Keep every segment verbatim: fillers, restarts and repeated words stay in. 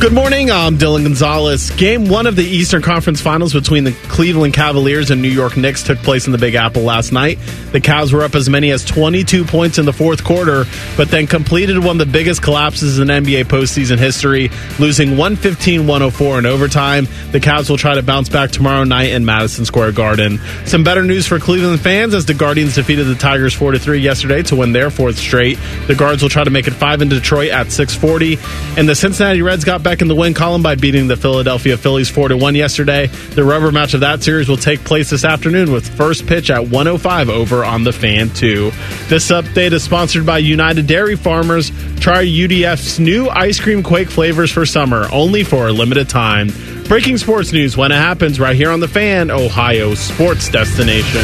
Good morning, I'm Dylan Gonzalez. Game one of the Eastern Conference Finals between the Cleveland Cavaliers and New York Knicks took place in the Big Apple last night. The Cavs were up as many as twenty-two points in the fourth quarter, but then completed one of the biggest collapses in N B A postseason history, losing one fifteen to one oh four in overtime. The Cavs will try to bounce back tomorrow night in Madison Square Garden. Some better news for Cleveland fans as the Guardians defeated the Tigers four to three yesterday to win their fourth straight. The Guards will try to make it five in Detroit at six forty, and the Cincinnati Reds got back in the win column by beating the Philadelphia Phillies four to one yesterday. The rubber match of that series will take place this afternoon with first pitch at one oh five over on the Fan two. This update is sponsored by United Dairy Farmers. Try U D F's new ice cream Quake flavors for summer, only for a limited time. Breaking sports news when it happens right here on the Fan, Ohio sports destination.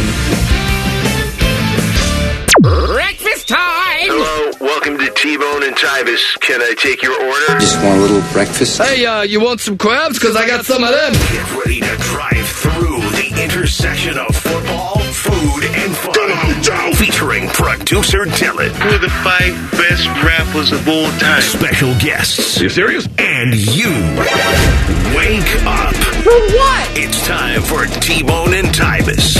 Breakfast time! Hello, welcome to T-Bone and Tyvis. Can I take your order? Just want a little breakfast. Hey, uh, you want some crabs? Because I got some of them. Get ready to drive through the intersection of football, food, and fun. Featuring producer Dylan. Who are the five best rappers of all time? Special guests. Are you serious? And you. Wake up. For what? It's time for T-Bone and Tyvis.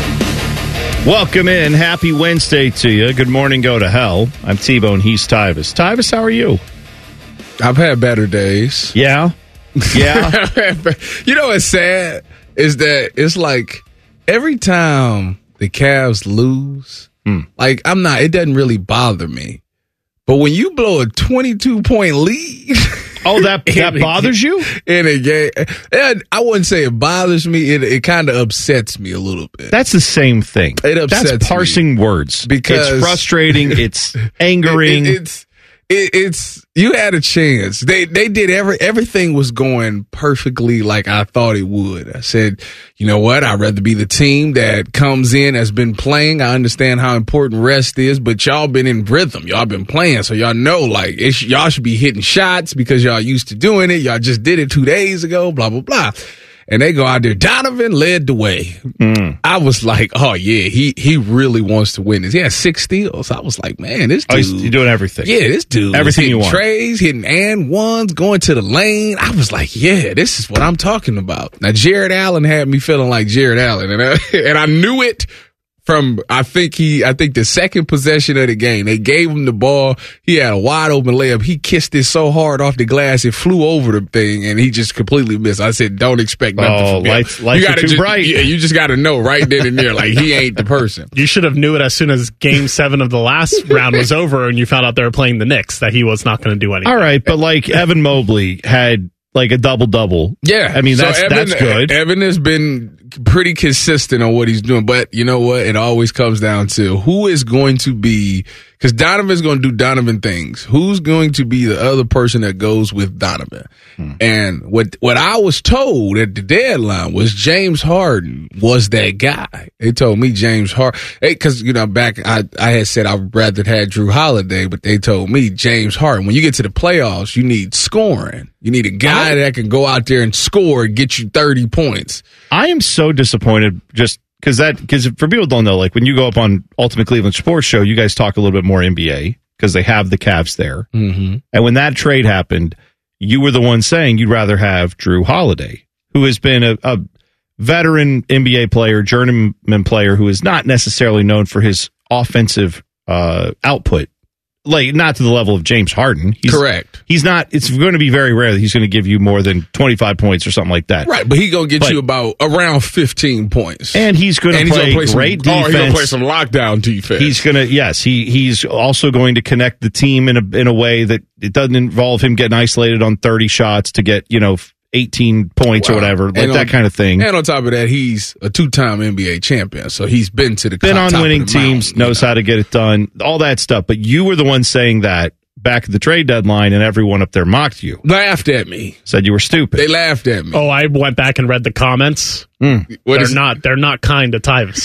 Welcome in. Happy Wednesday to you. Good morning, go to hell. I'm T-Bone, he's Tyvis. Tyvis, how are you? I've had better days. Yeah? Yeah? You know what's sad is that it's like every time the Cavs lose, mm. like I'm not, it doesn't really bother me. But when you blow a twenty-two point lead... Oh, that that bothers you? In a game. And I wouldn't say it bothers me. It it kind of upsets me a little bit. That's the same thing. It upsets That's parsing me words. Because it's frustrating. It's angering. It, it, it's it, it's you had a chance. They they did every everything was going perfectly like I thought it would. I said, you know what? I'd rather be the team that comes in, has been playing. I understand how important rest is, but y'all been in rhythm. Y'all been playing, so y'all know like it's, y'all should be hitting shots because y'all used to doing it. Y'all just did it two days ago. Blah blah blah. And they go out there. Donovan led the way. Mm. I was like, oh, yeah, he he really wants to win this. He had six steals. I was like, man, this dude. Oh, he's doing everything. Yeah, this dude. Everything you want. Trays, hitting and ones, going to the lane. I was like, yeah, this is what I'm talking about. Now, Jared Allen had me feeling like Jared Allen. And I, and I knew it. From I think he I think the second possession of the game, they gave him the ball. He had a wide open layup. He kissed it so hard off the glass it flew over the thing, and he just completely missed. I said, "Don't expect nothing oh, from him." Lights, lights you gotta are too just, bright. Yeah, you just got to know right then and there, like he ain't the person. You should have knew it as soon as Game Seven of the last round was over, and you found out they were playing the Knicks that he was not going to do anything. All right, but like Evan Mobley had like a double double. Yeah, I mean that's so Evan, that's good. Evan has been pretty consistent on what he's doing, but you know what? It always comes down to who is going to be, because Donovan's going to do Donovan things. Who's going to be the other person that goes with Donovan? Hmm. And what what I was told at the deadline was James Harden was that guy. They told me James Harden, because you know back I I had said I'd rather had Drew Holiday, but they told me James Harden. When you get to the playoffs, you need scoring. You need a guy that can go out there and score and get you thirty points. I am so disappointed just because that, because for people who don't know, like when you go up on Ultimate Cleveland Sports Show, you guys talk a little bit more N B A because they have the Cavs there. Mm-hmm. And when that trade happened, you were the one saying you'd rather have Drew Holiday, who has been a, a veteran N B A player, journeyman player who is not necessarily known for his offensive uh, output. Like, not to the level of James Harden. He's, Correct. He's not, it's going to be very rare that he's going to give you more than twenty-five points or something like that. Right, but he's going to get but, you about around fifteen points. And he's going to play, play great some, defense. Oh, he's going to play some lockdown defense. He's going to, yes, he he's also going to connect the team in a in a way that it doesn't involve him getting isolated on thirty shots to get, you know, eighteen points wow. or whatever, like and that on, kind of thing. And on top of that, he's a two-time N B A champion, so he's been to the been top, on top winning of the teams, mountain, knows you know? how to get it done, all that stuff. But you were the one saying that back at the trade deadline, and everyone up there mocked you, laughed at me, said you were stupid. They laughed at me. Oh, I went back and read the comments. Mm. They're is, not. They're not kind to Tyvis.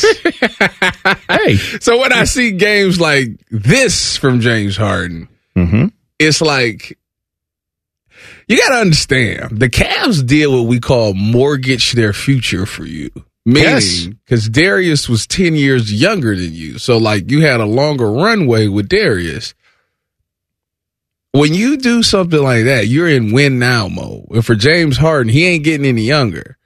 Hey, so when I see games like this from James Harden, mm-hmm. it's like, you got to understand, the Cavs deal what we call mortgage their future for you. Meaning, because yes. Darius was ten years younger than you. So, like, you had a longer runway with Darius. when you do something like that, you're in win now mode. And for James Harden, he ain't getting any younger.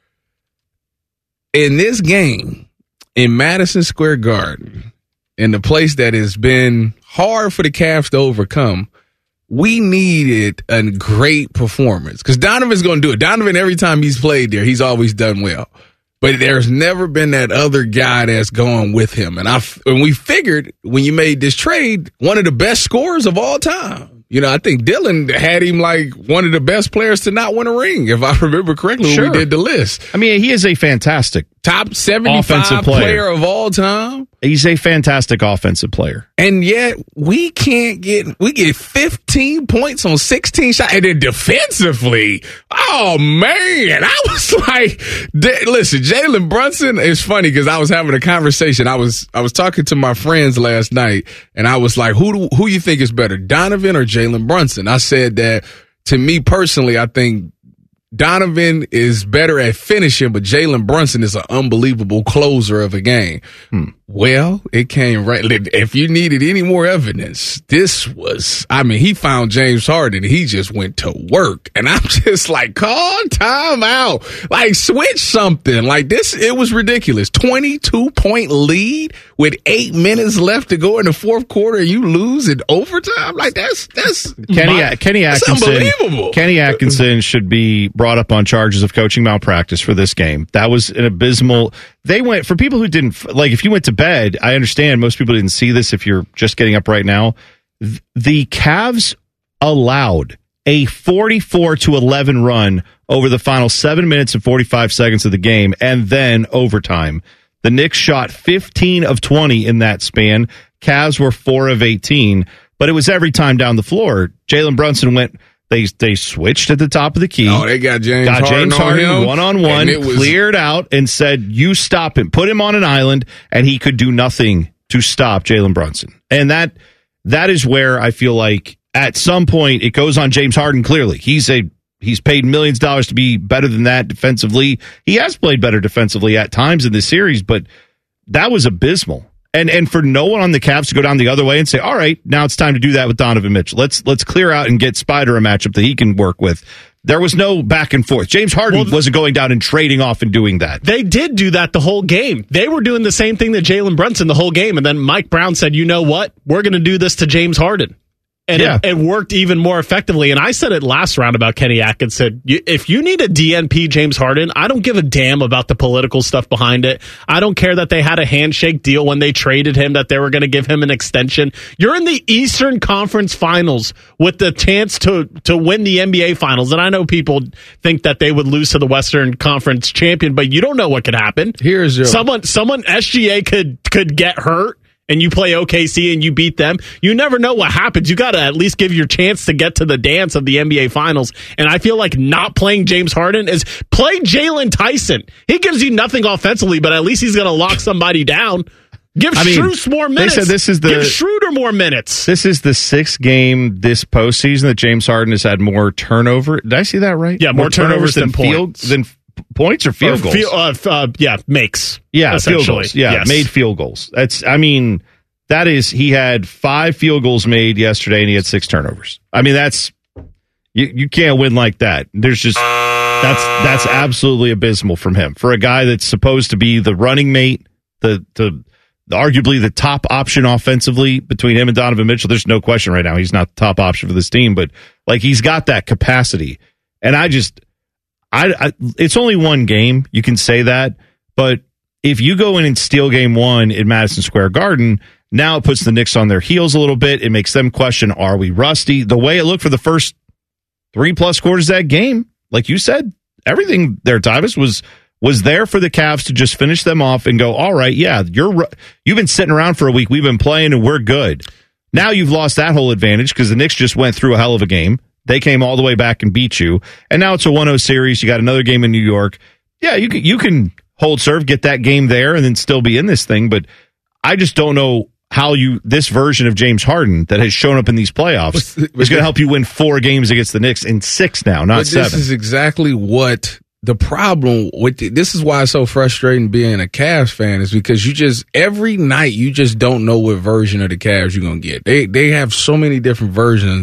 In this game, in Madison Square Garden, in the place that has been hard for the Cavs to overcome, we needed a great performance. Because Donovan's going to do it. Donovan, every time he's played there, he's always done well. But there's never been that other guy that's gone with him. And I, and we figured when you made this trade, one of the best scorers of all time. You know, I think Dylan had him like one of the best players to not win a ring, if I remember correctly Sure. when we did the list. I mean, he is a fantastic Top seventy-five offensive player. player of all time. He's a fantastic offensive player. And yet we can't get, we get fifteen points on sixteen shots. And then defensively, oh man, I was like, listen, Jalen Brunson is funny because I was having a conversation. I was, I was talking to my friends last night and I was like, who, do, who you think is better, Donovan or Jalen Brunson? I said that to me personally, I think Donovan is better at finishing, but Jalen Brunson is an unbelievable closer of a game. Hmm. Well, it came right. If you needed any more evidence, this was, I mean, he found James Harden. He just went to work. And I'm just like, call time out. Like, switch something. Like, this, it was ridiculous. twenty-two point lead with eight minutes left to go in the fourth quarter, and you lose in overtime? Like, that's, that's, Kenny, my, Kenny that's Atkinson. unbelievable. Kenny Atkinson should be brought up on charges of coaching malpractice for this game. That was an abysmal. They went, for people who didn't, like, if you went to bed, I understand most people didn't see this if you're just getting up right now. The Cavs allowed a forty-four to eleven run over the final seven minutes and forty-five seconds of the game, and then overtime. The Knicks shot fifteen of twenty in that span. Cavs were four of eighteen, but it was every time down the floor. Jalen Brunson went, They they switched at the top of the key. Oh, they got James got Harden James Harden one on one, was, cleared out, and said, "You stop him, put him on an island," and he could do nothing to stop Jalen Brunson. And that that is where I feel like at some point it goes on James Harden. Clearly, he's a he's paid millions of dollars to be better than that defensively. He has played better defensively at times in this series, but that was abysmal. And and for no one on the Cavs to go down the other way and say, all right, now it's time to do that with Donovan Mitchell. Let's let's clear out and get Spider a matchup that he can work with. There was no back and forth. James Harden well, wasn't going down and trading off and doing that. They did do that the whole game. They were doing the same thing that Jalen Brunson the whole game. And then Mike Brown said, you know what? We're going to do this to James Harden. And yeah. it, it worked even more effectively. And I said it last round about Kenny Atkinson. You, if you need a D N P James Harden, I don't give a damn about the political stuff behind it. I don't care that they had a handshake deal when they traded him, that they were going to give him an extension. You're in the Eastern Conference Finals with the chance to, to win the N B A Finals. And I know people think that they would lose to the Western Conference champion, but you don't know what could happen. Here's your... Someone, someone, S G A could could get hurt. And you play O K C and you beat them, you never know what happens. You got to at least give your chance to get to the dance of the N B A Finals. And I feel like not playing James Harden is play Jalen Tyson. He gives you nothing offensively, but at least he's going to lock somebody down. Give I mean, Strus more minutes. They said this is the, Give Schroeder more minutes. This is the sixth game this postseason that James Harden has had more turnover. Did I see that right? Yeah, more, more turnovers, turnovers than, than points. Field, than points or field or goals? Field, uh, uh, yeah, makes. Yeah, field goals. Yeah, yes. Made field goals. That's, I mean, that is, he had five field goals made yesterday and he had six turnovers. I mean, that's, you, you can't win like that. There's just, that's, that's absolutely abysmal from him. For a guy that's supposed to be the running mate, the, the, arguably the top option offensively between him and Donovan Mitchell. There's no question right now he's not the top option for this team, but like he's got that capacity. And I just, I, I it's only one game. You can say that, but if you go in and steal game one in Madison Square Garden, now it puts the Knicks on their heels a little bit. It makes them question, are we rusty? The way it looked for the first three plus quarters of that game, like you said, everything there, Tyvus, was was there for the Cavs to just finish them off and go, all right, yeah, you're you've been sitting around for a week. We've been playing and we're good. Now you've lost that whole advantage because the Knicks just went through a hell of a game. They came all the way back and beat you. And now it's a one oh series. You got another game in New York. Yeah, you can, you can hold serve, get that game there, and then still be in this thing. But I just don't know how you this version of James Harden that has shown up in these playoffs but, but is going to help you win four games against the Knicks in six now, not but seven. This is exactly what the problem with the, this is why it's so frustrating being a Cavs fan is because you just every night you just don't know what version of the Cavs you're going to get. They they have so many different versions.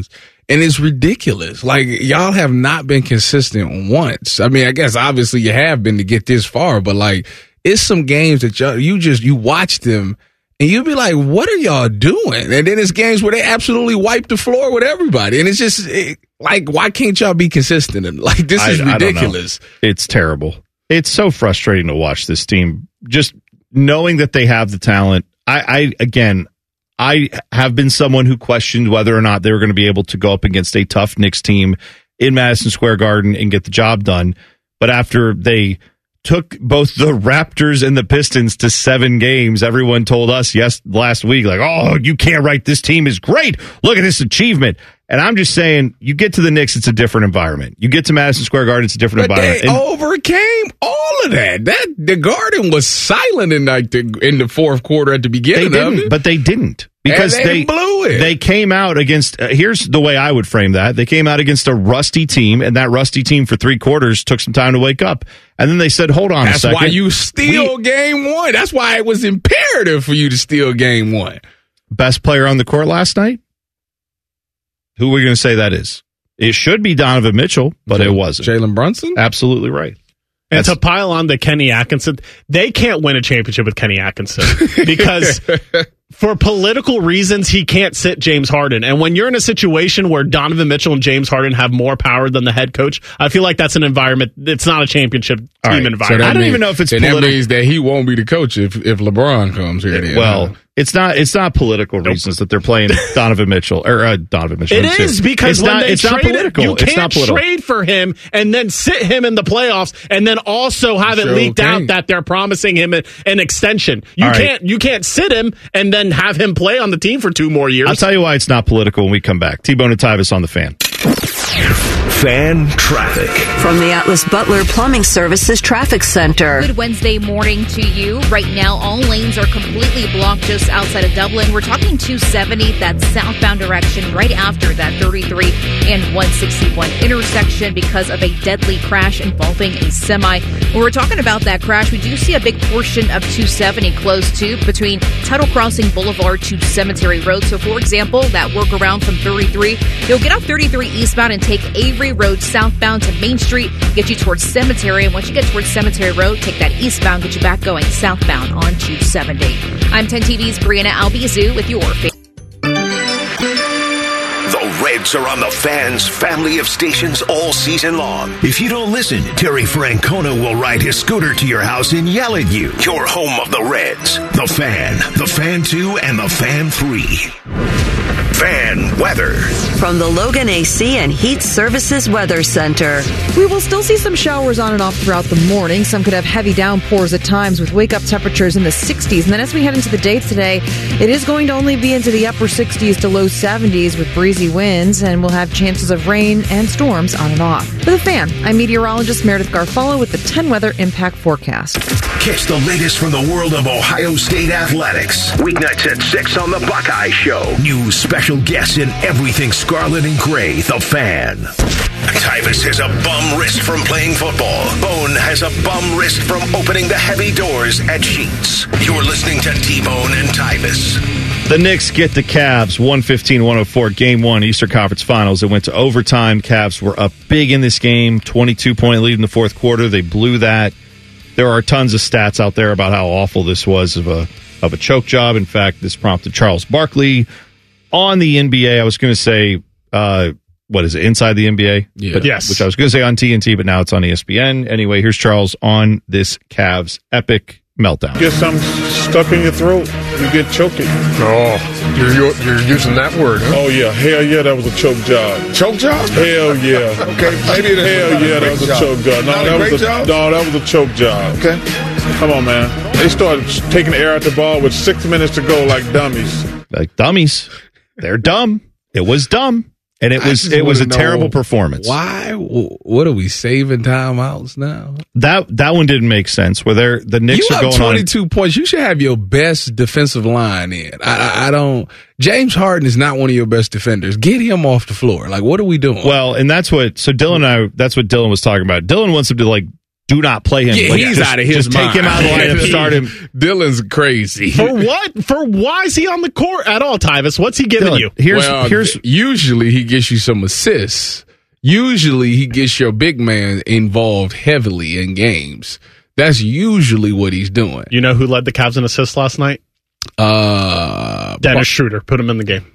And it's ridiculous. Like, y'all have not been consistent once. I mean, I guess obviously you have been to get this far, but like, it's some games that y'all, you just, you watch them and you'll be like, what are y'all doing? And then it's games where they absolutely wipe the floor with everybody. And it's just it, like, why can't y'all be consistent? And like, this is I, ridiculous. I it's terrible. It's so frustrating to watch this team. Just knowing that they have the talent. I, I again, I have been someone who questioned whether or not they were going to be able to go up against a tough Knicks team in Madison Square Garden and get the job done. But after they took both the Raptors and the Pistons to seven games, everyone told us yes last week, like, oh, you can't write this team is great. Look at this achievement. And I'm just saying, you get to the Knicks, it's a different environment. You get to Madison Square Garden, it's a different but environment. They and, overcame all of that. That the Garden was silent in like the in the fourth quarter at the beginning. They of didn't, it. but they didn't because they, they blew it. They came out against. Uh, here's the way I would frame that: they came out against a rusty team, and that rusty team for three quarters took some time to wake up, and then they said, "Hold on That's a second." That's why you steal we, game one. That's why it was imperative for you to steal game one. Best player on the court last night. Who are we going to say that is? It should be Donovan Mitchell, but J- it wasn't. Jalen Brunson? Absolutely right. And That's, to pile on to Kenny Atkinson, they can't win a championship with Kenny Atkinson because for political reasons, he can't sit James Harden. And when you're in a situation where Donovan Mitchell and James Harden have more power than the head coach, I feel like that's an environment. It's not a championship team right. environment. So I don't means, even know if it's political. That means that he won't be the coach if, if LeBron comes here. Then. Well, it's not. It's not political nope. reasons that they're playing Donovan Mitchell or uh, Donovan Mitchell. It is because it's when not, they it's trade not political. It, you it's can't not political. trade for him and then sit him in the playoffs and then also have sure it leaked can. out that they're promising him an extension. You right. can't. You can't sit him and then have him play on the team for two more years. I'll tell you why it's not political when we come back. T-Bone and Tyvis on the Fan. Fan traffic. From the Atlas Butler Plumbing Services Traffic Center. Good Wednesday morning to you. Right now, all lanes are completely blocked just outside of Dublin. We're talking two seventy, that southbound direction, right after that thirty-three and one sixty-one intersection because of a deadly crash involving a semi. When we're talking about that crash, we do see a big portion of two seventy close to between Tuttle Crossing Boulevard to Cemetery Road. So, for example, that workaround from thirty-three, you'll get off thirty-three eastbound and take Avery Road southbound to Main Street, get you towards Cemetery, and once you get towards Cemetery Road, take that eastbound, get you back going southbound on two seventy. I'm ten T V's Brianna Albizu with your fa- The Reds are on the Fan's family of stations all season long. If you don't listen, Terry Francona will ride his scooter to your house and yell at you. Your home of the Reds. The Fan, the Fan two, and the Fan three. Fan weather. From the Logan A C and Heat Services Weather Center. We will still see some showers on and off throughout the morning. Some could have heavy downpours at times with wake-up temperatures in the sixties. And then as we head into the day today, it is going to only be into the upper sixties to low seventies with breezy winds, and we'll have chances of rain and storms on and off. For the Fan, I'm meteorologist Meredith Garfolo with the ten Weather Impact Forecast. Catch the latest from the world of Ohio State athletics. Weeknights at six on the Buckeye Show. New special guests in everything scarlet and gray. The Fan. Tyvis has a bum wrist from playing football. Bone has a bum wrist from opening the heavy doors at Sheets. You're listening to T-Bone and Tyvis. The Knicks get the Cavs one fifteen one oh four, game one, Eastern Conference Finals. It went to overtime. Cavs were up big in this game, twenty-two point lead in the fourth quarter. They blew that. There are tons of stats out there about how awful this was of a of a choke job. In fact, this prompted Charles Barkley on the N B A. I was going to say, uh, what is it, Inside the N B A? Yeah. But, yes. Which I was going to say on T N T, but now it's on E S P N. Anyway, here's Charles on this Cavs epic meltdown. Get something stuck in your throat, you get choking. Oh, you're, you're you're using that word, huh? Oh yeah, hell yeah, that was a choke job. Choke job? Hell yeah. Okay, maybe hell yeah, that was a job. choke job. No, Not that a was great a job? no, that was a choke job. Okay. Come on, man. They started taking the air out the ball with six minutes to go, like dummies. Like dummies. They're dumb. It was dumb. And it was it was a terrible performance. Why? What are we saving timeouts now? That that one didn't make sense. Where they're the Knicks you are going twenty-two on points. You should have your best defensive line in. I, I, I don't. James Harden is not one of your best defenders. Get him off the floor. Like, what are we doing? Well, and that's what. So Dylan and I. That's what Dylan was talking about. Dylan wants him to like do not play him. Yeah, like, he's just, out of his just mind. take him out of the lineup, start him. Dylan's crazy. For what? For why is he on the court at all, Tyvis? What's he giving Dylan, you? Here's well, here's usually he gets you some assists. Usually he gets your big man involved heavily in games. That's usually what he's doing. You know who led the Cavs in assists last night? Uh, Dennis but, Schroeder. Put him in the game.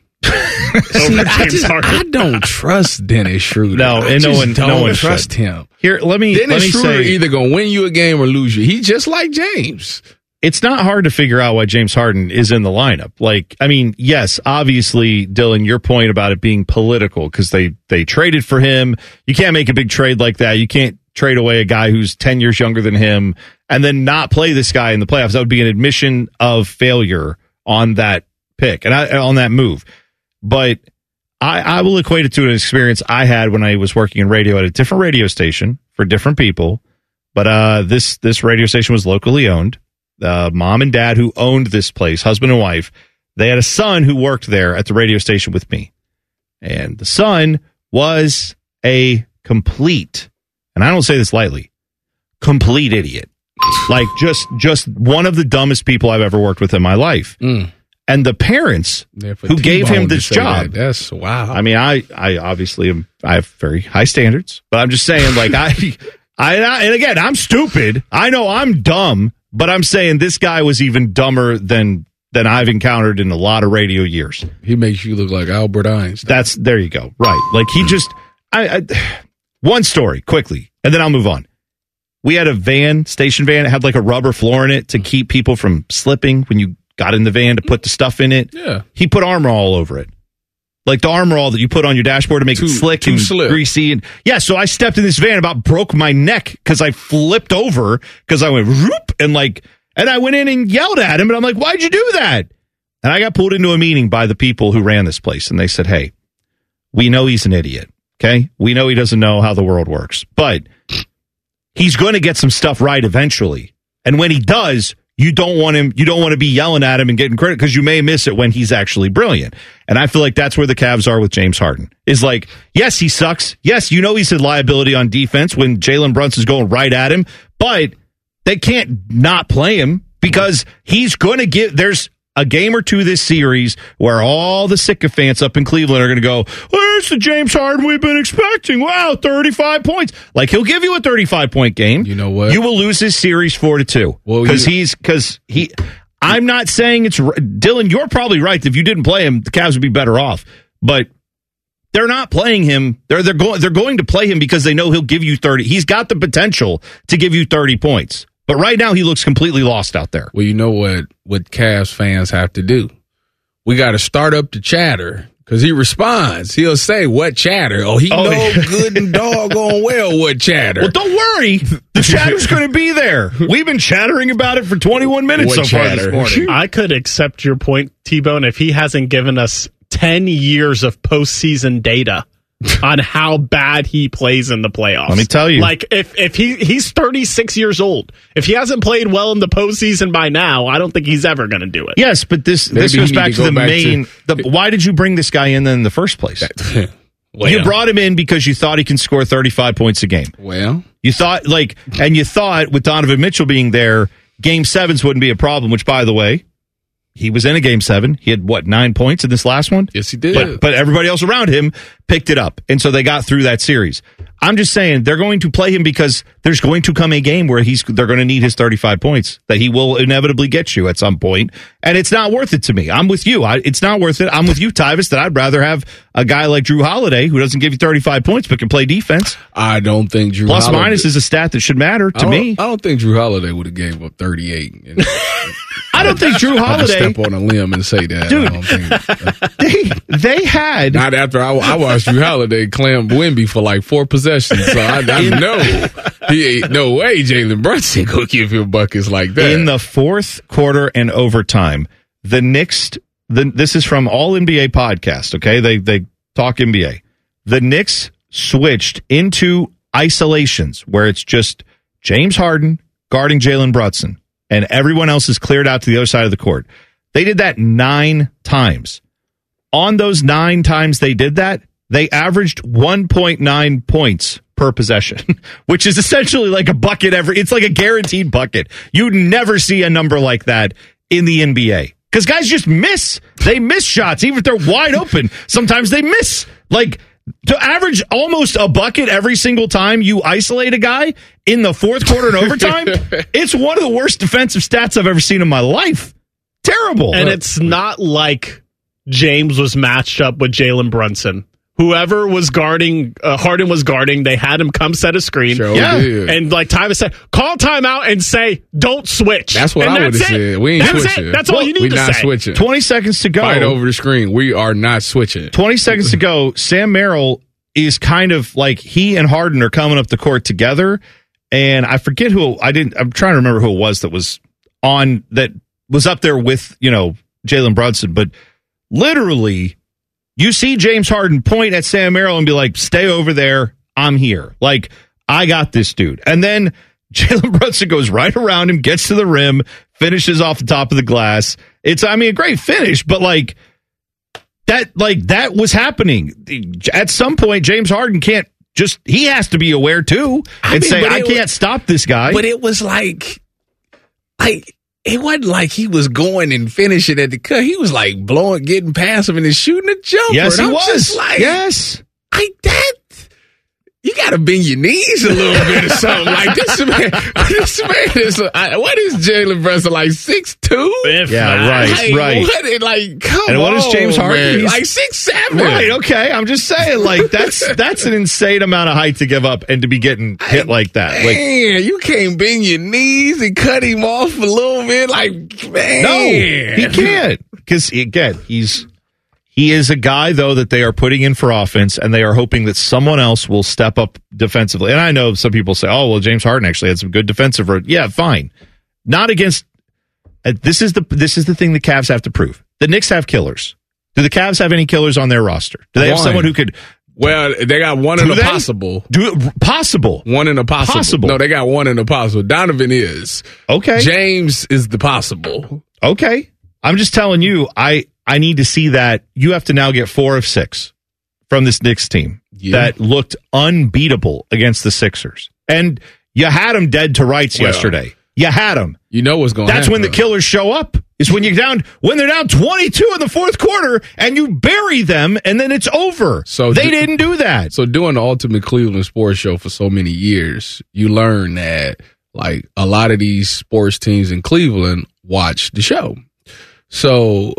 See, I, just, I don't trust Dennis Schroeder. No, and no one, don't no one trust should. him. Here, let me. Dennis let me Schroeder say, either gonna win you a game or lose you. He's just like James. It's not hard to figure out why James Harden is in the lineup. Like, I mean, yes, obviously, Dylan, your point about it being political because they they traded for him. You can't make a big trade like that. You can't trade away a guy who's ten years younger than him and then not play this guy in the playoffs. That would be an admission of failure on that pick and I, on that move. But I, I will equate it to an experience I had when I was working in radio at a different radio station for different people. But uh, this this radio station was locally owned. Uh, mom and dad who owned this place, husband and wife, they had a son who worked there at the radio station with me. And the son was a complete, and I don't say this lightly, complete idiot. Like just just one of the dumbest people I've ever worked with in my life. Mm. And the parents Yeah, for who gave T-Bone him to this say job. that, that's wow. I mean, I, I obviously am, I have very high standards, but I'm just saying, like, I, I, and again, I'm stupid. I know I'm dumb, but I'm saying this guy was even dumber than, than I've encountered in a lot of radio years. He makes you look like Albert Einstein. That's, there you go. Right. Like he just, I, I one story quickly, and then I'll move on. We had a van, station van. It had like a rubber floor in it to keep people from slipping when you got in the van to put the stuff in it. Yeah. He put Armor All over it. Like the Armor All that you put on your dashboard to make Too- it slick too and slick. greasy. And yeah, so I stepped in this van, about broke my neck because I flipped over because I went whoop and like, and I went in and yelled at him and I'm like, why'd you do that? And I got pulled into a meeting by the people who ran this place and they said, hey, we know he's an idiot. Okay. We know he doesn't know how the world works, but he's going to get some stuff right eventually. And when he does, you don't want him, you don't want to be yelling at him and getting credit because you may miss it when he's actually brilliant. And I feel like that's where the Cavs are with James Harden. Is like, yes, he sucks. Yes, you know he's a liability on defense when Jalen Brunson's going right at him, but they can't not play him because he's going to get, there's a game or two this series where all the sycophants up in Cleveland are going to go, where's the James Harden we've been expecting? Wow, thirty-five points. Like, he'll give you a thirty-five point game. You know what? You will lose his series four to two. Well, Because you- he's, because he, I'm not saying it's, Dylan, you're probably right. If you didn't play him, the Cavs would be better off. But they're not playing him. They're, they're going, they're going to play him because they know he'll give you thirty. He's got the potential to give you thirty points. But right now, he looks completely lost out there. Well, you know what, what Cavs fans have to do? We got to start up the chatter because he responds. He'll say, what chatter? Oh, he Oh, know yeah. good and doggone well what chatter. Well, don't worry. The chatter's going to be there. We've been chattering about it for twenty-one minutes What so far chatter? this morning. I could accept your point, T-Bone, if he hasn't given us ten years of postseason data on how bad he plays in the playoffs. Let me tell you. Like, if, if he he's thirty-six years old. If he hasn't played well in the postseason by now, I don't think he's ever going to do it. Yes, but this Maybe this he goes need back to to go the back main. to- the, why did you bring this guy in then in the first place? well, You brought him in because you thought he can score thirty-five points a game. well, You thought, like, and you thought with Donovan Mitchell being there, game sevens wouldn't be a problem, which, by the way, he was in a game seven. He had, what, nine points in this last one? yes, he did. But, but everybody else around him picked it up. And so they got through that series. I'm just saying they're going to play him because there's going to come a game where he's they're going to need his thirty-five points that he will inevitably get you at some point. And it's not worth it to me. I'm with you. I, it's not worth it. I'm with you, Tyvis, that I'd rather have a guy like Drew Holiday who doesn't give you thirty-five points but can play defense. I don't think Drew Plus Holiday, minus is a stat that should matter I to don't- me. I don't think Drew Holiday would have gave up thirty-eight. And, I don't think Drew I'll just Holiday. step on a limb and say that. Dude. I don't think, They, they had. not after I, I watched Drew Holiday clam Wemby for like four possessions. So I, I know he ain't no way Jalen Brunson gonna give him buckets like that. In the fourth quarter and overtime, the Knicks, the, this is from All N B A podcast, okay? They they talk N B A. The Knicks switched into isolations where it's just James Harden guarding Jalen Brunson, and everyone else is cleared out to the other side of the court. They did that nine times. On those nine times they did that, they averaged one point nine points per possession, which is essentially like a bucket every, it's like a guaranteed bucket. You'd never see a number like that in the N B A. Because guys just miss. They miss shots, even if they're wide open. Sometimes they miss. Like, to average almost a bucket every single time you isolate a guy in the fourth quarter and overtime, it's one of the worst defensive stats I've ever seen in my life. Terrible. And it's not like James was matched up with Jalen Brunson. Whoever was guarding, uh, Harden was guarding, they had him come set a screen. Sure yeah. did. And like Tyvus said, call timeout and say, don't switch. That's what and I would have that's said. We ain't that's switching. It. That's all you need we to not say. switching. twenty seconds to go. Fight over the screen. We are not switching. twenty seconds to go. Sam Merrill is kind of like he and Harden are coming up the court together. And I forget who, I didn't, I'm trying to remember who it was that was on, that was up there with, you know, Jalen Brunson. But literally, you see James Harden point at Sam Merrill and be like, stay over there. I'm here. Like, I got this dude. And then Jalen Brunson goes right around him, gets to the rim, finishes off the top of the glass. It's, I mean, a great finish, but like that, like that was happening. At some point, James Harden can't just, he has to be aware too and I mean, say, I was, can't stop this guy. But it was like, like, it wasn't like he was going and finishing at the cut. He was like blowing, getting past him and then shooting a jumper. Yes, and he I'm was. Just like, yes. Like that. You got to bend your knees a little bit or something. Like this man, this man is, I, what is Jalen Brunson, like six two? Yeah, right, like, right. What, like, come and what on, is James Harden? man. He's- Like six seven. Right, okay. I'm just saying, like, that's that's an insane amount of height to give up and to be getting hit like that. Like, Man, you can't bend your knees and cut him off a little bit. Like, man. no, he can't. Because, again, he's he is a guy, though, that they are putting in for offense, and they are hoping that someone else will step up defensively. And I know some people say, oh, well, James Harden actually had some good defensive. Re-. Yeah, fine. Not against uh, – this is the this is the thing the Cavs have to prove. The Knicks have killers. Do the Cavs have any killers on their roster? Do they have One. someone who could – Well, they got one in Do a they? possible. Do it possible. One in a possible. Possible. No, they got one in a possible. Donovan is. Okay. James is the possible. Okay. I'm just telling you, I, I need to see that. You have to now get four of six from this Knicks team Yeah. that looked unbeatable against the Sixers. And you had them dead to rights Well, yesterday. You had them. You know what's going to That's happen. when the killers show up. Is when you're down when they're down twenty-two in the fourth quarter and you bury them and then it's over. So they do- didn't do that. So doing the Ultimate Cleveland Sports Show for so many years, you learn that like a lot of these sports teams in Cleveland watch the show. So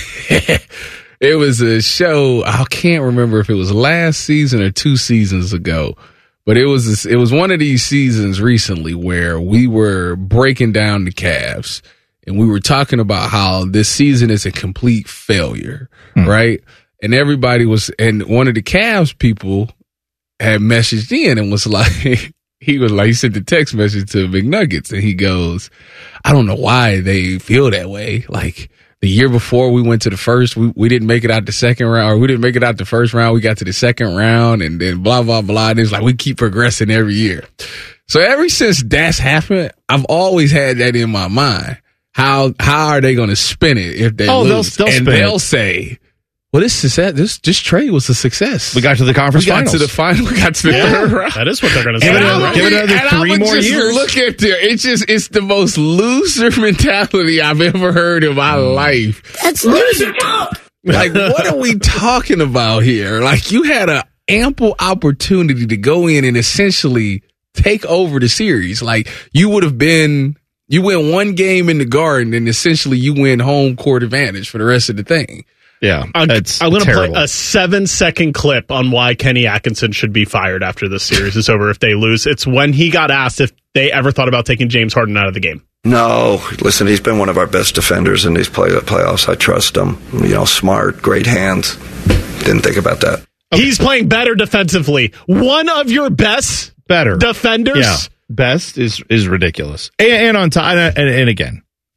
it was a show. I can't remember if it was last season or two seasons ago, but it was this, it was one of these seasons recently where we were breaking down the Cavs and we were talking about how this season is a complete failure, Hmm. right? And everybody was, and one of the Cavs people had messaged in and was like, he was like, he sent the text message to McNuggets and he goes, I don't know why they feel that way. Like the year before we went to the first, we, we didn't make it out the second round, or we didn't make it out the first round. We got to the second round and then blah, blah, blah. And it's like, we keep progressing every year. So ever since that's happened, I've always had that in my mind. How, how are they going to spin it if they Oh, they'll- lose? they'll and spin they'll it. say, well, this success, this this trade was a success. We got to the conference we got finals. to the final. We got to the Yeah, third round. that is what they're going to Give say. it another- I give it would- another and I three would more just years. Look at there. It's just it's the most loser mentality I've ever heard in my life. That's loser. Like, what are we talking about here? Like, you had an ample opportunity to go in and essentially take over the series. Like, you would have been, you win one game in the Garden, and essentially you win home court advantage for the rest of the thing. Yeah, I'm, it's I'm going to terrible. play a seven second clip on why Kenny Atkinson should be fired after this series is over if they lose. It's when he got asked if they ever thought about taking James Harden out of the game. No, listen, he's been one of our best defenders in these play- playoffs. I trust him. You know, smart, great hands. Didn't think about that. Okay. He's playing better defensively. One of your best better defenders. Yeah, best is is ridiculous. And, and on time, and, and again,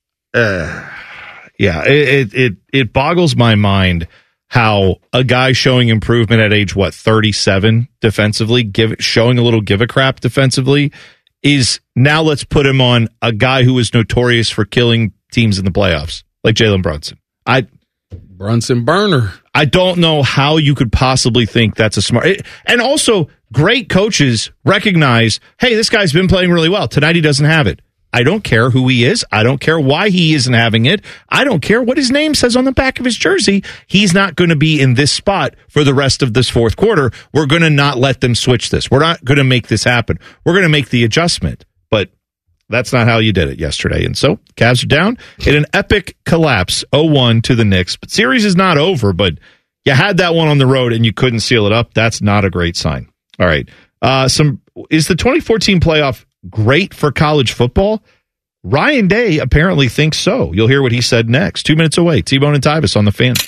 uh, yeah, it, it it it boggles my mind how a guy showing improvement at age what thirty-seven defensively, give showing a little give a crap defensively, is now let's put him on a guy who is notorious for killing teams in the playoffs, like Jalen Brunson. I Brunson burner. I don't know how you could possibly think that's a smart. It, and also, great coaches recognize, hey, this guy's been playing really well. Tonight he doesn't have it. I don't care who he is. I don't care why he isn't having it. I don't care what his name says on the back of his jersey. He's not going to be in this spot for the rest of this fourth quarter. We're going to not let them switch this. We're not going to make this happen. We're going to make the adjustment. But that's not how you did it yesterday. And so Cavs are down in an epic collapse, oh one to the Knicks. But series is not over, but you had that one on the road and you couldn't seal it up. That's not a great sign. All right. Uh, some is the twenty fourteen playoff great for college football? Ryan Day apparently thinks so. You'll hear what he said next. Two minutes away. T-Bone and Tyvis on the Fan.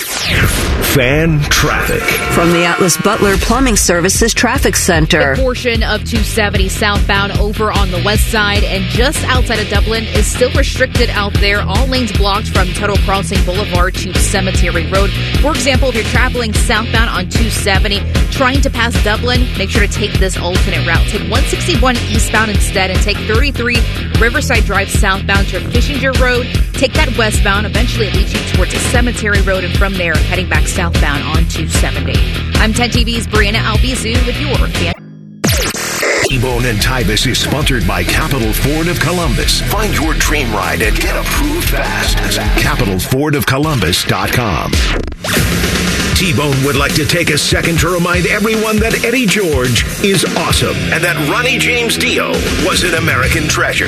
Fan traffic. From the Atlas Butler Plumbing Services Traffic Center. The portion of two seventy southbound over on the west side and just outside of Dublin is still restricted out there. All lanes blocked from Tuttle Crossing Boulevard to Cemetery Road. For example, if you're traveling southbound on two seventy, trying to pass Dublin, make sure to take this alternate route. Take one sixty-one eastbound instead and take thirty-three Riverside Drive southbound to Fishinger Road. Take that westbound. Eventually it leads you towards Cemetery Road, and from there, heading back southbound on two seventy. I'm ten T V's Brianna Albizu with your Fan. T-Bone and Tyvis is sponsored by Capital Ford of Columbus. Find your dream ride and get approved fast at capital ford of columbus dot com. T-Bone would like to take a second to remind everyone that Eddie George is awesome and that Ronnie James Dio was an American treasure.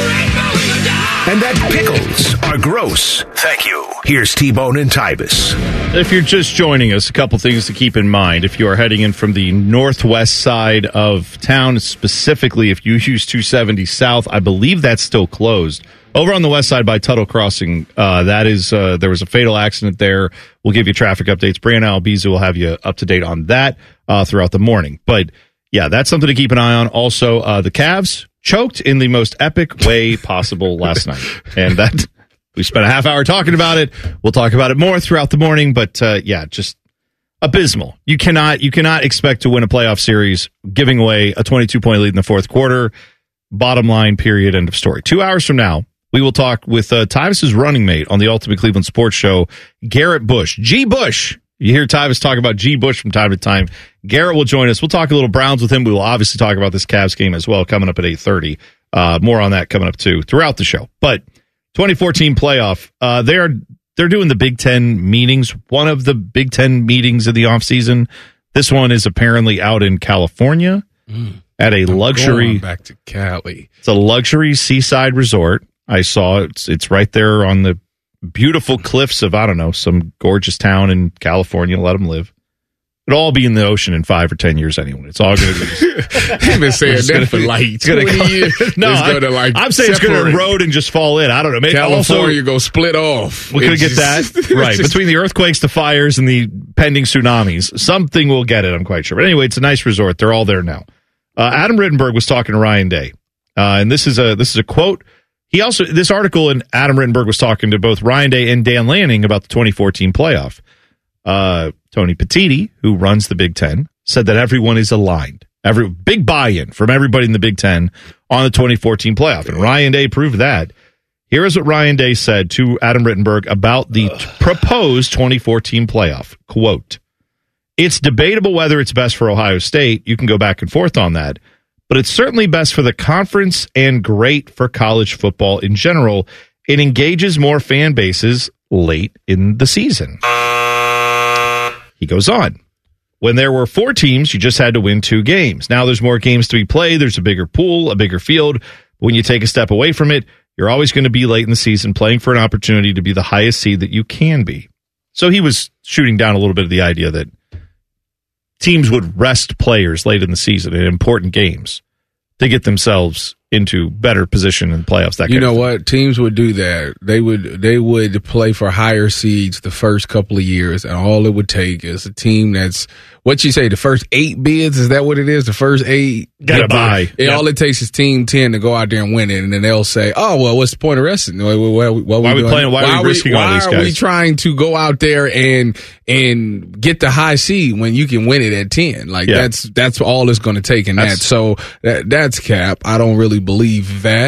And that pickles are gross. Thank you. Here's T-Bone and Tyvis. If you're just joining us, a couple things to keep in mind. If you are heading in from the northwest side of town, specifically if you use two seventy south, I believe that's still closed. Over on the west side by Tuttle Crossing, uh, that is, uh, there was a fatal accident there. We'll give you traffic updates. Brianna Albizu will have you up to date on that uh, throughout the morning. But yeah, that's something to keep an eye on. Also, uh, the Cavs choked in the most epic way possible last night. And that we spent a half hour talking about it. We'll talk about it more throughout the morning. But uh, yeah, just abysmal. You cannot, you cannot expect to win a playoff series giving away a twenty-two point lead in the fourth quarter. Bottom line, period, end of story. Two hours from now, we will talk with uh, Tyvis's running mate on the Ultimate Cleveland Sports Show, Garrett Bush. G. Bush. You hear Tyvis talk about G. Bush from time to time. Garrett will join us. We'll talk a little Browns with him. We will obviously talk about this Cavs game as well, coming up at eight thirty. Uh, more on that coming up, too, throughout the show. But twenty fourteen playoff, uh, they are, they're doing the Big Ten meetings, one of the Big Ten meetings of the offseason. This one is apparently out in California mm. at a I'm luxury. Going back to Cali. It's a luxury seaside resort. I saw it. It's, it's right there on the beautiful cliffs of, I don't know, some gorgeous town in California. Let them live. It'll all be in the ocean in five or ten years anyway. It's all going to be. You've been saying that gonna, for like twenty gonna, years. No, it's I, gonna like I'm saying separate. It's going to erode and just fall in. I don't know. Maybe California also, go split off. We're going to get just, that right just, between the earthquakes, the fires, and the pending tsunamis. Something will get it. I'm quite sure. But anyway, it's a nice resort. They're all there now. Uh, Adam Rittenberg was talking to Ryan Day, uh, and this is a this is a quote. He also, this article, and Adam Rittenberg was talking to both Ryan Day and Dan Lanning about the twenty fourteen playoff. Uh, Tony Petitti, who runs the Big Ten, said that everyone is aligned. Every big buy-in from everybody in the Big Ten on the twenty fourteen playoff. And Ryan Day proved that. Here is what Ryan Day said to Adam Rittenberg about the t- proposed twenty fourteen playoff. Quote, "It's debatable whether it's best for Ohio State. You can go back and forth on that. But it's certainly best for the conference and great for college football in general. It engages more fan bases late in the season." He goes on. When there were four teams, you just had to win two games. Now there's more games to be played. There's a bigger pool, a bigger field. But when you take a step away from it, you're always going to be late in the season playing for an opportunity to be the highest seed that you can be. So he was shooting down a little bit of the idea that teams would rest players late in the season in important games to get themselves into better position in playoffs. That you kind know of what? Teams would do that. They would they would play for higher seeds the first couple of years, and all it would take is a team that's what you say. The first eight bids, is that what it is? The first eight got to buy. It, yep. All it takes is team ten to go out there and win it, and then they'll say, "Oh well, what's the point of resting? What, what, what why are we doing? playing? Why, why are we risking why all these guys? Why are we trying to go out there and and get the high seed when you can win it at ten? Like yeah. that's that's all it's going to take in that's, that. So that, that's cap. I don't really believe that.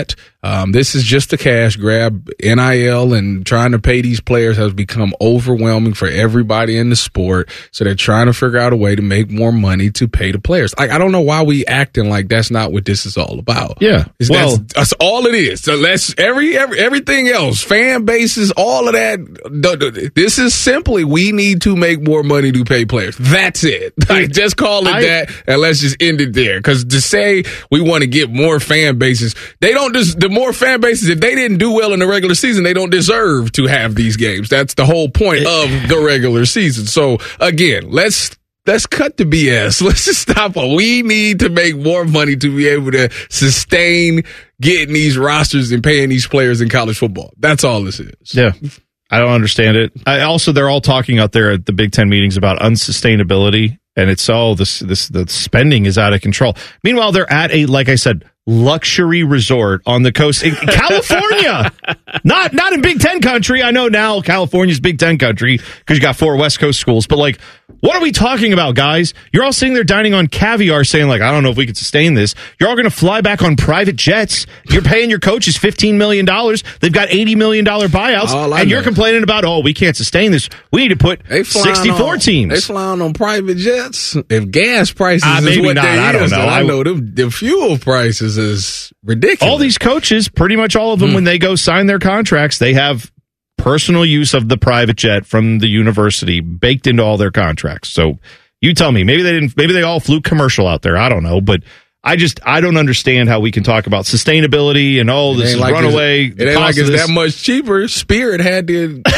Um, this is just a cash grab. N I L and trying to pay these players has become overwhelming for everybody in the sport. So they're trying to figure out a way to make more money to pay the players. Like, I don't know why we acting like that's not what this is all about. Yeah. It's, Well, that's, that's all it is. So let's every, every everything else, fan bases, all of that. This is simply we need to make more money to pay players. That's it. Like, just call it I, that, and let's just end it there. Because to say we want to get more fan bases, they don't just the more fan bases. If they didn't do well in the regular season, they don't deserve to have these games. That's the whole point of the regular season. So again, let's. Let's cut the B S. Let's just stop. We need to make more money to be able to sustain getting these rosters and paying these players in college football. That's all this is. Yeah. I don't understand it. I also, they're all talking out there at the Big Ten meetings about unsustainability, and it's all this, this, the spending is out of control. Meanwhile, they're at a, like I said, luxury resort on the coast in California. not, not in Big Ten country. I know now California's Big Ten country because you got four West Coast schools, but like, what are we talking about, guys? You're all sitting there dining on caviar saying, like, I don't know if we can sustain this. You're all going to fly back on private jets. You're paying your coaches fifteen million dollars. They've got eighty million dollars buyouts. And you're complaining about, oh, we can't sustain this. We need to put sixty-four on, teams. They flying on private jets. If gas prices uh, is what not, they I don't is, know. I, I know the, the fuel prices is ridiculous. All these coaches, pretty much all of them, mm. when they go sign their contracts, they have personal use of the private jet from the university baked into all their contracts. So you tell me, maybe they didn't, maybe they all flew commercial out there. I don't know, but I just, I don't understand how we can talk about sustainability and oh, this is like runaway. It ain't like it's that much cheaper. Spirit had to R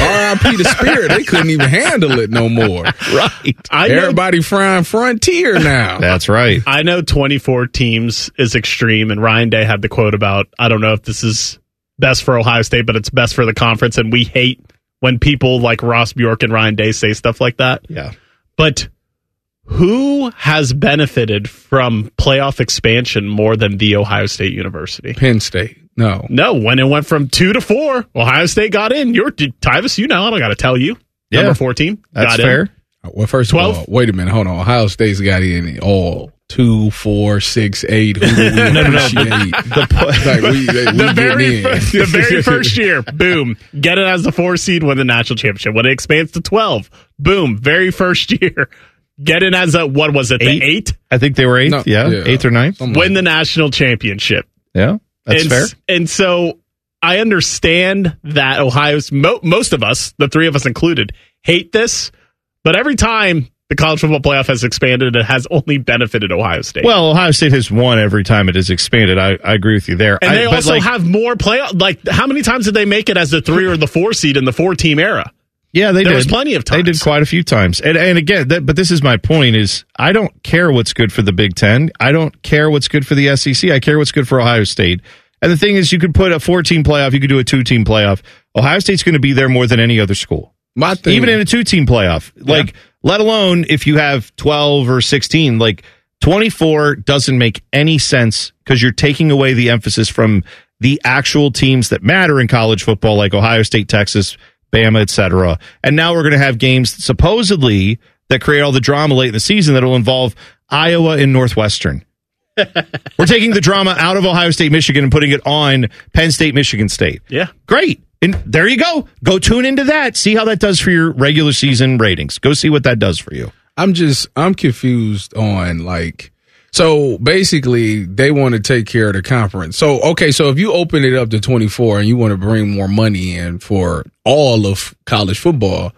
I P to Spirit. They couldn't even handle it no more. Right. I know, Everybody frying Frontier now. That's right. I know twenty-four teams is extreme, and Ryan Day had the quote about, I don't know if this is best for Ohio State, but it's best for the conference, and we hate when people like Ross Bjork and Ryan Day say stuff like that. Yeah. But who has benefited from playoff expansion more than The Ohio State University? Penn State. No. No, when it went from two to four, Ohio State got in. You're Tyvis, you know, I don't got to tell you. Yeah. Number fourteen. That's got fair. In. Well, first twelve? Of all, wait a minute. Hold on. Ohio State's got in all two, four, six, eight. Who do we no, no, no. appreciate? The, the, like we, they, we the, very first, the very first year, boom, get it as the four seed, win the national championship. When it expands to twelve, boom, very first year, get in as a, what was it, eight? the eight? I think they were eighth, no, yeah, yeah, eighth or ninth. Win like the national championship. Yeah, that's and, fair. And so I understand that Ohio's, mo- most of us, the three of us included, hate this, but every time the college football playoff has expanded, it has only benefited Ohio State. Well, Ohio State has won every time it has expanded. I, I agree with you there. And I, they also like, have more playoff. Like, how many times did they make it as the three or the four seed in the four-team era? Yeah, they there did. was plenty of times. They did quite a few times. And, and again, that, but this is my point is I don't care what's good for the Big Ten. I don't care what's good for the S E C. I care what's good for Ohio State. And the thing is, you could put a four-team playoff. You could do a two-team playoff. Ohio State's going to be there more than any other school. My thing, even in a two-team playoff. Like, yeah. Let alone if you have twelve or sixteen. Like, twenty-four doesn't make any sense because you're taking away the emphasis from the actual teams that matter in college football, like Ohio State, Texas, Bama, et cetera. And now we're going to have games supposedly that create all the drama late in the season that will involve Iowa and Northwestern. We're taking the drama out of Ohio State, Michigan, and putting it on Penn State, Michigan State. Yeah. Great. And there you go. Go tune into that. See how that does for your regular season ratings. Go see what that does for you. I'm just, I'm confused on like, so basically they want to take care of the conference. So, okay, so if you open it up to twenty-four and you want to bring more money in for all of college football,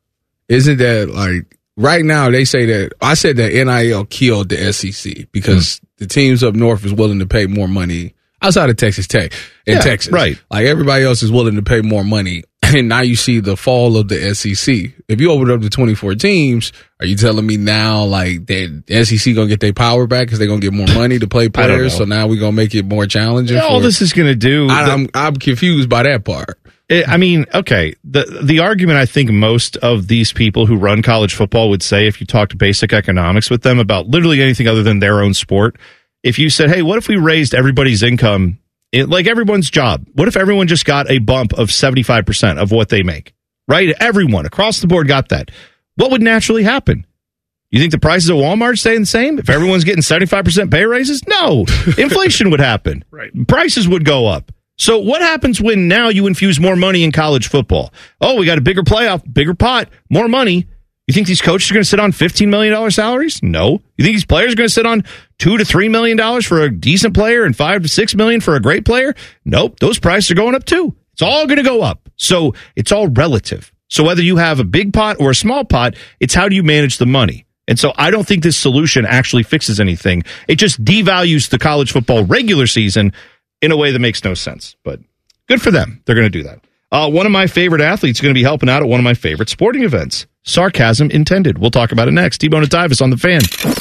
isn't that like, right now they say that, I said that N I L killed the S E C because mm. the teams up north is willing to pay more money outside of Texas Tech in yeah, Texas. Right. Like everybody else is willing to pay more money. And now you see the fall of the S E C. If you open it up to twenty-four teams, are you telling me now like that the S E C going to get their power back because they're going to get more money to play players? So now we're going to make it more challenging? Yeah, all this is going to do. I, the, I'm, I'm confused by that part. It, I mean, okay, the the argument I think most of these people who run college football would say if you talked basic economics with them about literally anything other than their own sport, if you said, hey, what if we raised everybody's income, it, like everyone's job? What if everyone just got a bump of seventy-five percent of what they make, right? Everyone across the board got that. What would naturally happen? You think the prices at Walmart staying the same? If everyone's getting seventy-five percent pay raises? No. Inflation would happen. Right. Prices would go up. So what happens when now you infuse more money in college football? Oh, we got a bigger playoff, bigger pot, more money. You think these coaches are going to sit on fifteen million dollars salaries? No. You think these players are going to sit on two to three million dollars for a decent player and five to six million for a great player? Nope. Those prices are going up too. It's all going to go up. So it's all relative. So whether you have a big pot or a small pot, it's how do you manage the money? And so I don't think this solution actually fixes anything. It just devalues the college football regular season in a way that makes no sense. But good for them. They're going to do that. Uh, one of my favorite athletes is going to be helping out at one of my favorite sporting events. Sarcasm intended. We'll talk about it next. T-Bone and Tyvis on the Fan.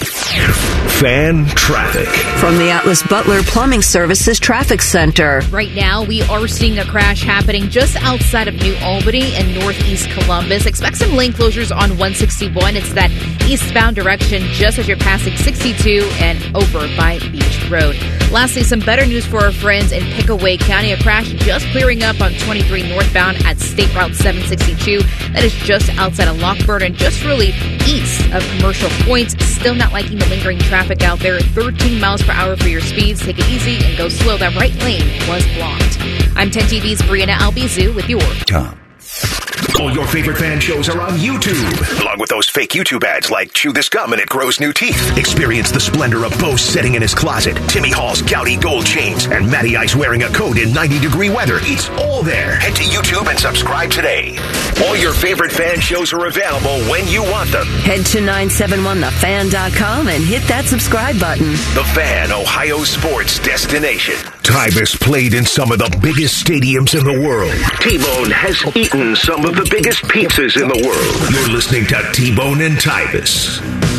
Fan traffic. From the Atlas Butler Plumbing Services Traffic Center. Right now, we are seeing a crash happening just outside of New Albany and northeast Columbus. Expect some lane closures on one sixty-one. It's that eastbound direction just as you're passing sixty-two and over by Beach Road. Lastly, some better news for our friends in Pickaway County. A crash just clearing up on twenty-three northbound at State Route seven sixty-two. That is just outside of Lockburn and just really east of Commercial Points. Still not liking the lingering traffic out there. thirteen miles per hour for your speeds. Take it easy and go slow. That right lane was blocked. I'm ten T V's Brianna Albizu with your Tom. All your favorite fan shows are on YouTube, along with those fake YouTube ads like Chew This Gum and It Grows New Teeth. Experience the splendor of Bo sitting in his closet, Timmy Hall's gouty gold chains, and Matty Ice wearing a coat in ninety degree weather. It's all there. Head to YouTube and subscribe today. All your favorite fan shows are available when you want them. Head to nine seven one the fan dot com and hit that subscribe button. The Fan, Ohio sports destination. Tyvis played in some of the biggest stadiums in the world. T-Bone has eaten some of the biggest pizzas in the world. You're listening to T-Bone and Tyvis.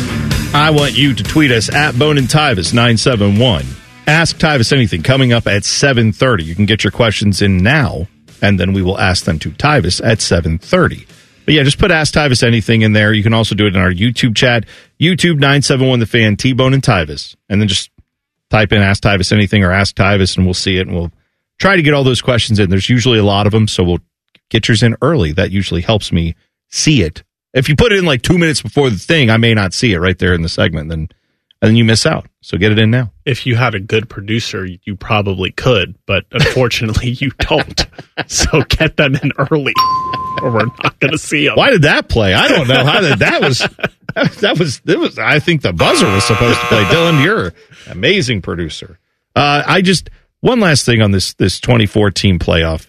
I want you to tweet us at Bone and Tyvis nine seven one. Ask Tyvis anything coming up at seven thirty. You can get your questions in now, and then we will ask them to Tyvis at seven thirty. But yeah, just put Ask Tyvis anything in there. You can also do it in our YouTube chat, YouTube nine seven one The Fan, T-Bone and Tyvis. And then just type in Ask Tyvis anything or Ask Tyvis, and we'll see it, and we'll try to get all those questions in. There's usually a lot of them, so we'll get yours in early. That usually helps me see it. If you put it in like two minutes before the thing, I may not see it right there in the segment, then and then you miss out. So get it in now. If you had a good producer, you probably could, but unfortunately you don't. So get them in early, or we're not going to see them. Why did that play? I don't know how that that was. That was. It was. I think the buzzer was supposed to play. Dylan, you're an amazing producer. Uh, I just one last thing on this this twenty fourteen playoff.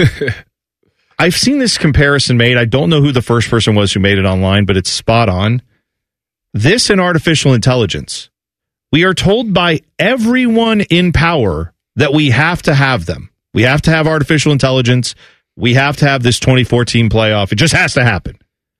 I've seen this comparison made. I don't know who the first person was who made it online, but it's spot on. This and artificial intelligence. We are told by everyone in power that we have to have them. We have to have artificial intelligence. We have to have this twenty fourteen playoff. It just has to happen.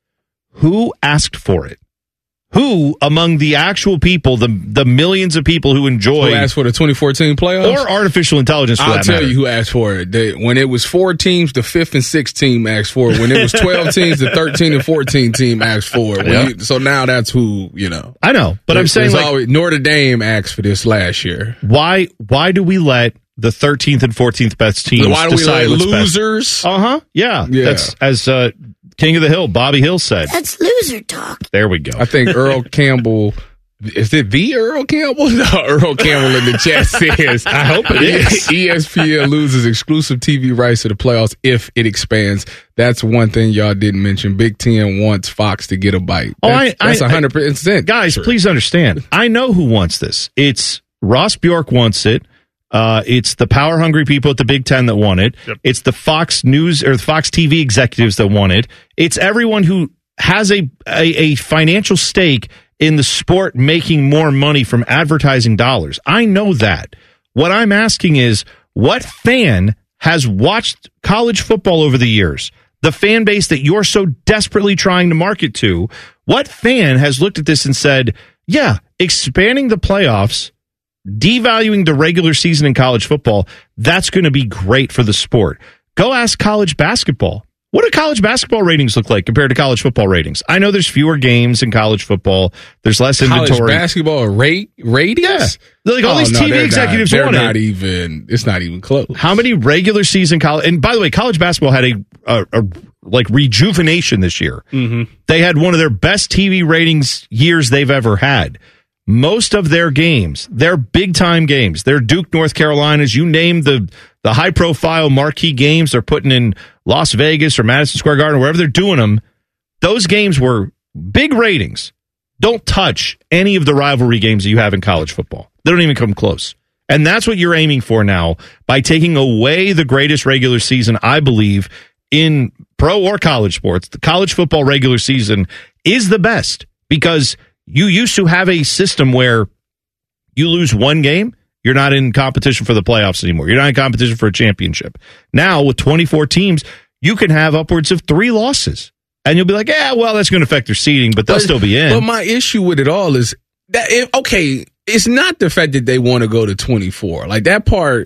Who asked for it? Who among the actual people, the the millions of people who enjoy... Who asked for the twenty fourteen playoffs? Or artificial intelligence, for I'll that tell matter. you who asked for it. They, when it was four teams, the fifth and sixth team asked for it. When it was twelve teams, the thirteen and fourteen team asked for it. When Yep. you, so now that's who, you know. I know, but I'm saying like... Always, Notre Dame asked for this last year. Why Why do we let the thirteenth and fourteenth best teams Why do we decide let what's losers? Uh huh. Yeah. Yeah. That's as uh, King of the Hill, Bobby Hill said. That's loser talk. There we go. I think Earl Campbell... Is it the Earl Campbell? No, Earl Campbell in the chat says, I hope it is. E S P N loses exclusive T V rights to the playoffs if it expands. That's one thing y'all didn't mention. Big Ten wants Fox to get a bite. Oh, That's, I, that's I, one hundred percent. Guys, true. please understand. I know who wants this. It's Ross Bjork wants it. Uh, it's the power hungry people at the Big Ten that want it. Yep. It's the Fox News or the Fox T V executives that want it. It's everyone who has a, a, a financial stake in the sport making more money from advertising dollars. I know that. What I'm asking is, what fan has watched college football over the years? The fan base that you're so desperately trying to market to, what fan has looked at this and said, yeah, expanding the playoffs, devaluing the regular season in college football, that's going to be great for the sport. Go ask college basketball. What do college basketball ratings look like compared to college football ratings? I know there's fewer games in college football. There's less college inventory. Basketball rate ratings? Yeah. Like all oh, these no, T V they're executives not, they're want not it. even. It's not even close. How many regular season college? And by the way, college basketball had a, a, a like rejuvenation this year. Mm-hmm. They had one of their best T V ratings years they've ever had. Most of their games, their big time games, their Duke, North Carolinas, you name the the high profile marquee games they're putting in Las Vegas or Madison Square Garden or wherever they're doing them. Those games were big ratings. Don't touch any of the rivalry games that you have in college football. They don't even come close. And that's what you're aiming for now by taking away the greatest regular season, I believe, in pro or college sports. The college football regular season is the best because you used to have a system where you lose one game, you're not in competition for the playoffs anymore. You're not in competition for a championship. Now, with twenty-four teams, you can have upwards of three losses. And you'll be like, yeah, well, that's going to affect their seeding, but they'll but, still be in. But my issue with it all is that, it, okay, it's not the fact that they want to go to twenty-four. Like, that part,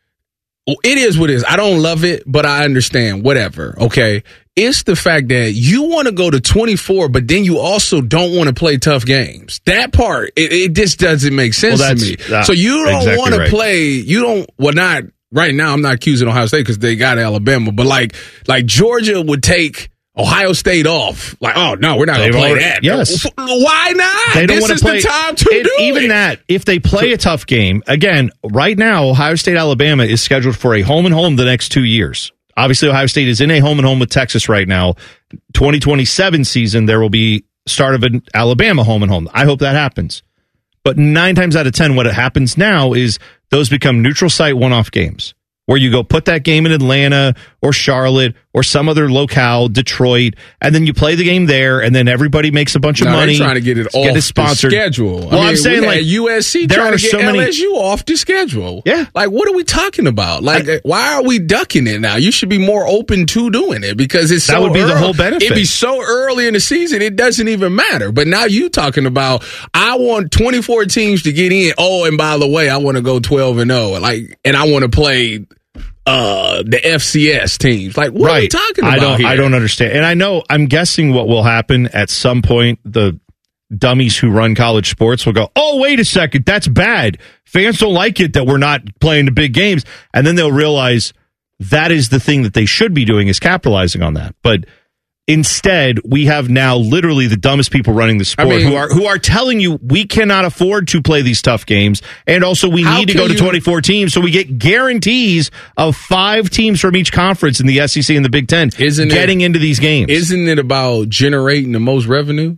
it is what it is. I don't love it, but I understand. Whatever, okay? It's the fact that you want to go to twenty-four, but then you also don't want to play tough games. That part, it, it just doesn't make sense well, to me. Uh, so you don't exactly want right. to play, you don't, well, not right now, I'm not accusing Ohio State because they got Alabama, but like, like Georgia would take Ohio State off. Like, oh, no, we're not going to play already, that. Yes. Why not? They don't this want to is play the time to it, do even it. that, if they play a tough game, again, right now, Ohio State, Alabama is scheduled for a home and home the next two years. Obviously, Ohio State is in a home and home with Texas right now. twenty twenty-seven season, there will be start of an Alabama home and home. I hope that happens. But nine times out of ten, what happens now is those become neutral site one-off games where you go put that game in Atlanta or Charlotte or some other locale, Detroit, and then you play the game there, and then everybody makes a bunch of no, money. They're trying to get it get off it sponsored. the schedule. Well, I mean, I'm saying we like had U S C there trying are to get so many, L S U off the schedule. Yeah, like what are we talking about? Like, I, why are we ducking it now? You should be more open to doing it because it's that so would be early. the whole benefit. It'd be so early in the season, it doesn't even matter. But now you talking about I want twenty-four teams to get in. Oh, and by the way, I want to go twelve and oh, like, and I want to play uh the F C S teams. Like, what right. are we talking about I don't here? I don't understand. And I know I'm guessing what will happen at some point, the dummies who run college sports will go, oh, wait a second, that's bad. Fans don't like it that we're not playing the big games. And then they'll realize that is the thing that they should be doing, is capitalizing on that. But instead, we have now literally the dumbest people running the sport I mean, who are who are telling you we cannot afford to play these tough games, and also we need to go to you, twenty-four teams, so we get guarantees of five teams from each conference in the S E C and the Big Ten isn't getting it, into these games. Isn't it about generating the most revenue?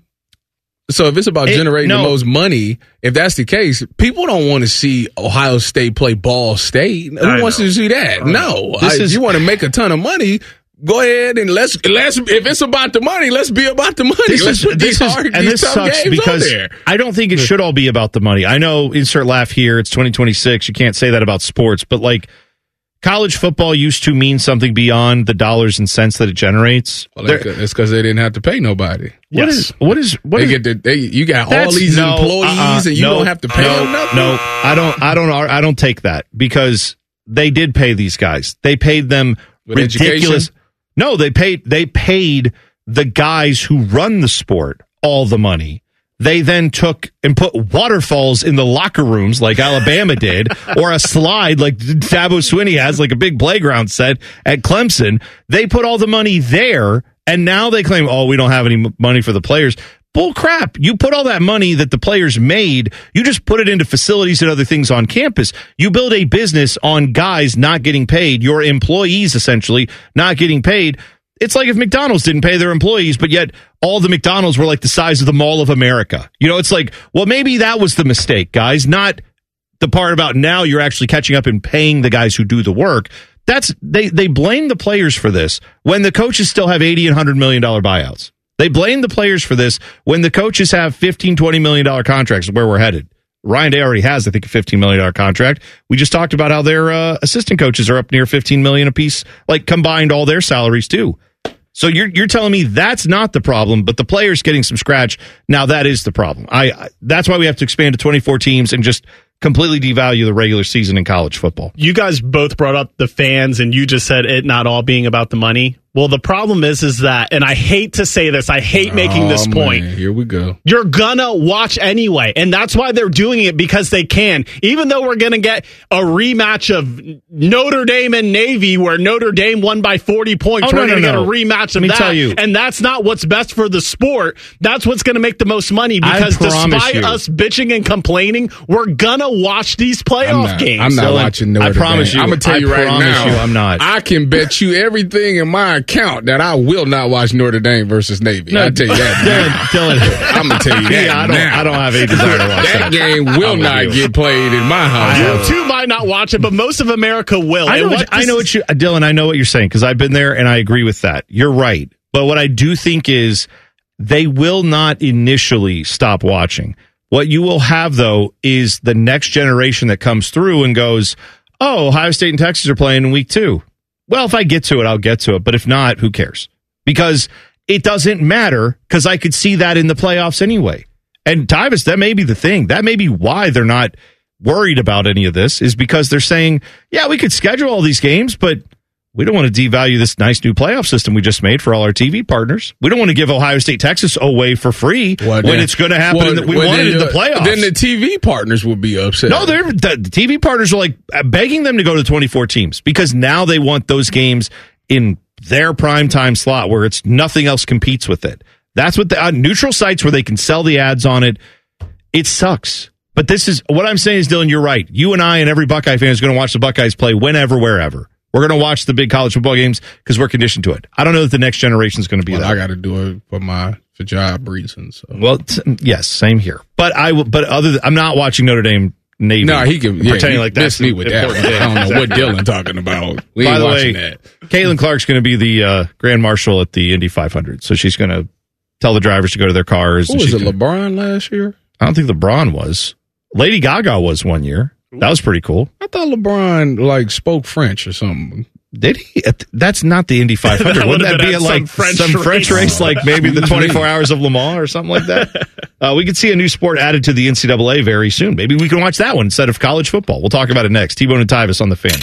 So if it's about it, generating no. the most money, if that's the case, people don't want to see Ohio State play Ball State. Who I wants know. to see that? I no. This I, is, you want to make a ton of money, go ahead and let's let's if it's about the money, let's be about the money. This let's is, put this these is, hard, and these this tough sucks games because on there. I don't think it should all be about the money. I know, insert laugh here. It's twenty twenty-six. You can't say that about sports, but like college football used to mean something beyond the dollars and cents that it generates. Well, it's because they didn't have to pay nobody. What yes. is what is what they is, get the, they, you got all these no, employees uh-uh, and you no, don't have to pay no, them nothing? No, I don't. I don't. I don't take that because they did pay these guys. They paid them With ridiculous. Education? No, they paid. They paid the guys who run the sport all the money. They then took and put waterfalls in the locker rooms like Alabama did, or a slide like Dabo Swinney has, like a big playground set at Clemson. They put all the money there, and now they claim, oh, we don't have any money for the players. Bull crap. You put all that money that the players made, you just put it into facilities and other things on campus. You build a business on guys not getting paid, your employees essentially not getting paid. It's like if McDonald's didn't pay their employees, but yet all the McDonald's were like the size of the Mall of America. You know, it's like, well, maybe that was the mistake, guys, not the part about now you're actually catching up and paying the guys who do the work. That's they they blame the players for this when the coaches still have eighty and one hundred million dollars buyouts. They blame the players for this when the coaches have fifteen, twenty million dollars contracts, where we're headed. Ryan Day already has, I think, a fifteen million dollars contract. We just talked about how their uh, assistant coaches are up near fifteen million dollars apiece, like combined all their salaries too. So you're you're telling me that's not the problem, but the players getting some scratch, now that is the problem. I, I that's why we have to expand to twenty-four teams and just completely devalue the regular season in college football. You guys both brought up the fans, and you just said it not all being about the money. Well, the problem is, is that, and I hate to say this, I hate making Oh, this point. man, here we go. You're gonna watch anyway, and that's why they're doing it, because they can. Even though we're gonna get a rematch of Notre Dame and Navy, where Notre Dame won by forty points, Oh, we're no, gonna no, get no. a rematch Let of me that. tell you. And that's not what's best for the sport. That's what's gonna make the most money, because I promise despite you. us bitching and complaining, we're gonna watch these playoff I'm not, games. I'm not Dylan, watching Notre I promise Dame. you, I'm gonna tell I you right promise now. you I'm not. I can bet you everything in my account that I will not watch Notre Dame versus Navy. No, I'll tell you that. Dylan, Dylan. I'm gonna tell you that. Yeah, I don't. now. I don't have any desire to watch That that. game will I'm with not you. get played in my house. You too might not watch it, but most of America will. I know. And What, what I this- know what you, Dylan. I know what you're saying, because I've been there and I agree with that. You're right. But what I do think is they will not initially stop watching. What you will have, though, is the next generation that comes through and goes, "Oh, Ohio State and Texas are playing in week two. Well, if I get to it, I'll get to it. But if not, who cares?" Because it doesn't matter, because I could see that in the playoffs anyway. And Tyvis, that may be the thing. That may be why they're not worried about any of this, is because they're saying, yeah, we could schedule all these games, but we don't want to devalue this nice new playoff system we just made for all our T V partners. We don't want to give Ohio State, Texas away for free Well, when then- it's going to happen. well, in the, we well, want then, it in the uh, playoffs. Then the T V partners will be upset. No, they're the, the T V partners are like begging them to go to twenty-four teams, because now they want those games in their prime time slot where it's nothing else competes with it. That's what the uh, neutral sites where they can sell the ads on it. It sucks. But this is what I'm saying is, Dylan, you're right. You and I and every Buckeye fan is going to watch the Buckeyes play whenever, wherever. We're going to watch the big college football games because we're conditioned to it. I don't know that the next generation is going to be well, that. I got to do it for my for job reasons. So. Well, t- yes, same here. But I will. But other, than, I'm not watching Notre Dame Navy. No, he can yeah, pretending he like that's missed me with that. important One. day. I don't know what Dylan talking about. We By ain't the watching way, that. Caitlin Clark's going to be the uh, Grand Marshal at the Indy five hundred, so she's going to tell the drivers to go to their cars. Who and was she's it? gonna- LeBron last year? I don't think LeBron was. Lady Gaga was one year. That was pretty cool. I thought LeBron like spoke French or something. Did he? That's not the Indy five hundred. That Wouldn't would've that been be at a, like some French some French race. race, like maybe the twenty-four hours of Le Mans or something like that? Uh, we could see a new sport added to the N C double A very soon. Maybe we can watch that one instead of college football. We'll talk about it next. T-Bone and Tyvis on the Fan.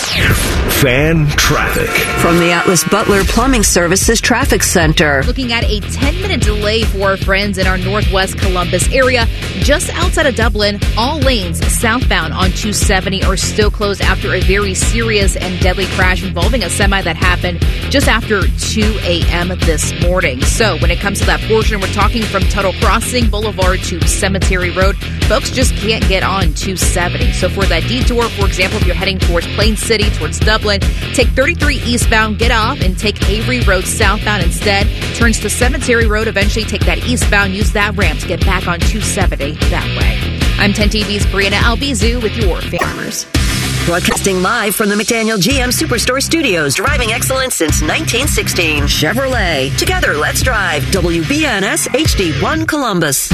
Fan traffic. From the Atlas Butler Plumbing Services Traffic Center. Looking at a ten-minute delay for our friends in our northwest Columbus area. Just outside of Dublin, all lanes southbound on two seventy are still closed after a very serious and deadly crash involving a semi that happened just after two a.m. this morning. So when it comes to that portion, we're talking from Tuttle Crossing Boulevard to Cemetery Road. Folks just can't get on two seventy. So for that detour, for example, if you're heading towards Plain City, towards Dublin, take thirty-three eastbound, get off, and take Avery Road southbound instead. Turns to Cemetery Road, eventually take that eastbound, use that ramp to get back on two seventy that way. I'm ten T V's Brianna Albizu with your Farmers. Broadcasting live from the McDaniel G M Superstore Studios. Driving excellence since nineteen sixteen. Chevrolet. Together, let's drive. W B N S H D one Columbus.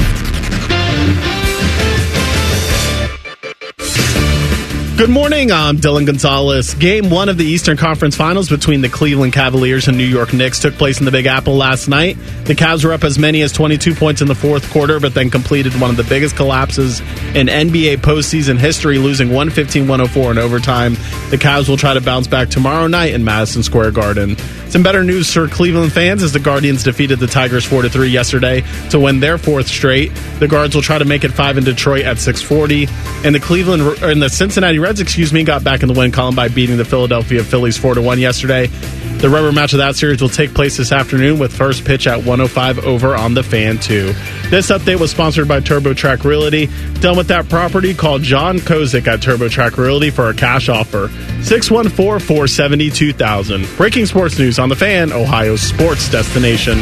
Good morning, I'm Dylan Gonzalez. Game one of the Eastern Conference Finals between the Cleveland Cavaliers and New York Knicks took place in the Big Apple last night. The Cavs were up as many as twenty-two points in the fourth quarter, but then completed one of the biggest collapses in N B A postseason history, losing one fifteen one oh four in overtime. The Cavs will try to bounce back tomorrow night in Madison Square Garden. Some better news for Cleveland fans as the Guardians defeated the Tigers four to three yesterday to win their fourth straight. The Guards will try to make it five in Detroit at six forty, and the Cleveland and the Cincinnati Reds, excuse me, got back in the win column by beating the Philadelphia Phillies four to one yesterday. The rubber match of that series will take place this afternoon with first pitch at one oh five over on the Fan two. This update was sponsored by TurboTrack Realty. Done with that property? Call John Kozik at TurboTrack Realty for a cash offer. six one four, four seven two thousand. Breaking sports news on the Fan, Ohio's sports destination.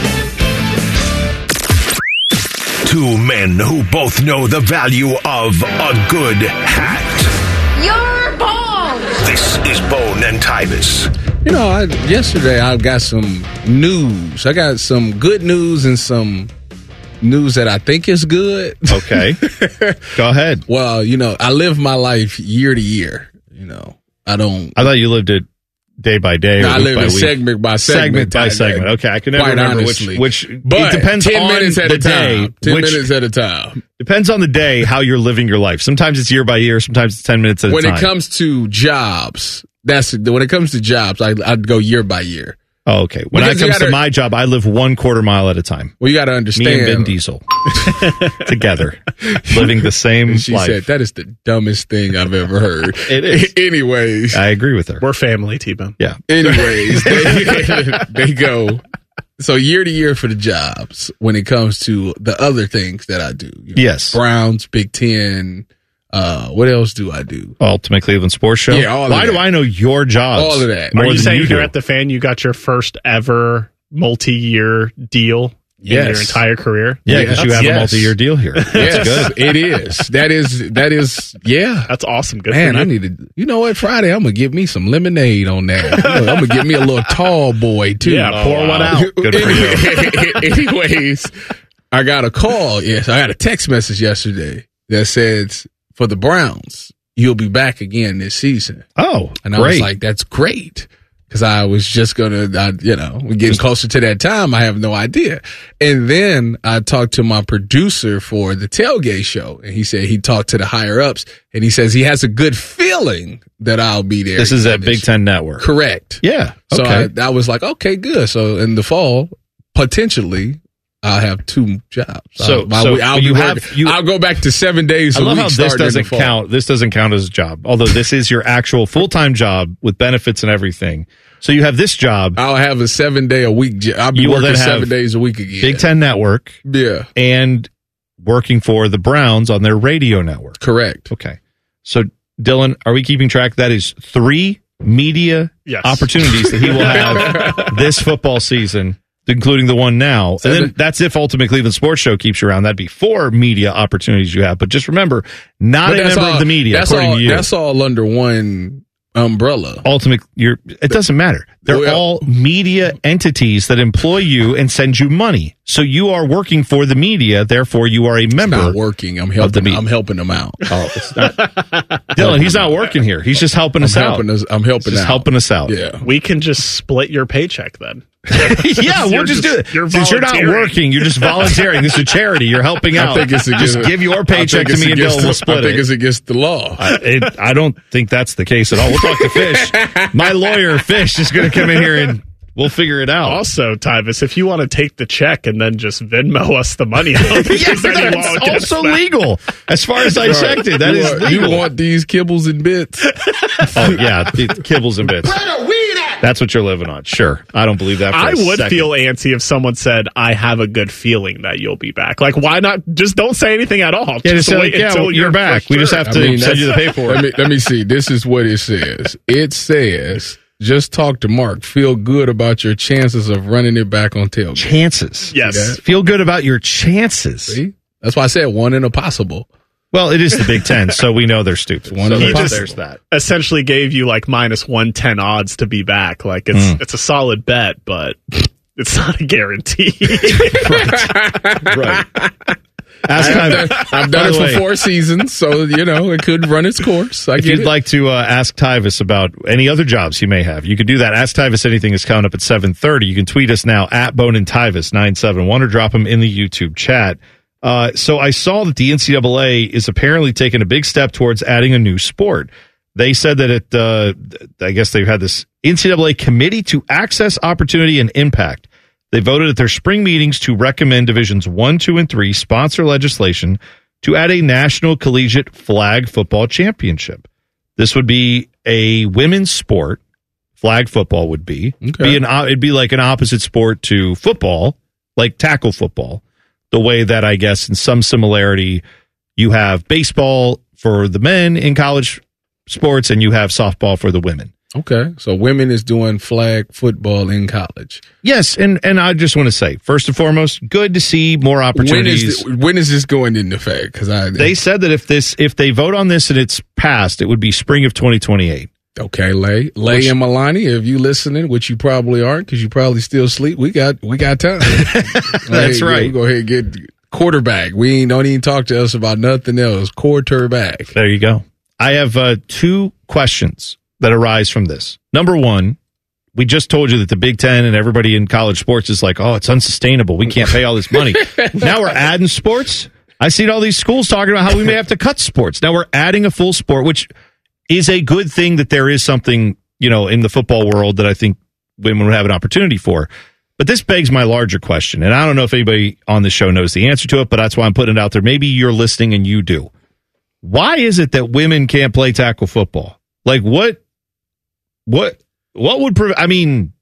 Two men who both know the value of a good hat. Your balls! This is Bone and Tyvis. You know, I, yesterday I got some news. I got some good news and some news that I think is good. Okay. Go ahead. Well, you know, I live my life year to year. You know, I don't. I thought you lived it day by day. Or I week live by it week. segment by segment. Segment by segment. Okay, I can never Quite remember honestly. which. Which But it depends ten on minutes at the a time. day. Ten which, minutes at a time. Depends on the day how you're living your life. Sometimes it's year by year. Sometimes it's ten minutes at When a time. it comes to jobs, that's when it comes to jobs. I I'd go year by year. Oh, okay. When Because it you comes gotta- to my job, I live one quarter mile at a time. Well, you got to understand. Me and Vin Diesel together, living the same And she life. said, that is the dumbest thing I've ever heard. It is. Anyways. I agree with her. We're family, T-Bone. Yeah. Anyways, they, they go. So year to year for the jobs when it comes to the other things that I do. You know, Yes. Browns, Big Ten. Uh, what else do I do? Ultimate Cleveland Sports Show. Yeah, all of Why that. do I know your jobs? All of that. More Are you than saying you here do? at the Fan you got your first ever multi-year deal in Yes. your entire career? Yeah, because you That's- have yes. a multi-year deal here. That's Yes, good. it is. That is. That is. Yeah. That's awesome. Good Man, for you. I need to. You know what? Friday, I'm gonna give me some lemonade on that. I'm gonna get me a little tall boy too. Yeah, pour one out. Good for you. Anyways, I got a call. Yes, I got a text message yesterday that says for the Browns, you'll be back again this season. Oh, And I great. was like, that's great. Because I was just going to, I, you know, we're getting closer to that time. I have no idea. And then I talked to my producer for the Tailgate Show, and he said he talked to the higher ups, and he says he has a good feeling that I'll be there. This is again at Big year. Ten Network. Correct. Yeah. So Okay. I, I was like, okay, good. So in the fall, potentially, I'll have two jobs. So- I'll, my- so I'll you be have- working- you- I'll go back to seven days I a love week. how this starting in the doesn't fall. count. This doesn't count as a job, although this is your actual full time job with benefits and everything. So you have this job. I'll have a seven day a week. jo- I'll be You will working then have seven days a week again. Big Ten Network Yeah, and working for the Browns on their radio network. correct. Okay. So Dylan, are we keeping track? That is three media Yes. opportunities that he will have this football season, including the one now. And then Seven. that's if Ultimate Cleveland Sports Show keeps you around. That'd be four media opportunities you have. But just remember, not But a that's member all- of the media, That's according all. to you. That's all under one umbrella. Ultimate, you're, it doesn't matter. They're Well, all media entities that employ you and send you money. So you are working for the media. Therefore, you are a member. Not working. I'm the helping. media. I'm helping them out. Oh, it's not. Dylan, he's not working here. He's just helping I'm us out. helping us. I'm helping Just out. helping us out. Yeah. We can just split your paycheck then. yeah, we'll You're just, do it. just- you're Since you're not volunteering. working, you're just volunteering. This is a charity. You're helping out. I think it's against, just give your I paycheck think to it's me and against Dylan. the- We'll split I think it. it's against the law. I, it. I don't think that's the case at all. We'll talk to Fish. My lawyer, Fish, is going to come in here and we'll figure it out. Also, Tyvis, if you want to take the check and then just Venmo us the money, I don't think Yes, there's any law that's against also that. legal. As far as I checked it, that you is want, legal. You want these kibbles and bits? Oh, yeah, the kibbles and bits. That's what you're living on. Sure. I don't believe that for I a would second. feel antsy if someone said, I have a good feeling that you'll be back. Like, why not? Just don't say anything at all. Yeah, just say, wait like, yeah, until well, you're for back. We just sure. have to I mean, send you the that's- paperwork. Let me, let me see. This is what it says. It says, just talk to Mark. Feel good about your chances of running it back on tailgate. Chances. Yes. See that? Feel good about your chances. See? That's why I said one in a possible. Well, it is the Big Ten, so we know they're stupid. One so of the there's, possible. there's that. Essentially gave you like minus one ten odds to be back. Like, it's Mm. it's a solid bet, but it's not a guarantee. Right. Ask I've time. done, I've By done it the for way, four seasons, so, you know, it could run its course. I if get you'd it. like to uh, ask Tyvis about any other jobs he may have, you can do that. Ask Tyvis anything is coming up at seven thirty. You can tweet us now at Bone and Tyvis nine seven one or drop him in the YouTube chat. Uh, so I saw that the N C double A is apparently taking a big step towards adding a new sport. They said that it, uh, I guess they've had this N C double A Committee to Access Opportunity and Impact. They voted at their spring meetings to recommend Divisions one, two, and three sponsor legislation to add a National Collegiate Flag Football Championship. This would be a women's sport. Flag football would be. Okay. be an, it'd be like an opposite sport to football, like tackle football. The way that I guess in some similarity, you have baseball for the men in college sports and you have softball for the women. Okay. So women is doing flag football in college. Yes, and, and I just want to say, first and foremost, good to see more When opportunities. is, the, when is this going into effect? Because I They said that if this if they vote on this and it's passed, it would be spring of twenty twenty-eight. Okay, Lay, Lay Which- and Milani, if you listening, which you probably aren't, because you probably still sleep. We got we got time. That's Hey, right. We go ahead and get quarterback. We ain't don't even talk to us about nothing else. Quarterback. There you go. I have uh, two questions that arise from this. Number one, we just told you that the Big Ten and everybody in college sports is like, oh, it's unsustainable. We can't pay all this money. Now we're adding sports. I seen all these schools talking about how we may have to cut sports. Now we're adding a full sport, which is a good thing that there is something, you know, in the football world that I think women would have an opportunity for. But this begs my larger question, and I don't know if anybody on the show knows the answer to it, but that's why I'm putting it out there. Maybe you're listening and you do. Why is it that women can't play tackle football? Like, what, what, what would, pre- I mean,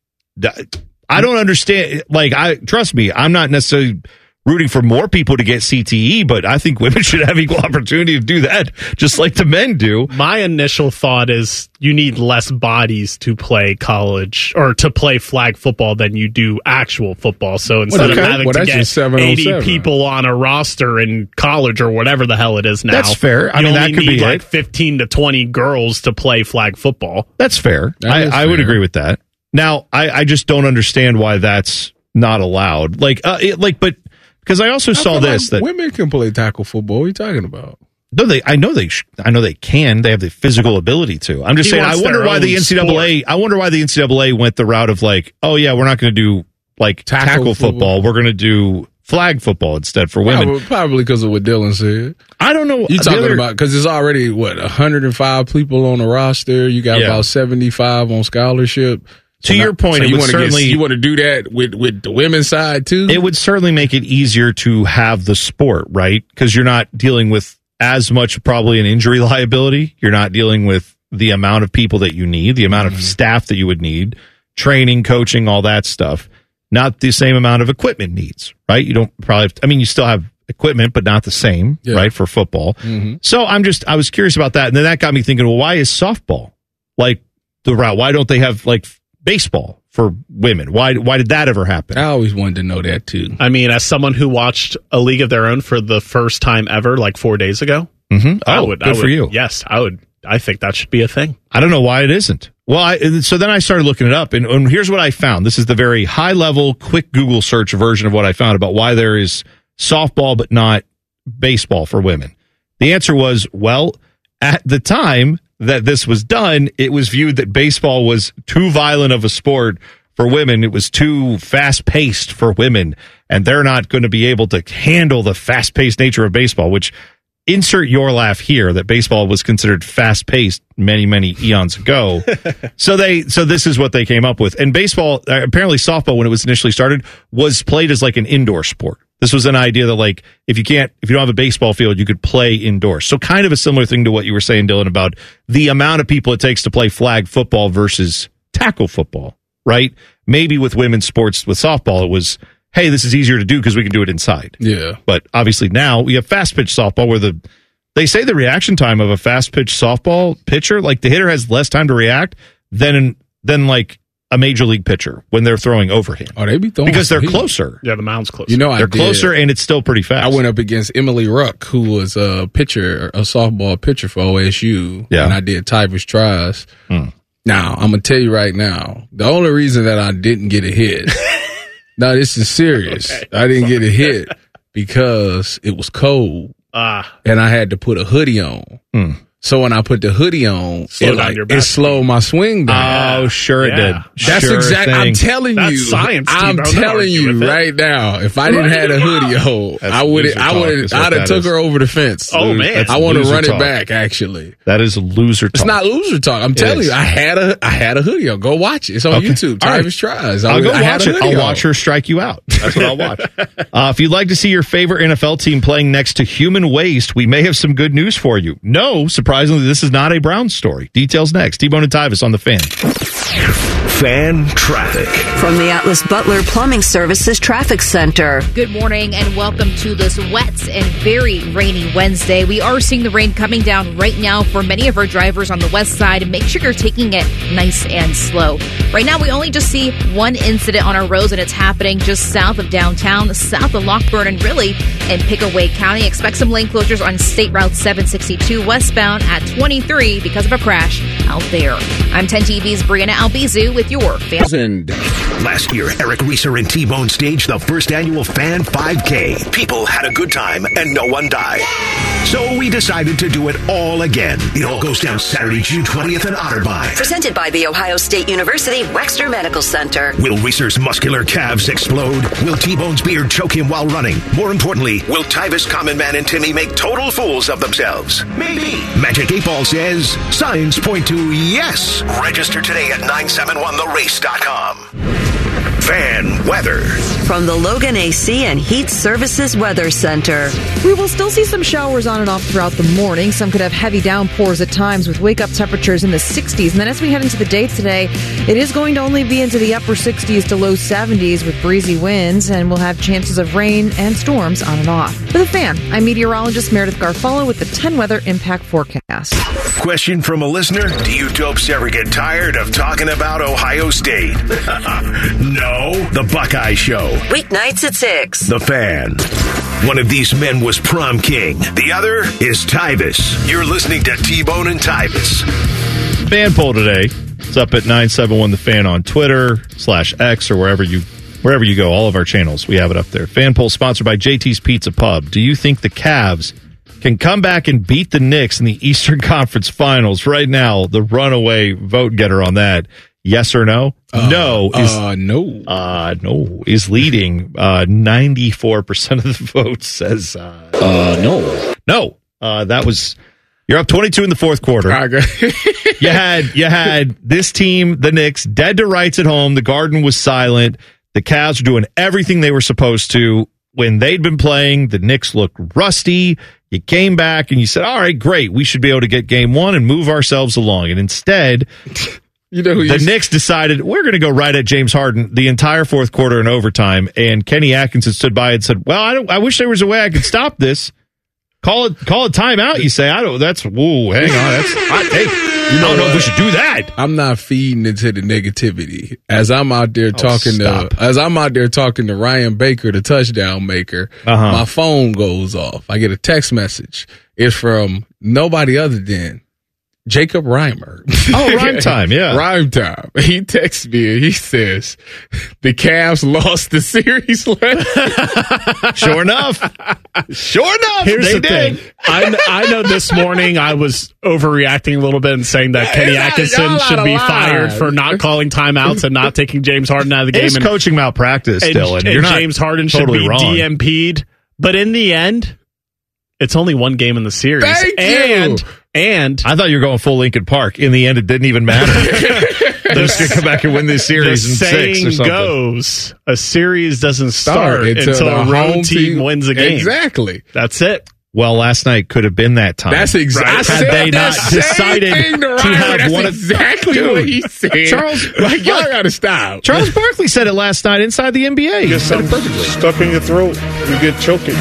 I don't understand. Like, I, trust me, I'm not necessarily rooting for more people to get C T E, but I think women should have equal opportunity to do that, just like the men do. My initial thought is you need less bodies to play college or to play flag football than you do actual football. So instead well, okay. of having well, to get eighty people on a roster in college or whatever the hell it is now, that's fair. I mean, that could need be like it. fifteen to twenty girls to play flag football. That's fair. That I, is I would fair. agree with that. Now, I, I just don't understand why that's not allowed. Like, uh, it, like, but. Because I also I saw feel this like that women can play tackle football. What are you talking about? no, they I know they sh- I know they can. They have the physical ability to. I'm just He saying. I wants wonder their why the own N C double A. I wonder why the N C double A went the route of like, oh yeah, we're not going to do like tackle, Tackle football. football. We're going to do flag football instead for women. Probably, probably because of what Dylan said. I don't know. You The talking other- about because there's already what one hundred five people on the roster. You got Yeah. about seventy-five on scholarship. To your point, so it you would wanna certainly- get, you want to do that with with the women's side too. It would certainly make it easier to have the sport, right? Because you're not dealing with as much probably an injury liability. You're not dealing with the amount of people that you need, the amount of staff that you would need, training, coaching, all that stuff. Not the same amount of equipment needs, right? You don't probably, have, I mean, you still have equipment, but not the same, Yeah. right, for football. Mm-hmm. So I'm just, I was curious about that. And then that got me thinking, well, why is softball like the route? Why don't they have like baseball for women? Why why did that ever happen? I always wanted to know that too. I mean, as someone who watched A League of Their Own for the first time ever, like four days ago, Mm-hmm. I Oh, would. good I would, for you. Yes, I would. I think that should be a thing. I don't know why it isn't. Well, I, so then I started looking it up, and, and here's what I found. This is the very high level, quick Google search version of what I found about why there is softball but not baseball for women. The answer was, well, at the time that this was done, it was viewed that baseball was too violent of a sport for women. It was too fast paced for women, and they're not going to be able to handle the fast paced nature of baseball, which insert your laugh here that baseball was considered fast paced many, many eons ago. so they, so this is what they came up with. And baseball, uh, apparently softball, when it was initially started, was played as like an indoor sport. This was an idea that like, if you can't, if you don't have a baseball field, you could play indoors. So kind of a similar thing to what you were saying, Dylan, about the amount of people it takes to play flag football versus tackle football, right? Maybe with women's sports, with softball, it was, hey, this is easier to do because we can do it inside. Yeah. But obviously now we have fast pitch softball where the, they say the reaction time of a fast pitch softball pitcher, like the hitter has less time to react than, than like a major league pitcher when they're throwing overhand. Oh, they be throwing because they're heat. closer. Yeah, the mound's closer. You know, They're I did. closer and it's still pretty fast. I went up against Emily Ruck, who was a pitcher, a softball pitcher for O S U. Yeah. And I did Tivers tries. Hmm. Now, I'm going to tell you right now, the only reason that I didn't get a hit, now this is serious. Okay. I didn't get a hit because it was cold Ah, and I had to put a hoodie on. Hmm. So when I put the hoodie on, Slow it, down like, your it back slowed my swing down. Oh, sure it Yeah. did. That's Sure exactly. I'm thing. telling That's you, science, I'm Steve. Don't telling argue you with it. right now. If I didn't have a hoodie on, That's I would. loser I talk would. is what I'd have that took is. her over the fence. Oh, man. That's I want to loser run talk. it back. Actually, That is loser talk. it's not loser talk. I'm telling is. you, I had a. I had a hoodie on. Go watch it. It's on Okay. YouTube. All right. Tivers tries. I I'll would- go I had watch a it. hoodie I'll on. watch her strike you out. That's what I'll watch. Uh, if you'd like to see your favorite N F L team playing next to human waste, we may have some good news for you. No, surprisingly, this is not a Browns story. Details next. T-Bone and Tyvis on the Fan. Fan traffic. From the Atlas Butler Plumbing Services Traffic Center. Good morning and welcome to this wet and very rainy Wednesday. We are seeing the rain coming down right now for many of our drivers on the west side. Make sure you're taking it nice and slow. Right now, we only just see one incident on our roads, and it's happening just south of downtown, south of Lockburn, and really in Pickaway County. Expect some lane closures on State Route seven sixty-two westbound at twenty-three because of a crash out there. I'm ten T V's Brianna Albizu with your fan. Last year, Eric Reeser and T-Bone staged the first annual Fan five K. People had a good time and no one died. So we decided to do it all again. It all goes down Saturday, June twentieth in Otterbein. Presented by The Ohio State University Wexner Medical Center. Will Reeser's muscular calves explode? Will T-Bone's beard choke him while running? More importantly, will Tyvis, Common Man, and Timmy make total fools of themselves? Maybe. Magic eight Ball says signs point to yes. Register today at nine seven one the race dot com. Fan weather. From the Logan A C and Heat Services Weather Center. We will still see some showers on and off throughout the morning. Some could have heavy downpours at times with wake-up temperatures in the sixties. And then as we head into the day today, it is going to only be into the upper sixties to low seventies with breezy winds, and we'll have chances of rain and storms on and off. For the Fan, I'm meteorologist Meredith Garfolo with the ten Weather Impact Forecast. Question from a listener: do you dopes ever get tired of talking about Ohio State? No, the Buckeye Show. Weeknights at six. The Fan. One of these men was prom king. The other is Tyvis. You're listening to T-Bone and Tyvis. Fan poll today. It's up at nine seven one The Fan on Twitter slash X or wherever you wherever you go. All of our channels, we have it up there. Fan poll sponsored by J T's Pizza Pub. Do you think the Cavs can come back and beat the Knicks in the Eastern Conference Finals? Right now, the runaway vote getter on that, yes or no? Uh, no is uh, no. Uh, no is leading. Uh, ninety-four percent of the vote says uh, Uh, no. no. Uh, that was you're up twenty-two in the fourth quarter. you had you had this team, the Knicks, dead to rights at home. The Garden was silent. The Cavs were doing everything they were supposed to. When they'd been playing, the Knicks looked rusty. You came back and you said, all right, great. We should be able to get game one and move ourselves along. And instead, you know, who the you Knicks decided we're going to go right at James Harden the entire fourth quarter and overtime. And Kenny Atkinson stood by and said, well, I, don't, I wish there was a way I could stop this. Call it call it timeout. You say, I don't, that's, whoa, hang on. That's hot take. You know, I don't know if we should do that. I'm not feeding into the negativity. As I'm out there talking stop. to, as I'm out there talking to Ryan Baker, the touchdown maker, Uh-huh. my phone goes off. I get a text message. It's from nobody other than Jacob Reimer. Oh, Rhyme Time, yeah. Rhyme Time. He texts me and he says, the Cavs lost the series last. Sure enough. Sure enough. Here's they the did. thing. I, I know this morning I was overreacting a little bit and saying that Kenny Y'all Atkinson out should of be line. fired for not calling timeouts and not taking James Harden out of the game. It's and, coaching malpractice, and, Dylan. and You're not James Harden totally should be wrong. D M P'd. But in the end, it's only one game in the series. Thank and you. and I thought you were going full Lincoln Park. In the end, it didn't even matter. They're just going to come back and win this the series in six saying or something. goes, a series doesn't start, Start until, the a road home team wins a game. Exactly. That's it. Well, last night could have been that time. That's exactly. Right. I Had said they that not same decided thing to, to Ryder. have That's one of- exactly Dude, what he said. Charles- like y'all look, got to stop. Charles Barkley said it last night inside the N B A. You get something stuck in your throat, you get choking.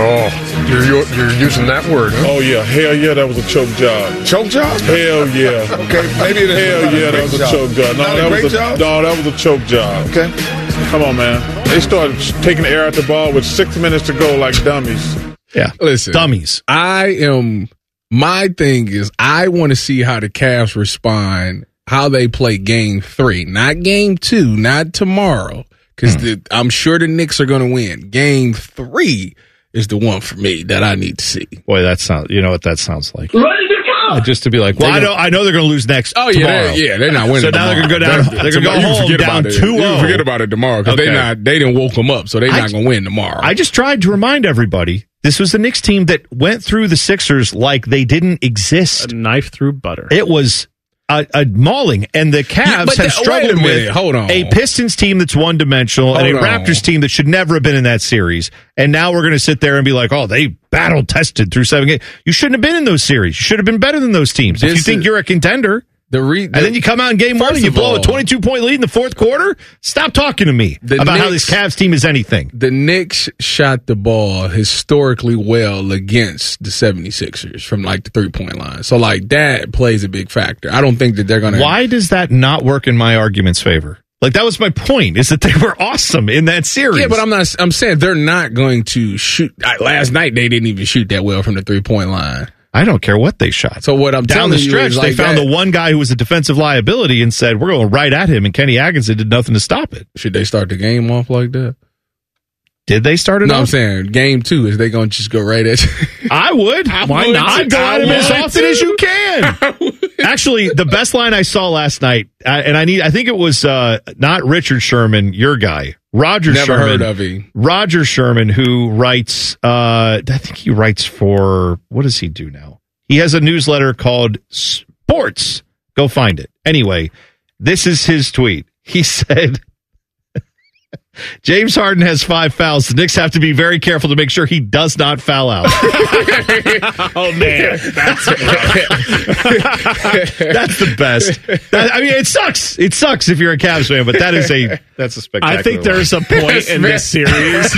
Oh, you're, you're you're using that word, huh? Oh yeah, hell yeah, that was a choke job. Choke job? Hell yeah. Okay, maybe it is. Hell not a yeah, that great was a job. choke job. No, Not a that great was a job? no, that was a choke job. Okay. Come on, man. They started taking the air out the ball with six minutes to go like dummies. Yeah. Listen, Dummies. I am. My thing is, I want to see how the Cavs respond, how they play game three, not game two, not tomorrow, because Hmm. I'm sure the Knicks are going to win. Game three is the one for me that I need to see. Boy, that sounds. You know what that sounds like? Ready to go! Uh, just to be like, well, I know, I know they're going to lose next. Oh yeah, tomorrow. they're, yeah, they're not winning. So now they're tomorrow. going to go down. They're going to go You home forget down about it. two You oh. forget about it tomorrow because Okay. they not. They didn't woke them up, so they're I not j- going to win tomorrow. I just tried to remind everybody this was the Knicks team that went through the Sixers like they didn't exist. A knife through butter. It was a, a mauling, and the Cavs Yeah, but have that- struggled wait a minute. with Hold on. a Pistons team that's one-dimensional and a Hold on. Raptors team that should never have been in that series. And now we're going to sit there and be like, oh, they battle-tested through seven games. You shouldn't have been in those series. You should have been better than those teams. If you This think is- you're a contender, the re- the, and then you come out in game one First and you of blow a all, twenty-two point lead in the fourth quarter, stop talking to me The about how this Knicks- Cavs team is anything. the Knicks shot the ball historically well against the 76ers from like the three-point line. So like that plays a big factor. I don't think that they're going to. Why does that not work in my argument's favor? Like, that was my point, is that they were awesome in that series. Yeah, but I'm not. I'm saying they're not going to shoot. I- Last night they didn't even shoot that well from the three-point line. I don't care what they shot. So what I'm Down telling the you stretch, is they like found that. the one guy who was a defensive liability and said, we're going right at him, and Kenny Atkinson did nothing to stop it. Should they start the game off like that? Did they start it No, off? I'm saying game two. Is they going to just go right at you? I would. I Why would not? too. I'd go I at him as would often too. as you can. Actually, the best line I saw last night, uh, and I need, I think it was uh, not Richard Sherman, your guy, Roger Never Sherman. heard of him. Roger Sherman, who writes, uh, I think he writes for, what does he do now? He has a newsletter called Sports. Go find it. Anyway, this is his tweet. He said, James Harden has five fouls. The Knicks have to be very careful to make sure he does not foul out. Oh, man. That's That's the best. That, I mean, it sucks. It sucks if you're a Cavs fan, but that is a that's a spectacular. I think there's a point in this series.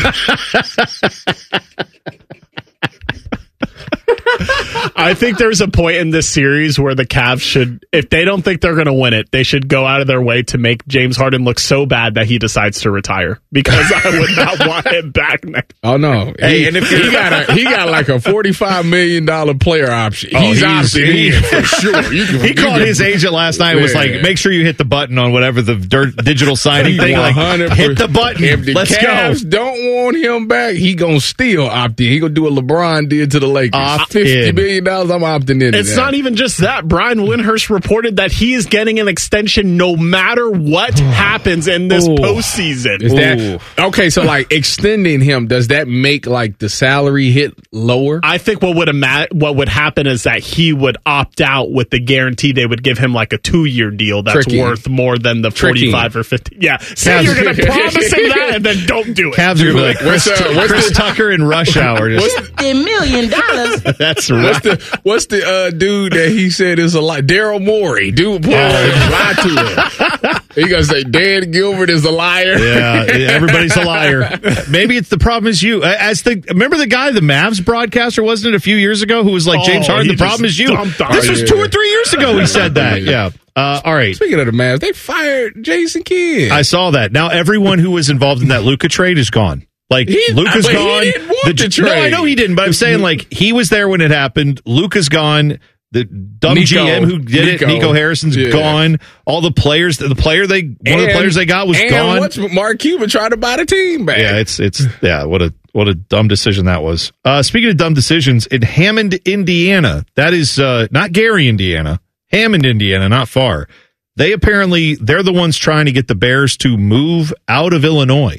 I think there's a point in this series where the Cavs should, if they don't think they're going to win it, they should go out of their way to make James Harden look so bad that he decides to retire, because I would not want him back next. Oh no! Hey, he, and if he you're- got a he got like a forty-five million dollar player option. Oh, he's, he's- opted he- in for sure. You can, He you called can- his agent last night and was Yeah. like, make sure you hit the button on whatever the dirt, digital signing thing. Like, one hundred percent hit the button. If the Let's Cavs go. don't want him back, he gonna still opt in. He gonna do what LeBron did to the Lakers. Opt Fifty in. million dollars. I'm opting in. It's not even just that. Brian Windhorst reported that he is getting an extension no matter what happens in this Ooh. postseason. Is that okay? So like extending him, does that make like the salary hit lower? I think what would ima- what would happen is that he would opt out with the guarantee they would give him like a two year deal that's Tricky. worth more than the Tricky. forty-five or fifty. Yeah, so Cavs- you're going to promise him that and then don't do it. Cavs are going to be like Chris, What's, uh, what's Chris the- Tucker in Rush Hour. Just, fifty million dollars. that's What's right. the what's the uh, dude that he said is a lie? Daryl Morey. Dude, pull lie to him. He gonna say Dan Gilbert is a liar. Yeah, everybody's a liar. Maybe it's the problem is you. As the remember the guy, the Mavs broadcaster, wasn't it a few years ago, who was like, Oh, James Harden, he the problem is just you. dumped on This him. was two or three years ago he said that. Yeah. Uh, all right. Speaking of the Mavs, they fired Jason Kidd. I saw that. Now everyone who was involved in that Luka trade is gone. Like He- Luka's but he gone. didn't want the No, I trade. know he didn't, but I'm saying like he was there when it happened. Luka's gone. The dumb Nico. G M who did Nico. it, Nico Harrison's Yeah. gone. All the players, the player they, one of the And- players they got was and gone. What's Mark Cuban trying to buy the team back? Yeah, it's it's yeah. What a what a dumb decision that was. Uh, speaking of dumb decisions, in Hammond, Indiana, that is uh, not Gary, Indiana, Hammond, Indiana, not far. They apparently they're the ones trying to get the Bears to move out of Illinois,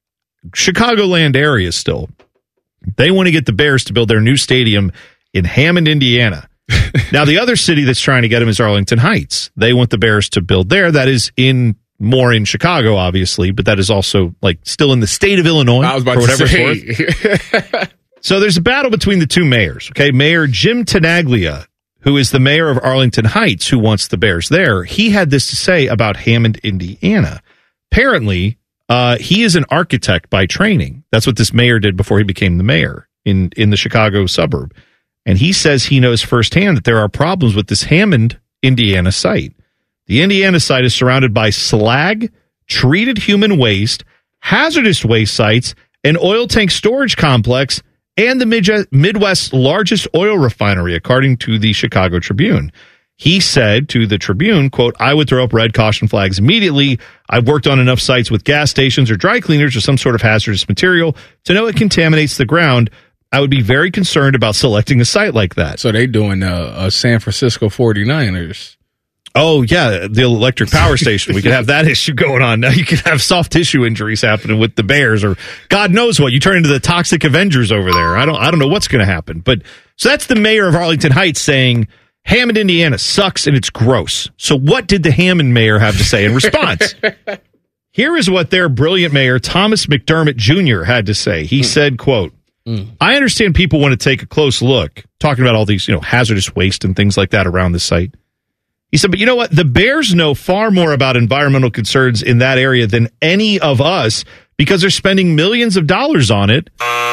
Chicagoland area. Still, they want to get the Bears to build their new stadium in Hammond, Indiana. Now, the other city that's trying to get them is Arlington Heights. They want the Bears to build there. That is in more in Chicago, obviously, but that is also like still in the state of Illinois. I was about for whatever to it's say. worth. So there's a battle between the two mayors. Okay, Mayor Jim Tenaglia, who is the mayor of Arlington Heights, who wants the Bears there. He had this to say about Hammond, Indiana. Apparently, uh, he is an architect by training. That's what this mayor did before he became the mayor in in the Chicago suburb. And he says he knows firsthand that there are problems with this Hammond, Indiana site. The Indiana site is surrounded by slag, treated human waste, hazardous waste sites, an oil tank storage complex, and the Mid- Midwest's largest oil refinery, according to the Chicago Tribune. He said to the Tribune, quote, I would throw up red caution flags immediately. I've worked on enough sites with gas stations or dry cleaners or some sort of hazardous material to know it contaminates the ground. I would be very concerned about selecting a site like that. So they doing uh, a San Francisco forty-niners. Oh, yeah, the electric power station. We could have that issue going on. Now you could have soft tissue injuries happening with the Bears or God knows what. You turn into the toxic Avengers over there. I don't I don't know what's going to happen. But so that's the mayor of Arlington Heights saying Hammond, Indiana sucks and it's gross. So what did the Hammond mayor have to say in response? Here is what their brilliant mayor, Thomas McDermott Junior, had to say. He mm. said, quote, mm. I understand people want to take a close look, talking about all these, you know, hazardous waste and things like that around the site. He said, but you know what? The Bears know far more about environmental concerns in that area than any of us because they're spending millions of dollars on it.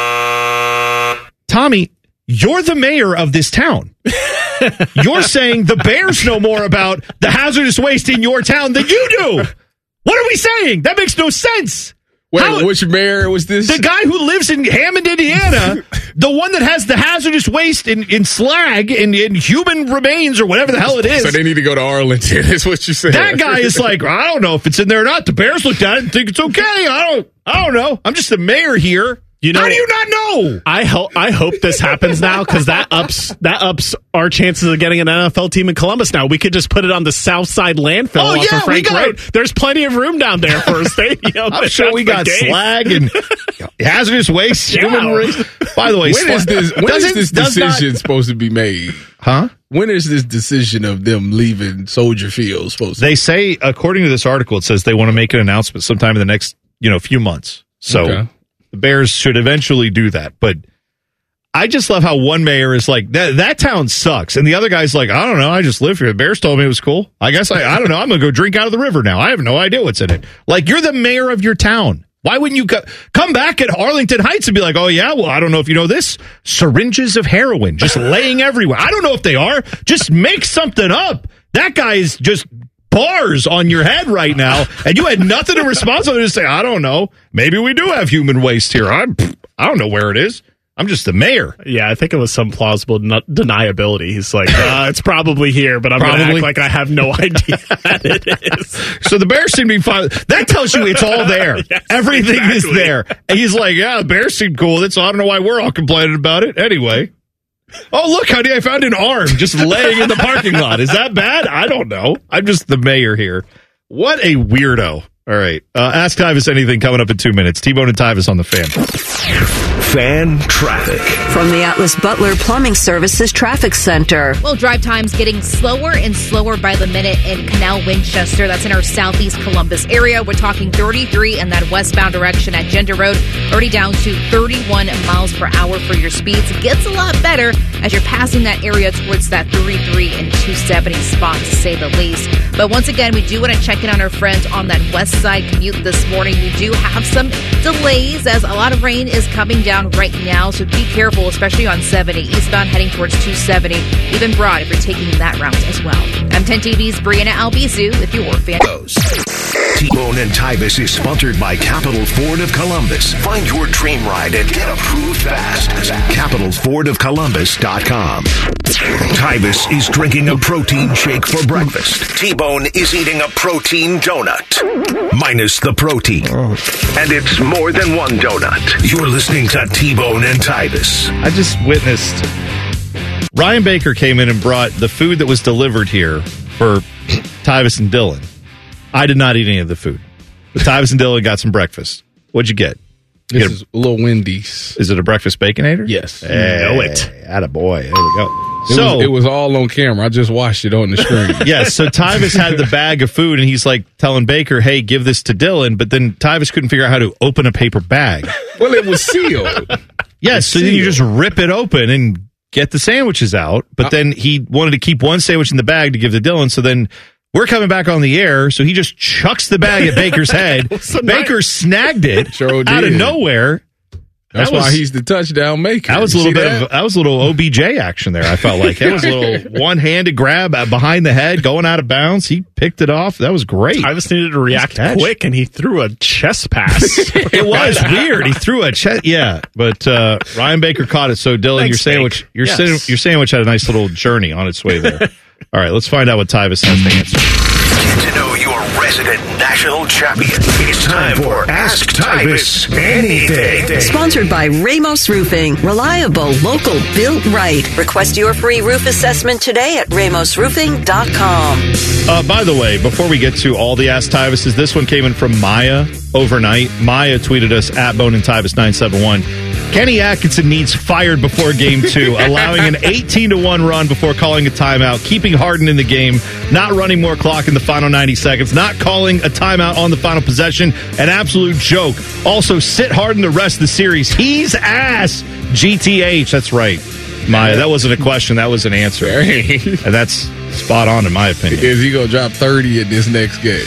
Tommy, you're the mayor of this town. You're saying the Bears know more about the hazardous waste in your town than you do. What are we saying? That makes no sense. Wait, How- which mayor was this? The guy who lives in Hammond, Indiana, the one that has the hazardous waste in, in slag and in human remains or whatever the hell it is. So they need to go to Arlington, is what you said. That guy is like, I don't know if it's in there or not. The Bears looked at it and think it's okay. I don't I don't know. I'm just the mayor here. You know, How do you not know? I hope I hope this happens now because that ups that ups our chances of getting an N F L team in Columbus. Now we could just put it on the South Side landfill Oh, off yeah, of we Frank got- Road. There's plenty of room down there for a stadium. I'm if sure that's we the got case. slag and hazardous waste, Yeah. human waste. By the way, When is this, when is doesn't- this does decision not- supposed to be made? Huh? When is this decision of them leaving Soldier Field supposed to They say, according to this article, it says they want to make an announcement sometime in the next, you know, few months. So Okay. the Bears should eventually do that. But I just love how one mayor is like, that, that town sucks. And the other guy's like, I don't know. I just live here. The Bears told me it was cool. I guess I, I don't know. I'm going to go drink out of the river now. I have no idea what's in it. Like, you're the mayor of your town. Why wouldn't you co- come back at Arlington Heights and be like, oh, yeah, well, I don't know if you know this. Syringes of heroin just laying everywhere. I don't know if they are. Just make something up. That guy is just bars on your head right now. And you had nothing to respond to. Just say, I don't know. Maybe we do have human waste here. I'm, I don't know where it is. I'm just the mayor. Yeah, I think it was some plausible n- deniability. He's like, uh, it's probably here, but I'm going to Probably. act like I have no idea that it is. So the Bears seem to be fine. That tells you it's all there. Yes, Everything is exactly. there. And he's like, yeah, the Bears seem cool. That's, I don't know why we're all complaining about it. Anyway. Oh, look, honey, I found an arm just laying in the parking lot. Is that bad? I don't know. I'm just the mayor here. What a weirdo. All right. Uh, ask Tyvis anything coming up in two minutes. T-Bone and Tyvis on the Fan. Fan traffic. From the Atlas Butler Plumbing Services Traffic Center. Well, drive times getting slower and slower by the minute in Canal Winchester. That's in our southeast Columbus area. We're talking thirty-three in that westbound direction at Gender Road, already down to thirty-one miles per hour for your speeds. It gets a lot better as you're passing that area towards that thirty-three and two seventy spot, to say the least. But once again, we do want to check in on our friends on that west side commute this morning. We do have some delays as a lot of rain is coming down right now, so be careful, especially on seventy eastbound heading towards two seventy, even Broad if you're taking that route as well. I'm ten T V's Brianna Albizu with your fan. T-Bone and Tyvis is sponsored by Capital Ford of Columbus. Find your dream ride and get approved fast at capital ford of columbus dot com. Tyvis is drinking a protein shake for breakfast. T-Bone is eating a protein donut, minus the protein. And it's more than one donut. You're listening to T-Bone and Tyvis. I just witnessed Ryan Baker came in and brought the food that was delivered here for Tyvis and Dylan. I did not eat any of the food. But Tyvis and Dylan got some breakfast. What'd you get? You This get a- is a little Wendy's. Is it a breakfast Baconator? Yes. Hey, Know it. attaboy. There we go. It, so was, it was all on camera. I just watched it on the screen. yes, so Tyvis had the bag of food, and he's like telling Baker, hey, give this to Dylan. But then Tyvis couldn't figure out how to open a paper bag. Well, it was sealed. Yes, so then you just rip it open and get the sandwiches out. But then he wanted to keep one sandwich in the bag to give to Dylan. So then we're coming back on the air, so he just chucks the bag at Baker's head. Baker snagged it Sure out of did. nowhere. That's That was- why he's the touchdown maker. That was a You little see bit that? of that was a little O B J action there. I felt like that was a little one-handed grab uh, behind the head, going out of bounds. He picked it off. That was great. I just needed to react Nice catch. quick, and he threw a chest pass. It was weird. He threw a chest. Yeah, but uh, Ryan Baker caught it. So Dylan, Thanks, your sandwich, Hank. your Yes. san- your sandwich had a nice little journey on its way there. All right, let's find out what Tyvis has to answer. Get to know your resident national champion. It's time for Ask Tyvis Anything. Sponsored by Ramos Roofing. Reliable, local, built right. Request your free roof assessment today at ramos roofing dot com. Uh, by the way, before we get to all the Ask Tyvises, this one came in from Maya overnight. Maya tweeted us at Bone and Tyvis nine seven one. Kenny Atkinson needs fired before game two, allowing an eighteen to one run before calling a timeout, keeping Harden in the game, not running more clock in the final ninety seconds, not calling a timeout on the final possession. An absolute joke. Also, sit Harden the rest of the series. He's ass. G T H. That's right, Maya. That wasn't a question. That was an answer. And that's spot on, in my opinion. Is he going to drop thirty in this next game?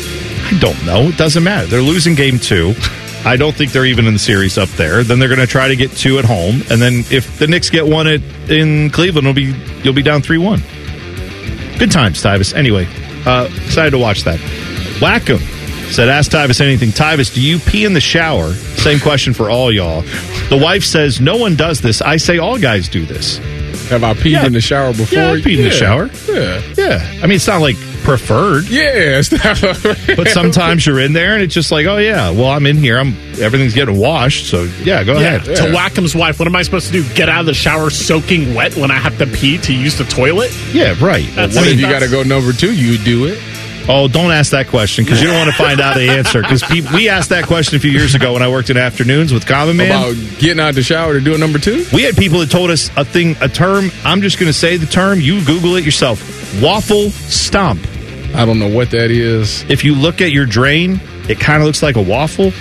I don't know. It doesn't matter. They're losing game two. I don't think they're even in the series up there. Then they're going to try to get two at home, and then if the Knicks get one at in Cleveland, it'll be you'll be down three one. Good times, Tyvis. Anyway, uh, excited to watch that. Wacom said, ask Tyvis anything. Tyvis, do you pee in the shower? Same question for all y'all. The wife says, no one does this. I say all guys do this. Have I peed Yeah. in the shower before? Yeah, I peed in the shower. Yeah. Yeah. I mean, it's not like preferred. Yeah. It's not, But sometimes you're in there and it's just like, oh, yeah, well, I'm in here. I'm everything's getting washed. So, yeah, go Yeah, ahead. to Wackham's wife, what am I supposed to do? Get out of the shower soaking wet when I have to pee to use the toilet? Yeah, right. That's- What if you that's- got to go number two? You do it. Oh, don't ask that question because you don't want to find out the answer. Because we asked that question a few years ago when I worked in afternoons with Common Man. About getting out of the shower to do a number two? We had people that told us a thing, a term. I'm just going to say the term. You Google it yourself. Waffle stomp. I don't know what that is. If you look at your drain, it kind of looks like a waffle.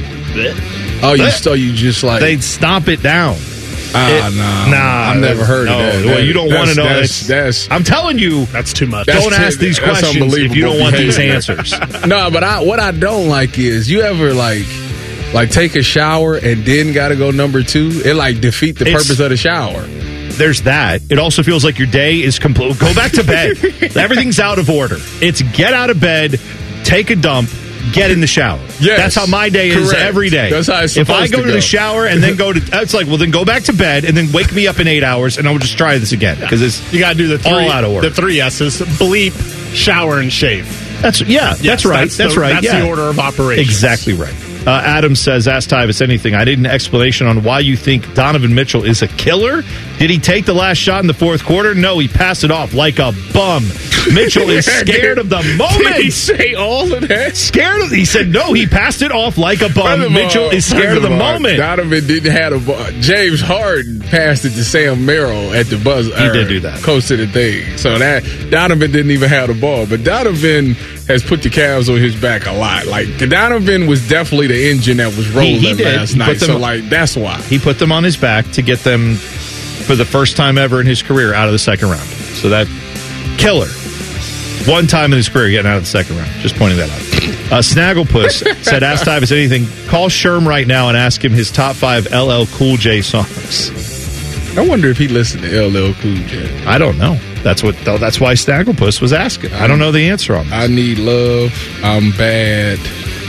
Oh, you so you just like They'd stomp it down. Ah, It- nah, nah, I've never heard no, of that. well, That- you don't want to that's- know. That's, That's, that's I'm telling you, That's too much. That's don't t- ask these that's questions if you don't want these unbelievable answers. No, but I what I don't like is you ever like like take a shower and then got to go number two. It like defeat the It's- purpose of the shower. There's that. It also feels like your day is complete. Go back to bed. Everything's out of order. It's get out of bed, take a dump, get in the shower. Yes. That's how my day is Correct. every day. That's how it's If I supposed go to to, go. the shower and then go to, it's like, well, then go back to bed and then wake me up in eight hours and I'll just try this again because it's You got to do the three, all out of order. the three S's: bleep, shower, and shave. That's yeah, Yes, that's right. that's That's, the- right. that's yeah. the order of operations. Exactly right. Uh, Adam says, ask Tyvis anything. I need an explanation on why you think Donovan Mitchell is a killer. Did he take the last shot in the fourth quarter? No, he passed it off like a bum. Mitchell is scared of the moment. Did he say all of that? Scared of, he said, no, he passed it off like a bum. First of Mitchell all- is scared of first the all, moment. Donovan didn't have a ball. James Harden passed it to Sam Merrill at the buzzer. He did do that. Close to the thing. So that Donovan didn't even have the ball. But Donovan has put the Cavs on his back a lot. Like Donovan was definitely the engine that was rolling He- he did. last He put night. them- So like that's why. He put them on his back to get them for the first time ever in his career out of the second round. So that killer. One time in his career getting out of the second round. Just pointing that out. Uh, Snagglepuss said, ask Tyvis anything. Call Sherm right now and ask him his top five L L Cool J songs. I wonder if he listened to L L Cool J. I don't know. That's what. That's why Snagglepuss was asking. I don't know the answer on this. I Need Love, I'm Bad,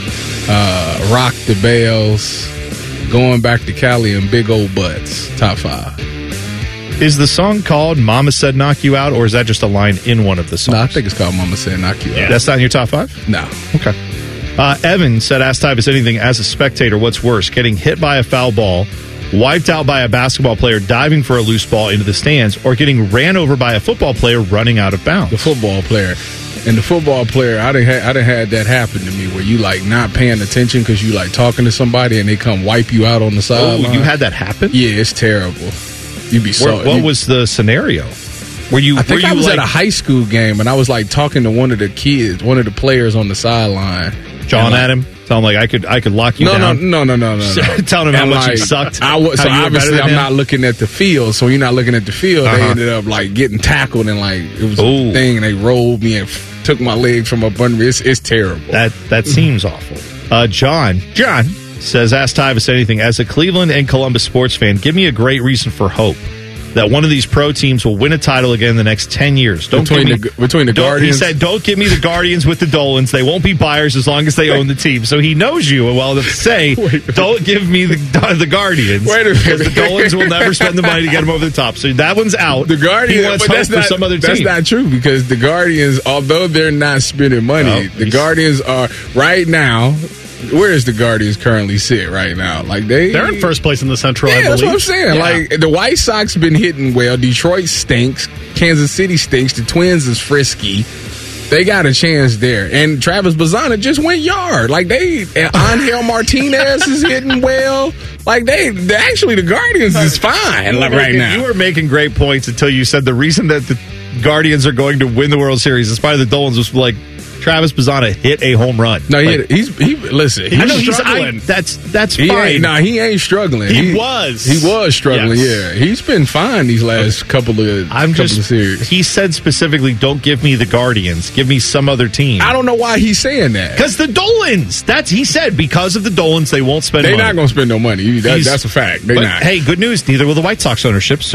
uh, Rock the Bells, Going Back to Cali, and Big Old Butts. Top five. Is the song called Mama Said Knock You Out, or is that just a line in one of the songs? No, I think it's called Mama Said Knock You Out. That's not in your top five? No. Okay. Uh, Evan said, ask Tyvis anything. As a spectator, what's worse, getting hit by a foul ball, wiped out by a basketball player diving for a loose ball into the stands, or getting ran over by a football player running out of bounds? The football player. And the football player, I didn't ha- I didn't had that happen to me where you like not paying attention because you like talking to somebody and they come wipe you out on the Oh, sideline. you had that happen? Yeah, it's terrible. You'd be so. Where- what you- was the scenario? Were you? I think were I you was like, at a high school game and I was like talking to one of the kids, one of the players on the sideline. John And, like, Adam? Telling him like I could I could lock you no, down. No, no, no, no, no, no. Telling him how And, much like, he sucked. I was, how so you were better obviously than I'm him? not looking at the field. So when you're not looking at the field, Uh-huh. they ended up like getting tackled and like it was Ooh. a thing. And they rolled me and f- took my legs from up under me. It's, it's terrible. That that seems awful. Uh, John John says, ask Tyvis anything. As a Cleveland and Columbus sports fan, give me a great reason for hope that one of these pro teams will win a title again in the next ten years. Don't between give me, the between the don't- Guardians. He said, don't give me the Guardians with the Dolans. They won't be buyers as long as they own the team. So he knows you well enough to say, don't give me the, the Guardians. Wait a minute. Because the Dolans will never spend the money to get them over the top. So that one's out. The Guardians, He wants but hope that's for not some other that's team. not true because the Guardians, although they're not spending money, Oh, the he's- Guardians are right now. Where is the Guardians currently sit right now? Like they They're in first place in the Central, Yeah, I that's believe. what I'm saying. Yeah. Like the White Sox been hitting well. Detroit stinks. Kansas City stinks. The Twins is frisky. They got a chance there. And Travis Bazzana just went yard. Like they, and Angel Martinez is hitting well. Like they, they actually the Guardians is fine You like were right making- now. You were making great points until you said the reason that the Guardians are going to win the World Series in spite of the Dolans was like Travis Bazzana hit a home run. No, he, Like, he's he. Listen, I know he's he's I, struggling. that's that's He fine. ain't, nah, he ain't struggling. He was. He was struggling. Yes. Yeah, he's been fine these last couple of I'm couple just. of series. He said specifically, "Don't give me the Guardians. Give me some other team." I don't know why he's saying that. Because the Dolans. That's he said. Because of the Dolans, they won't spend. They're money. not going to spend no money. That, He's- that's a fact. They're But not. hey, good news. Neither will the White Sox ownership. So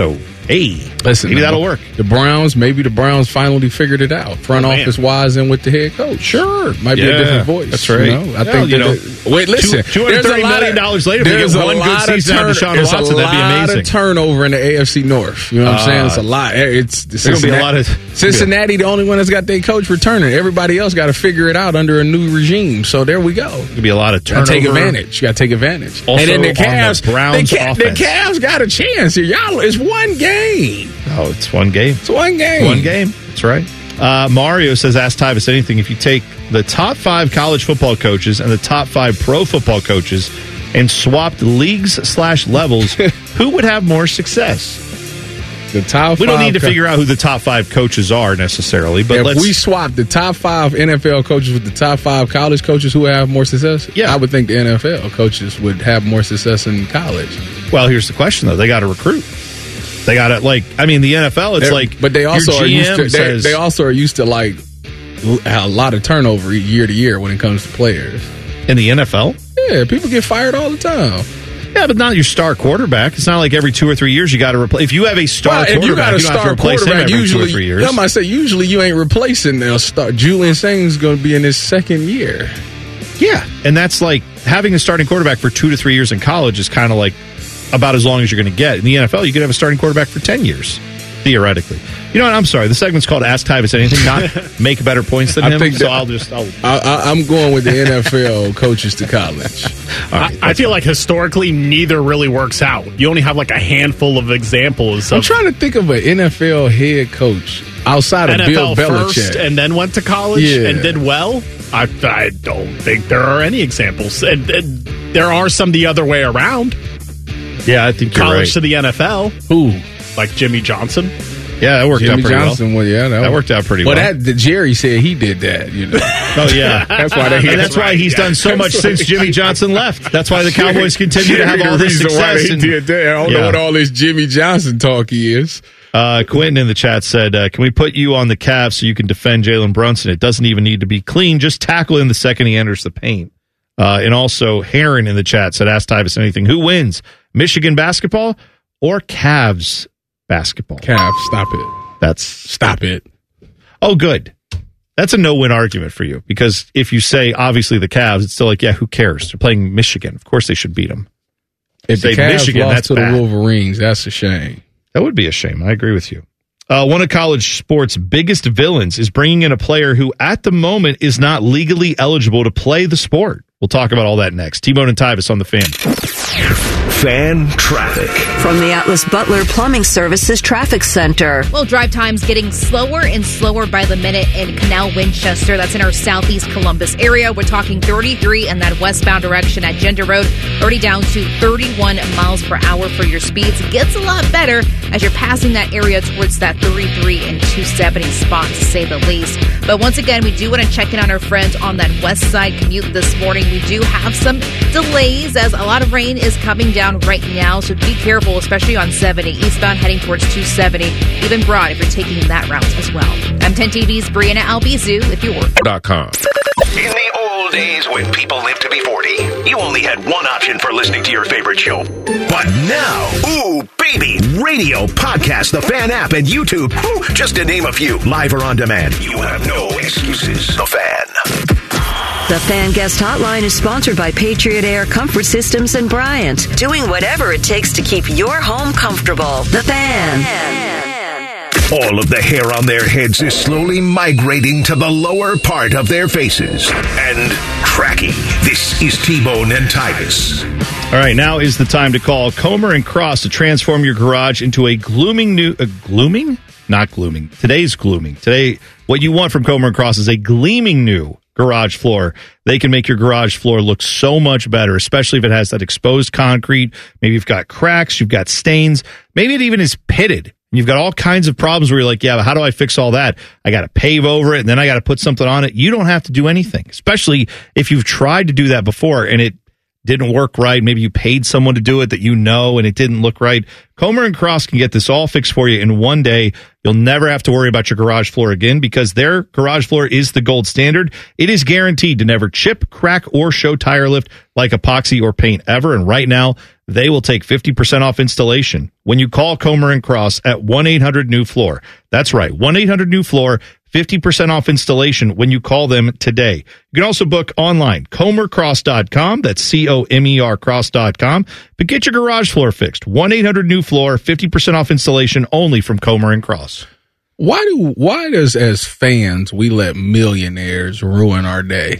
Hey, Listen, maybe now, that'll work. The Browns, maybe the Browns finally figured it out. Front Oh, office wise and with the head coach. Sure. Might Yeah, be a different voice. that's right. You know? I Well, think you that know, the- wait, listen. two hundred thirty million dollars later, if they there's get a one good lot of season out of Deshaun there's Watson, a that'd be lot amazing. of turnover in the A F C North. You know what I'm saying? It's a lot. It's There's gonna be a lot of Cincinnati, the only one that's got their coach returning. Everybody else got to figure it out under a new regime. So there we go. There'll be a lot of Gotta turnover. take advantage. You got to take advantage. Also and then the on Cavs, the Browns the, Ca- the offense. Cavs got a chance here. Y'all, it's one game. Oh, it's one game. It's one game. One game. That's right. Uh, Mario says, ask Tyvus anything. If you take the top five college football coaches and the top five pro football coaches and swapped leagues slash levels, who would have more success? The top We don't five need to co- figure out who the top five coaches are necessarily, but if let's. we swap the top five N F L coaches with the top five college coaches who have more success, Yeah. I would think the N F L coaches would have more success in college. well, here's the question though: they got to recruit. They got to like. I mean, the N F L. It's They're- like, but they also your are G used M to. They, says, they also are used to like l- a lot of turnover year to year when it comes to players. in the N F L. Yeah, people get fired all the time. Yeah, but not your star quarterback. It's not like every two or three years you got to replace. If you have a star Well, if quarterback, you got a you don't have to star replace him quarterback, every usually two or three years. I might say usually you ain't replacing a star. Julian Sing's going to be in his second year. Yeah, and that's like having a starting quarterback for two to three years in college is kind of like about as long as you're going to get. In the N F L, you could have a starting quarterback for ten years, theoretically. You know what? I'm sorry. The segment's called Ask Tyvus Anything, not make better points than I him. think so that- I'll just... I'll, I, I, I'm going with the N F L coaches to college. all right, I, I feel like historically neither really works out. You only have like a handful of examples I'm of trying to think of an N F L head coach outside of N F L Bill first Belichick. and then went to college Yeah. and did well. I, I don't think there are any examples. And, and there are some the other way around. yeah, I think you're College right. to the N F L, Who? like Jimmy Johnson. Yeah, that worked Jimmy out pretty Johnson. well. Well, yeah, That worked out pretty well. well. That the Jerry said he did that. You know. Oh, yeah. That's why they. And that's why he's done so much since Jimmy Johnson left. That's why the Cowboys continue to have all this reason why success. they and- did that. I don't Yeah. know what all this Jimmy Johnson talk is. Uh, Quentin in the chat said, uh, can we put you on the Cavs so you can defend Jalen Brunson? It doesn't even need to be clean. Just tackle him the second he enters the paint. Uh, and also, Heron in the chat said, ask Tyvus anything. Who wins, Michigan basketball or Cavs basketball? Cav, stop it. That's Stop it. Oh, good. That's a no-win argument for you because if you say, obviously, the Cavs, it's still like, yeah, who cares? They're playing Michigan. Of course they should beat them. If the Say Cavs Michigan, lost that's to bad. the Wolverines, that's a shame. That would be a shame. I agree with you. Uh, one of college sports' biggest villains is bringing in a player who, at the moment, is not legally eligible to play the sport. We'll talk about all that next. T-Bone and Tyvus on the Fan. Fan traffic. From the Atlas Butler Plumbing Services Traffic Center. Well, drive times getting slower and slower by the minute in Canal Winchester. That's in our southeast Columbus area. We're talking thirty-three in that westbound direction at Gender Road, already down to thirty-one miles per hour for your speeds. It gets a lot better as you're passing that area towards that thirty-three and two seventy spot, to say the least. But once again, we do want to check in on our friends on that west side commute this morning. We do have some delays as a lot of rain is coming down right now, so be careful, especially on seventy eastbound heading towards two seventy, even Broad if you're taking that route as well. I'm ten T V's Brianna Albizu if you're Dot com. In the old days when people lived to be forty, you only had one option for listening to your favorite show. But now, ooh, baby, radio, podcast, the Fan app, and YouTube, ooh, just to name a few, live or on demand. You have no excuses. The Fan. The Fan Guest Hotline is sponsored by Patriot Air Comfort Systems and Bryant, doing whatever it takes to keep your home comfortable. The Fan. All of the hair on their heads is slowly migrating to the lower part of their faces. And tracking. This is T-Bone and Tyvus. All right, now is the time to call Comer and Cross to transform your garage into a glooming new... Uh, glooming? Not glooming. Today's glooming. Today, what you want from Comer and Cross is a gleaming new garage floor. They can make your garage floor look so much better, especially if it has that exposed concrete. Maybe you've got cracks, you've got stains. Maybe it even is pitted. And you've got all kinds of problems where you're like, yeah, but how do I fix all that? I got to pave over it, and then I got to put something on it. You don't have to do anything, especially if you've tried to do that before and it didn't work right. Maybe you paid someone to do it that you know and it didn't look right. Comer and Cross can get this all fixed for you in one day. You'll never have to worry about your garage floor again because their garage floor is the gold standard. It is guaranteed to never chip, crack, or show tire lift like epoxy or paint ever. And right now, they will take fifty percent off installation when you call Comer and Cross at one eight hundred new floor. That's right, one eight hundred new floor, fifty percent off installation when you call them today. You can also book online, comer cross dot com. That's C O M E R cross dot com. But get your garage floor fixed. one eight hundred new floor, fifty percent off installation only from Comer and Cross. Why do why does as fans we let millionaires ruin our day?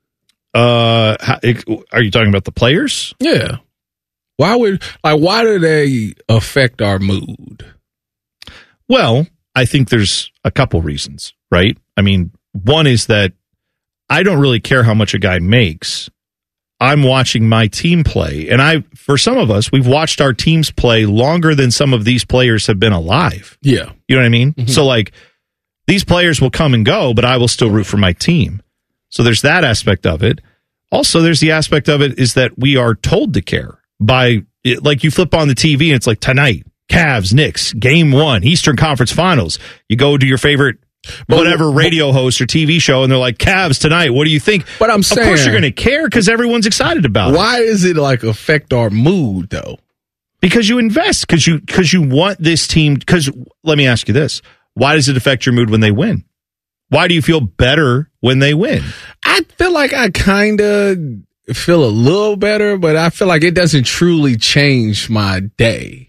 Uh, how, are you talking about the players? Yeah. Why would like why do they affect our mood? Well, I think there's a couple reasons, right? I mean, one is that I don't really care how much a guy makes. I'm watching my team play, and I for some of us, we've watched our teams play longer than some of these players have been alive. Yeah. You know what I mean? Mm-hmm. So like these players will come and go, but I will still root for my team. So there's that aspect of it. Also, there's the aspect of it is that we are told to care by, like you flip on the T V and it's like tonight, Cavs, Knicks, game one, Eastern Conference Finals. You go to your favorite whatever radio host or T V show and they're like, Cavs tonight, what do you think? But I'm saying, of course you're going to care because everyone's excited about it. Why does it like affect our mood though? Because you invest, because you, because you want this team, because let me ask you this. Why does it affect your mood when they win? Why do you feel better when they win? I feel like I kind of feel a little better, but I feel like it doesn't truly change my day.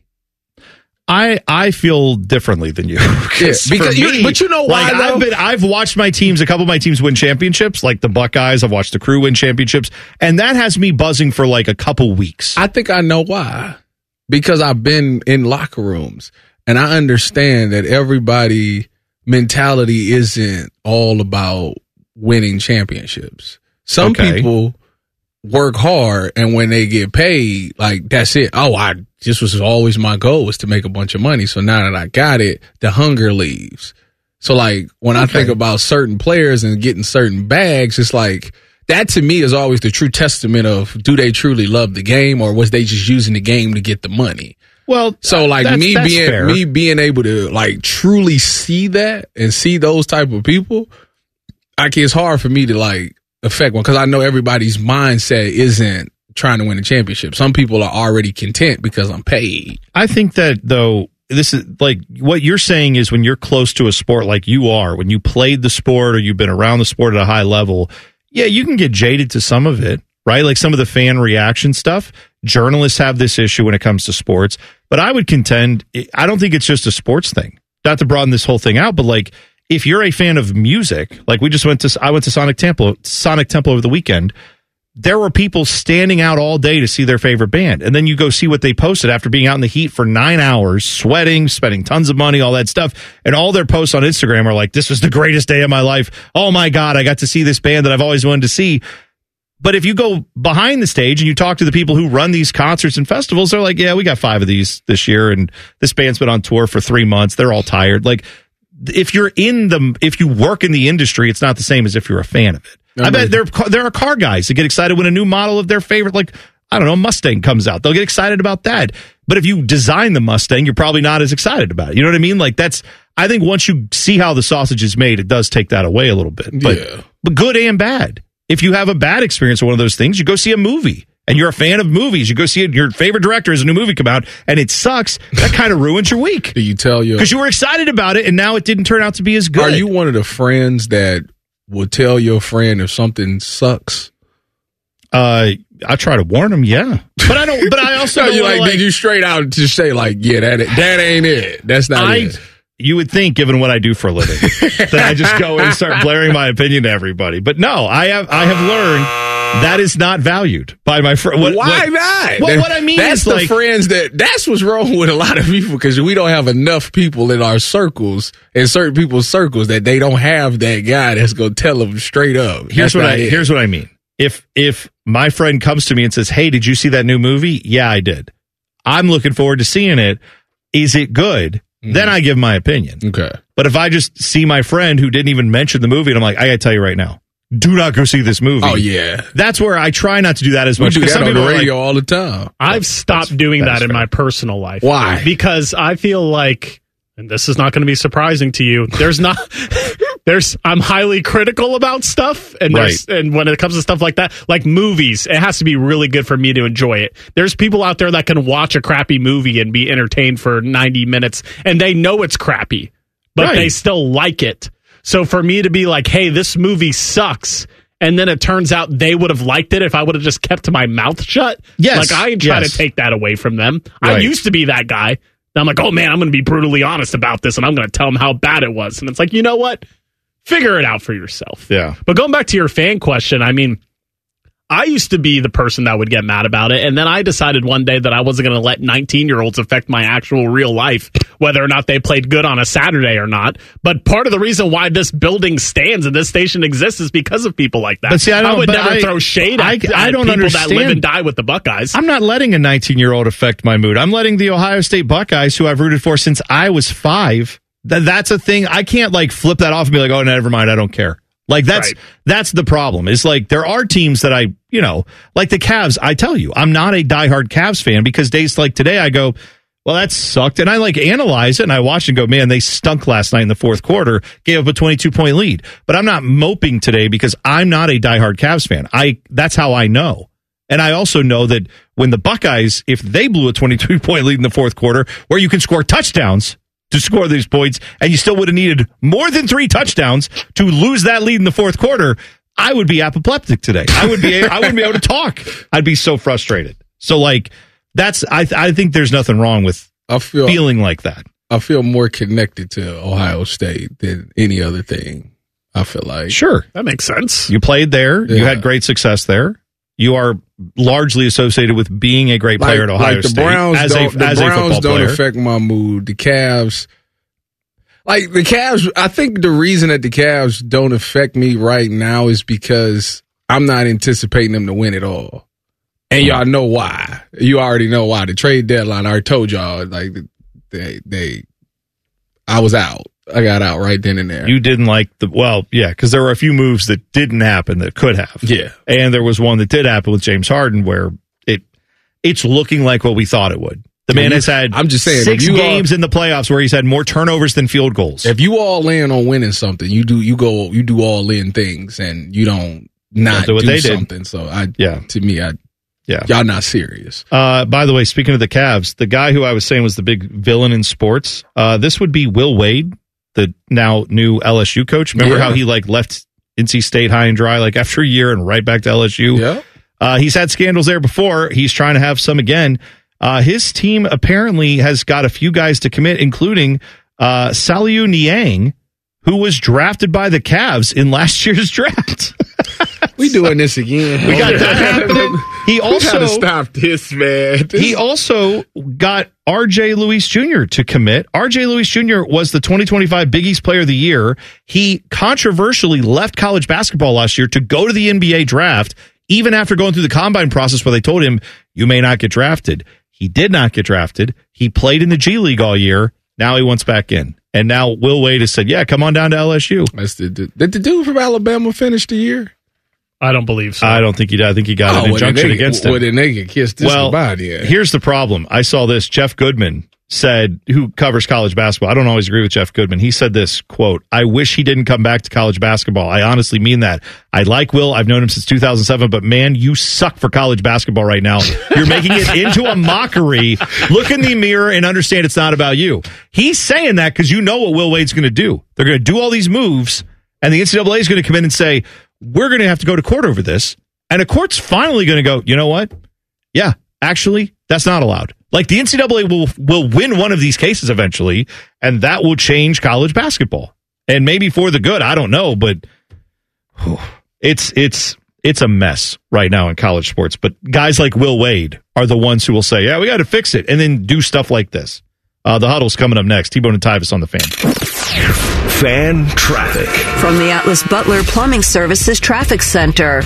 I I feel differently than you. Yeah, because you, me, but you know why? Like I've been I've watched my teams, a couple of my teams win championships, like the Buckeyes. I've watched the Crew win championships, and that has me buzzing for like a couple weeks. I think I know why. Because I've been in locker rooms, and I understand that everybody mentality isn't all about winning championships. Some Okay. people work hard, and when they get paid, like that's it. Oh, I this was always my goal was to make a bunch of money. So now that I got it, the hunger leaves. So like when I Okay. think about certain players and getting certain bags, it's like that to me is always the true testament of do they truly love the game or was they just using the game to get the money? Well, So like that's- me that's being fair. me being able to like truly see that and see those type of people, like it's hard for me to like affect one because I know everybody's mindset isn't trying to win a championship. Some people are already content because I'm paid. I think that though this is like what you're saying is when you're close to a sport like you are, when you played the sport or you've been around the sport at a high level, yeah, you can get jaded to some of it, right? Like some of the fan reaction stuff. Journalists have this issue when it comes to sports, but I would contend, I don't think it's just a sports thing. Not to broaden this whole thing out, but like if you're a fan of music, like we just went to, I went to Sonic Temple, Sonic Temple over the weekend. There were people standing out all day to see their favorite band. And then you go see what they posted after being out in the heat for nine hours, sweating, spending tons of money, all that stuff. And all their posts on Instagram are like, this was the greatest day of my life. Oh my God, I got to see this band that I've always wanted to see. But if you go behind the stage and you talk to the people who run these concerts and festivals, they're like, yeah, we got five of these this year. And this band's been on tour for three months. They're all tired. Like if you're in the, if you work in the industry, it's not the same as if you're a fan of it. I bet there there are car guys that get excited when a new model of their favorite, like, I don't know, Mustang comes out. They'll get excited about that. But if you design the Mustang, you're probably not as excited about it. You know what I mean? Like, that's, I think once you see how the sausage is made, it does take that away a little bit. But, Yeah. but good and bad. If you have a bad experience with one of those things, you go see a movie. And you're a fan of movies. You go see it, your favorite director has a new movie come out, and it sucks. That kind of ruins your week. Do you tell your Because you were excited about it, and now it didn't turn out to be as good. Are you one of the friends that will tell your friend if something sucks? Uh, I try to warn them, yeah, but I don't. But I also No, don't you wanna, like, like did you straight out just say like, yeah, that that ain't it. That's not I. it. You would think, given what I do for a living, that I just go in and start blaring my opinion to everybody. But no, I have I have learned that is not valued by my friend. Why what, not? Well, what I mean that's is the like, friends that that's what's wrong with a lot of people because we don't have enough people in our circles in certain people's circles that they don't have that guy that's gonna tell them straight up. Here's That's what not I it. here's what I mean. If if my friend comes to me and says, "Hey, did you see that new movie?" Yeah, I did. I'm looking forward to seeing it. Is it good? Mm-hmm. Then I give my opinion. Okay. But if I just see my friend who didn't even mention the movie and I'm like, I got to tell you right now, do not go see this movie. Oh yeah, that's where I try not to do that as we much. do that some on people the are radio like, all the time. I've stopped doing that in fair. my personal life. Why? Because I feel like, and this is not going to be surprising to you, there's not There's, I'm highly critical about stuff, and there's, Right. and when it comes to stuff like that, like movies, it has to be really good for me to enjoy it. There's people out there that can watch a crappy movie and be entertained for ninety minutes, and they know it's crappy, but Right. they still like it. So for me to be like, hey, this movie sucks, and then it turns out they would have liked it if I would have just kept my mouth shut. Yes. Like, I ain't trying Yes. to take that away from them. I Right. used to be that guy. And I'm like, oh man, I'm going to be brutally honest about this, and I'm going to tell them how bad it was. And it's like, you know what? Figure it out for yourself. Yeah. But going back to your fan question, I mean, I used to be the person that would get mad about it, and then I decided one day that I wasn't going to let nineteen-year-olds affect my actual real life, whether or not they played good on a Saturday or not. But part of the reason why this building stands and this station exists is because of people like that. But see, I don't- would but never I- throw shade at, I- at I don't people that live understand. and die with the Buckeyes. I'm not letting a nineteen-year-old affect my mood. I'm letting the Ohio State Buckeyes, who I've rooted for since I was five, th- that's a thing. I can't, like, flip that off and be like, oh, never mind, I don't care. Like, that's Right. that's the problem. It's like, there are teams that I, you know, like the Cavs, I tell you, I'm not a diehard Cavs fan because days like today, I go, well, that sucked. And I, like, analyze it, and I watch and go, man, they stunk last night in the fourth quarter, gave up a twenty-two point lead. But I'm not moping today because I'm not a diehard Cavs fan. I That's how I know. And I also know that when the Buckeyes, if they blew a twenty-two point lead in the fourth quarter, where you can score touchdowns to score these points, and you still would have needed more than three touchdowns to lose that lead in the fourth quarter, I would be apoplectic today. I would be. I wouldn't be able to talk. I'd be so frustrated. So, like, that's. I. I think there's nothing wrong with I feel feeling like that. I feel more connected to Ohio State than any other thing. I feel like Sure, that makes sense. You played there. You Yeah. had great success there. You are largely associated with being a great player like, at Ohio like the State. Browns as don't, a, the as a Browns football don't player. affect my mood. The Cavs, like the Cavs, I think the reason that the Cavs don't affect me right now is because I'm not anticipating them to win it all. And y'all know why. You already know why. The trade deadline, I already told y'all, like, they, they, I was out. I got out right then and there. You didn't like the, well, yeah, because there were a few moves that didn't happen that could have. Yeah. And there was one that did happen with James Harden where it it's looking like what we thought it would. The man has had I'm just saying, six if you games are- in the playoffs where he's had more turnovers than field goals. If you all in on winning something, you do you go you do all in things, and you don't not Don't do what do they did. something. So I Yeah. to me, I Yeah. y'all not serious. Uh, by the way, speaking of the Cavs, the guy who I was saying was the big villain in sports, uh, this would be Will Wade, the now new L S U coach. Remember Yeah. how he like left N C State high and dry like after a year and right back to L S U? Yeah. Uh, he's had scandals there before. He's trying to have some again. Uh, his team apparently has got a few guys to commit, including uh, Saliu Niang, who was drafted by the Cavs in last year's draft. We doing this again. We got that happening. He We also gotta stop this, man. This- He also got R J Luis Junior to commit. R J Luis Junior was the twenty twenty-five Big East Player of the Year. He controversially left college basketball last year to go to the N B A draft, even after going through the combine process where they told him, you may not get drafted. He did not get drafted. He played in the G League all year. Now he wants back in. And now Will Wade has said, yeah, come on down to L S U. That's the, did the dude from Alabama finish the year? I don't believe so. I don't think he did. I think he got Oh, an well, injunction then they- against him. well, then they can kiss this well, goodbye then. here's the problem. I saw this. Jeff Goodman said, who covers college basketball. I don't always agree with Jeff Goodman. He said this, quote, I wish he didn't come back to college basketball. I honestly mean that. I like Will. I've known him since two thousand seven, but man, you suck for college basketball right now. You're making it into a mockery. Look in the mirror and understand it's not about you. He's saying that because you know what Will Wade's going to do. They're going to do all these moves, and the N C double A is going to come in and say, we're going to have to go to court over this. And a court's finally going to go, you know what? Yeah, actually, that's not allowed. Like the N C double A will will win one of these cases eventually, and that will change college basketball. And maybe for the good, I don't know, but whew, it's it's it's a mess right now in college sports. But guys like Will Wade are the ones who will say, yeah, we got to fix it, and then do stuff like this. Uh, the Huddle's coming up next. T-Bone and Tyvis on the Fan. Fan traffic. From the Atlas Butler Plumbing Services Traffic Center.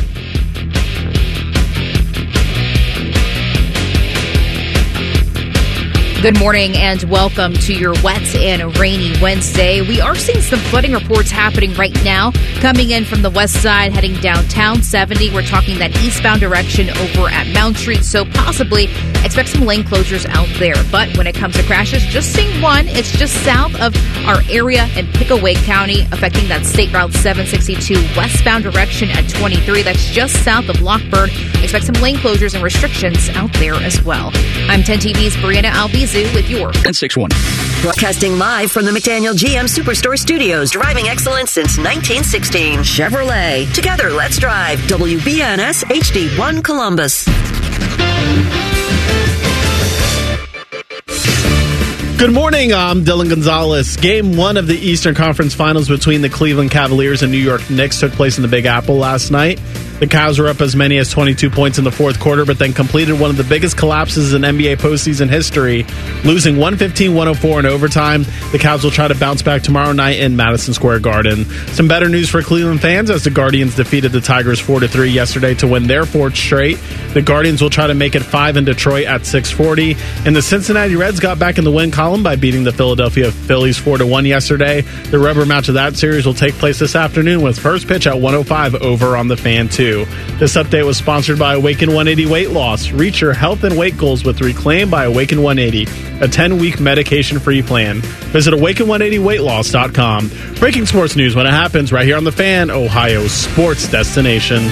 Good morning and welcome to your wet and rainy Wednesday. We are seeing some flooding reports happening right now. Coming in from the west side, heading downtown seventy. We're talking that eastbound direction over at Mount Street. So possibly Expect some lane closures out there. But when it comes to crashes, just seeing one. It's just south of our area in Pickaway County, affecting that State Route seven sixty-two westbound direction at twenty-three. That's just south of Lockbird. Expect some lane closures and restrictions out there as well. I'm ten T V's Brianna Albizu with your ten sixty-one. Broadcasting live from the McDaniel G M Superstore Studios. Driving excellence since nineteen sixteen. Chevrolet. Together, let's drive. W B N S H D one Columbus. Good morning, I'm Dylan Gonzalez. Game one of the Eastern Conference Finals between the Cleveland Cavaliers and New York Knicks took place in the Big Apple last night. The Cavs were up as many as twenty-two points in the fourth quarter, but then completed one of the biggest collapses in N B A postseason history, losing one fifteen one oh four in overtime. The Cavs will try to bounce back tomorrow night in Madison Square Garden. Some better news for Cleveland fans as the Guardians defeated the Tigers four to three yesterday to win their fourth straight. The Guardians will try to make it five in Detroit at six forty. And the Cincinnati Reds got back in the win column by beating the Philadelphia Phillies four to one yesterday. The rubber match of that series will take place this afternoon with first pitch at one oh five over on the Fan two. This update was sponsored by Awaken one eighty Weight Loss. Reach your health and weight goals with Reclaim by Awaken one eighty, a ten-week medication-free plan. Visit awaken one eighty weight loss dot com. Breaking sports news when it happens right here on the Fan, Ohio's sports destination.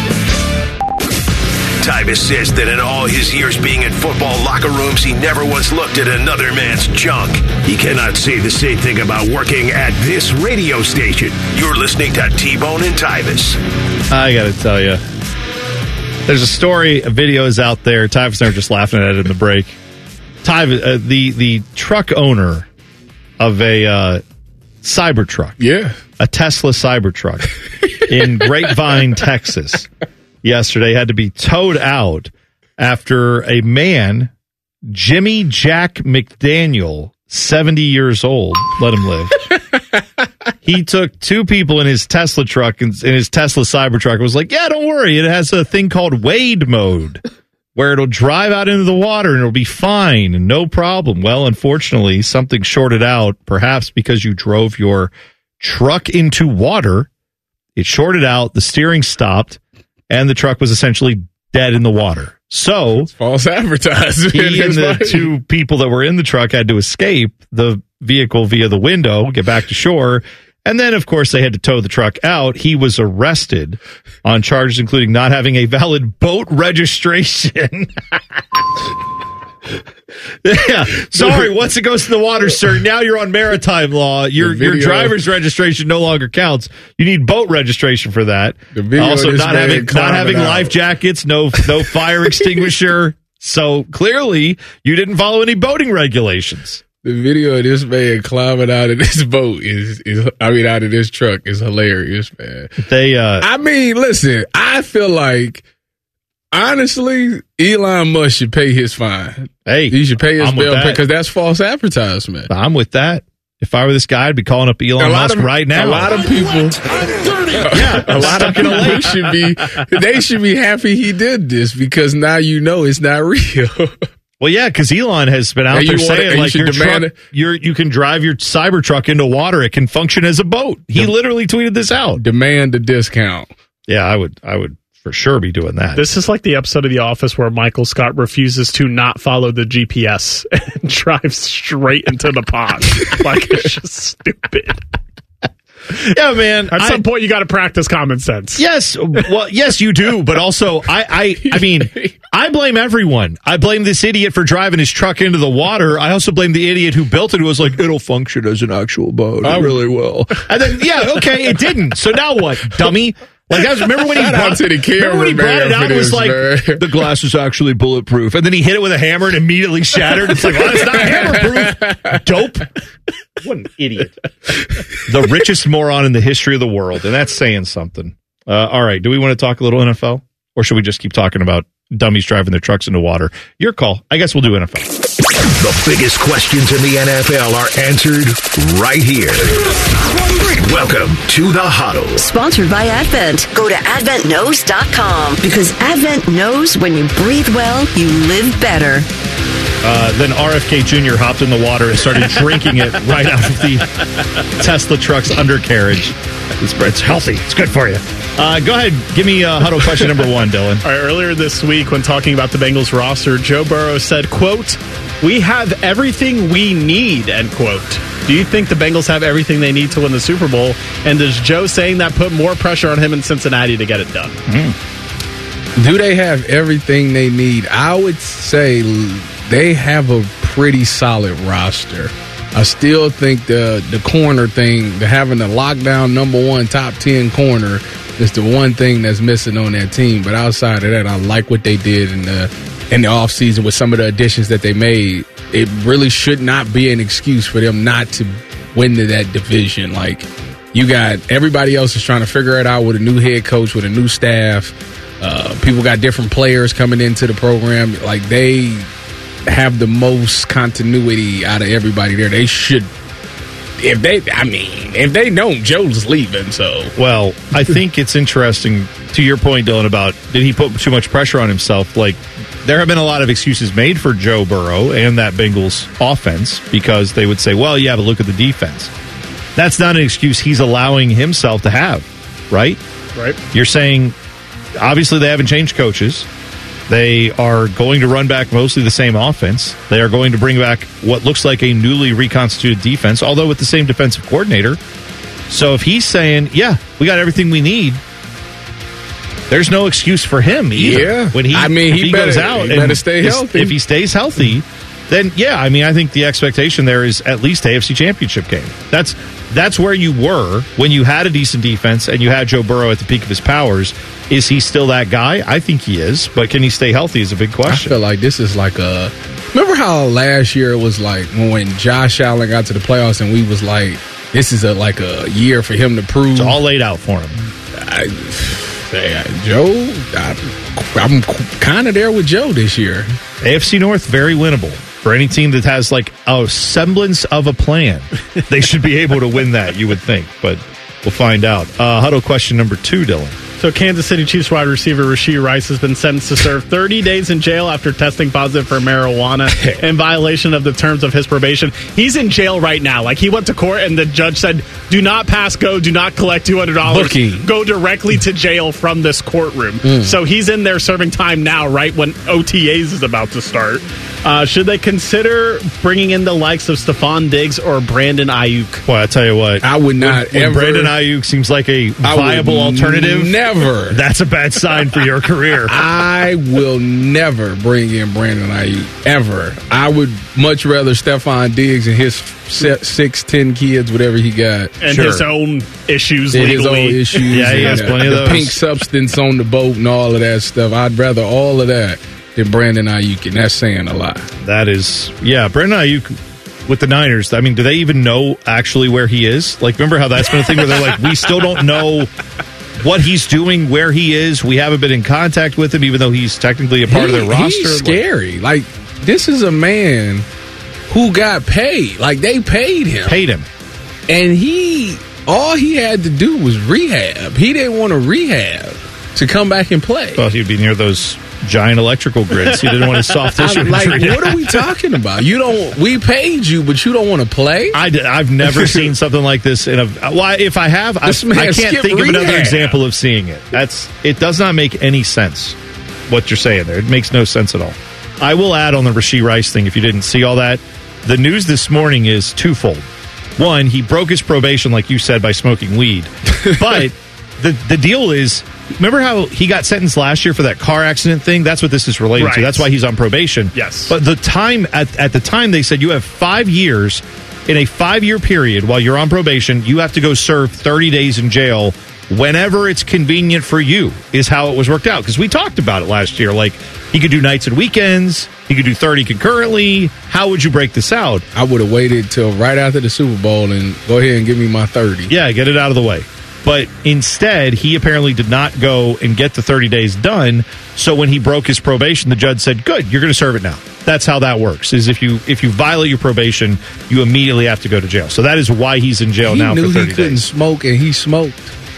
Tyvus says that in all his years being in football locker rooms, he never once looked at another man's junk. He cannot say the same thing about working at this radio station. You're listening to T-Bone and Tyvus. I got to tell you, there's a story, a video is out there. Tyvus and I were just laughing at it in the break. Tyvus, uh, the, the truck owner of a uh, Cybertruck. Yeah. A Tesla Cybertruck in Grapevine, Texas. Yesterday had to be towed out after a man, Jimmy Jack McDaniel, seventy years old, let him live. He took two people in his Tesla truck, in his Tesla Cybertruck, and was like, yeah, don't worry. It has a thing called wade mode where it'll drive out into the water and it'll be fine and no problem. Well, unfortunately, something shorted out, perhaps because you drove your truck into water. It shorted out, the steering stopped, and the truck was essentially dead in the water. So it's false advertising. He and the two people that were in the truck had to escape the vehicle via the window, get back to shore. And then, of course, they had to tow the truck out. He was arrested on charges including not having a valid boat registration. Yeah, sorry. Once it goes to the water, sir, now you're on maritime law. Your your driver's registration no longer counts. You need boat registration for that. Also, not having not having life jackets, no no fire extinguisher. So clearly, you didn't follow any boating regulations. The video of this man climbing out of this boat is, is I mean, out of this truck is hilarious, man. They, uh, I mean, listen, I feel like, honestly, Elon Musk should pay his fine. Hey, he should pay his I'm with bill that. because that's false advertisement. I'm with that. If I were this guy, I'd be calling up Elon A lot Musk of- right now. a lot of people- yeah, A lot of people should be, they should be happy he did this because now you know it's not real. Well, yeah, because Elon has been out And there you wanna- saying and you like should your demand truck, your you can drive your Cybertruck into water; it can function as a boat. He literally tweeted this out. Demand a discount. Yeah, I would, I would for sure be doing that. This is like the episode of The Office where Michael Scott refuses to not follow the G P S and drives straight into the pond. Like, it's just stupid. Yeah, man. At I- some point, you got to practice common sense. Yes, well, yes, you do. But also, I, I, I mean, I blame everyone. I blame this idiot for driving his truck into the water. I also blame the idiot who built it, who was like, "It'll function as an actual boat. It really will." And then, yeah, okay, it didn't. So now what, dummy? Like, I was, remember when he Shout out brought, to the remember when he camera brought it man out for and was this, like, man. the glass is actually bulletproof. And then he hit it with a hammer and immediately shattered. It's like, well, it's not hammer-proof. Dope. What an idiot. The richest moron in the history of the world. And that's saying something. Uh, all right. Do we want to talk a little N F L? Or should we just keep talking about dummies driving their trucks into water? Your call. I guess we'll do N F L. The biggest questions in the N F L are answered right here. Welcome to the Huddle. Sponsored by Advent. Go to advent knows dot com because Advent knows when you breathe well, you live better. Uh, then R F K Junior hopped in the water and started drinking it right out of the Tesla truck's undercarriage. It's, it's healthy. It's good for you. Uh, go ahead. Give me uh, huddle question number one, Dylan. All right, earlier this week when talking about the Bengals roster, Joe Burrow said, quote, "We have everything we need," end quote. Do you think the Bengals have everything they need to win the Super Bowl? And does Joe saying that put more pressure on him in Cincinnati to get it done? Mm. Do they have everything they need? I would say they have a pretty solid roster. I still think the the corner thing, the having the lockdown number one top ten corner is the one thing that's missing on that team. But outside of that, I like what they did in the in the offseason with some of the additions that they made. It really should not be an excuse for them not to win to that division. Like, you got everybody else is trying to figure it out with a new head coach, with a new staff. Uh, people got different players coming into the program. Like, they have the most continuity out of everybody there. They should, if they, I mean, if they don't, Joe's leaving, so. Well, I think it's interesting, to your point, Dylan, about did he put too much pressure on himself? Like, there have been a lot of excuses made for Joe Burrow and that Bengals offense because they would say, well, yeah, but look at the defense. That's not an excuse he's allowing himself to have, right? Right. You're saying, obviously, they haven't changed coaches. They are going to run back mostly the same offense. They are going to bring back what looks like a newly reconstituted defense, although with the same defensive coordinator. So if he's saying, yeah, we got everything we need, there's no excuse for him either. Yeah. When he, I mean, he, he better, goes out he and better stay healthy. If he stays healthy, then yeah, I mean, I think the expectation there is at least A F C Championship game. That's that's where you were when you had a decent defense and you had Joe Burrow at the peak of his powers. Is he still that guy? I think he is, but can he stay healthy is a big question. I feel like this is like a. Remember how last year it was like when Josh Allen got to the playoffs and we was like, this is a like a year for him to prove. It's all laid out for him. I, Hey, Joe, I, I'm kind of there with Joe this year. A F C North, very winnable. For any team that has like a semblance of a plan, they should be able to win that, you would think. But we'll find out. Uh, huddle question number two, Dylan. So Kansas City Chiefs wide receiver Rashee Rice has been sentenced to serve thirty days in jail after testing positive for marijuana in violation of the terms of his probation. He's in jail right now. Like, he went to court and the judge said, do not pass go, do not collect two hundred dollars. Bookie. Go directly to jail from this courtroom. Mm. So he's in there serving time now, right when O T As is about to start. Uh, should they consider bringing in the likes of Stephon Diggs or Brandon Ayuk? Well, I tell you what. I would not when, ever. When Brandon Ayuk seems like a viable alternative. Never. That's a bad sign for your career. I will never bring in Brandon Ayuk, ever. I would much rather Stephon Diggs and his six, ten kids, whatever he got. And sure. his own issues and legally. his own issues. Yeah, he has uh, plenty of the those. Pink substance on the boat and all of that stuff. I'd rather all of that than Brandon Ayuk, and that's saying a lot. That is, yeah, Brandon Ayuk with the Niners. I mean, do they even know actually where he is? Like, remember how that's been a thing where they're like, we still don't know what he's doing, where he is. We haven't been in contact with him, even though he's technically a part he, of their roster. He's scary. Like, this is a man who got paid. Like, they paid him. Paid him. And he, all he had to do was rehab. He didn't want to rehab to come back and play. Thought he'd be near those giant electrical grids. He didn't want his soft tissue Like, injury. what are we talking about? You don't. We paid you, but you don't want to play. I did, I've never seen something like this in a. Well, if I have, I, I can't think of another example of seeing it. That's it. Does not make any sense what you're saying there. It makes no sense at all. I will add on the Rashee Rice thing. If you didn't see all that, the news this morning is twofold. One, he broke his probation, like you said, by smoking weed. But the the deal is, remember how he got sentenced last year for that car accident thing? That's what this is related right. to. That's why he's on probation. Yes. But the time at at the time they said you have five years. In a five-year period while you're on probation, you have to go serve thirty days in jail whenever it's convenient for you, is how it was worked out. Because we talked about it last year. Like, he could do nights and weekends. He could do thirty concurrently. How would you break this out? I would have waited till right after the Super Bowl and go ahead and give me my thirty. Yeah, get it out of the way. But instead, he apparently did not go and get the thirty days done. So when he broke his probation, the judge said, good, you're going to serve it now. That's how that works, is if you if you violate your probation, you immediately have to go to jail. So that is why he's in jail he now knew for thirty he couldn't days. smoke, and he smoked.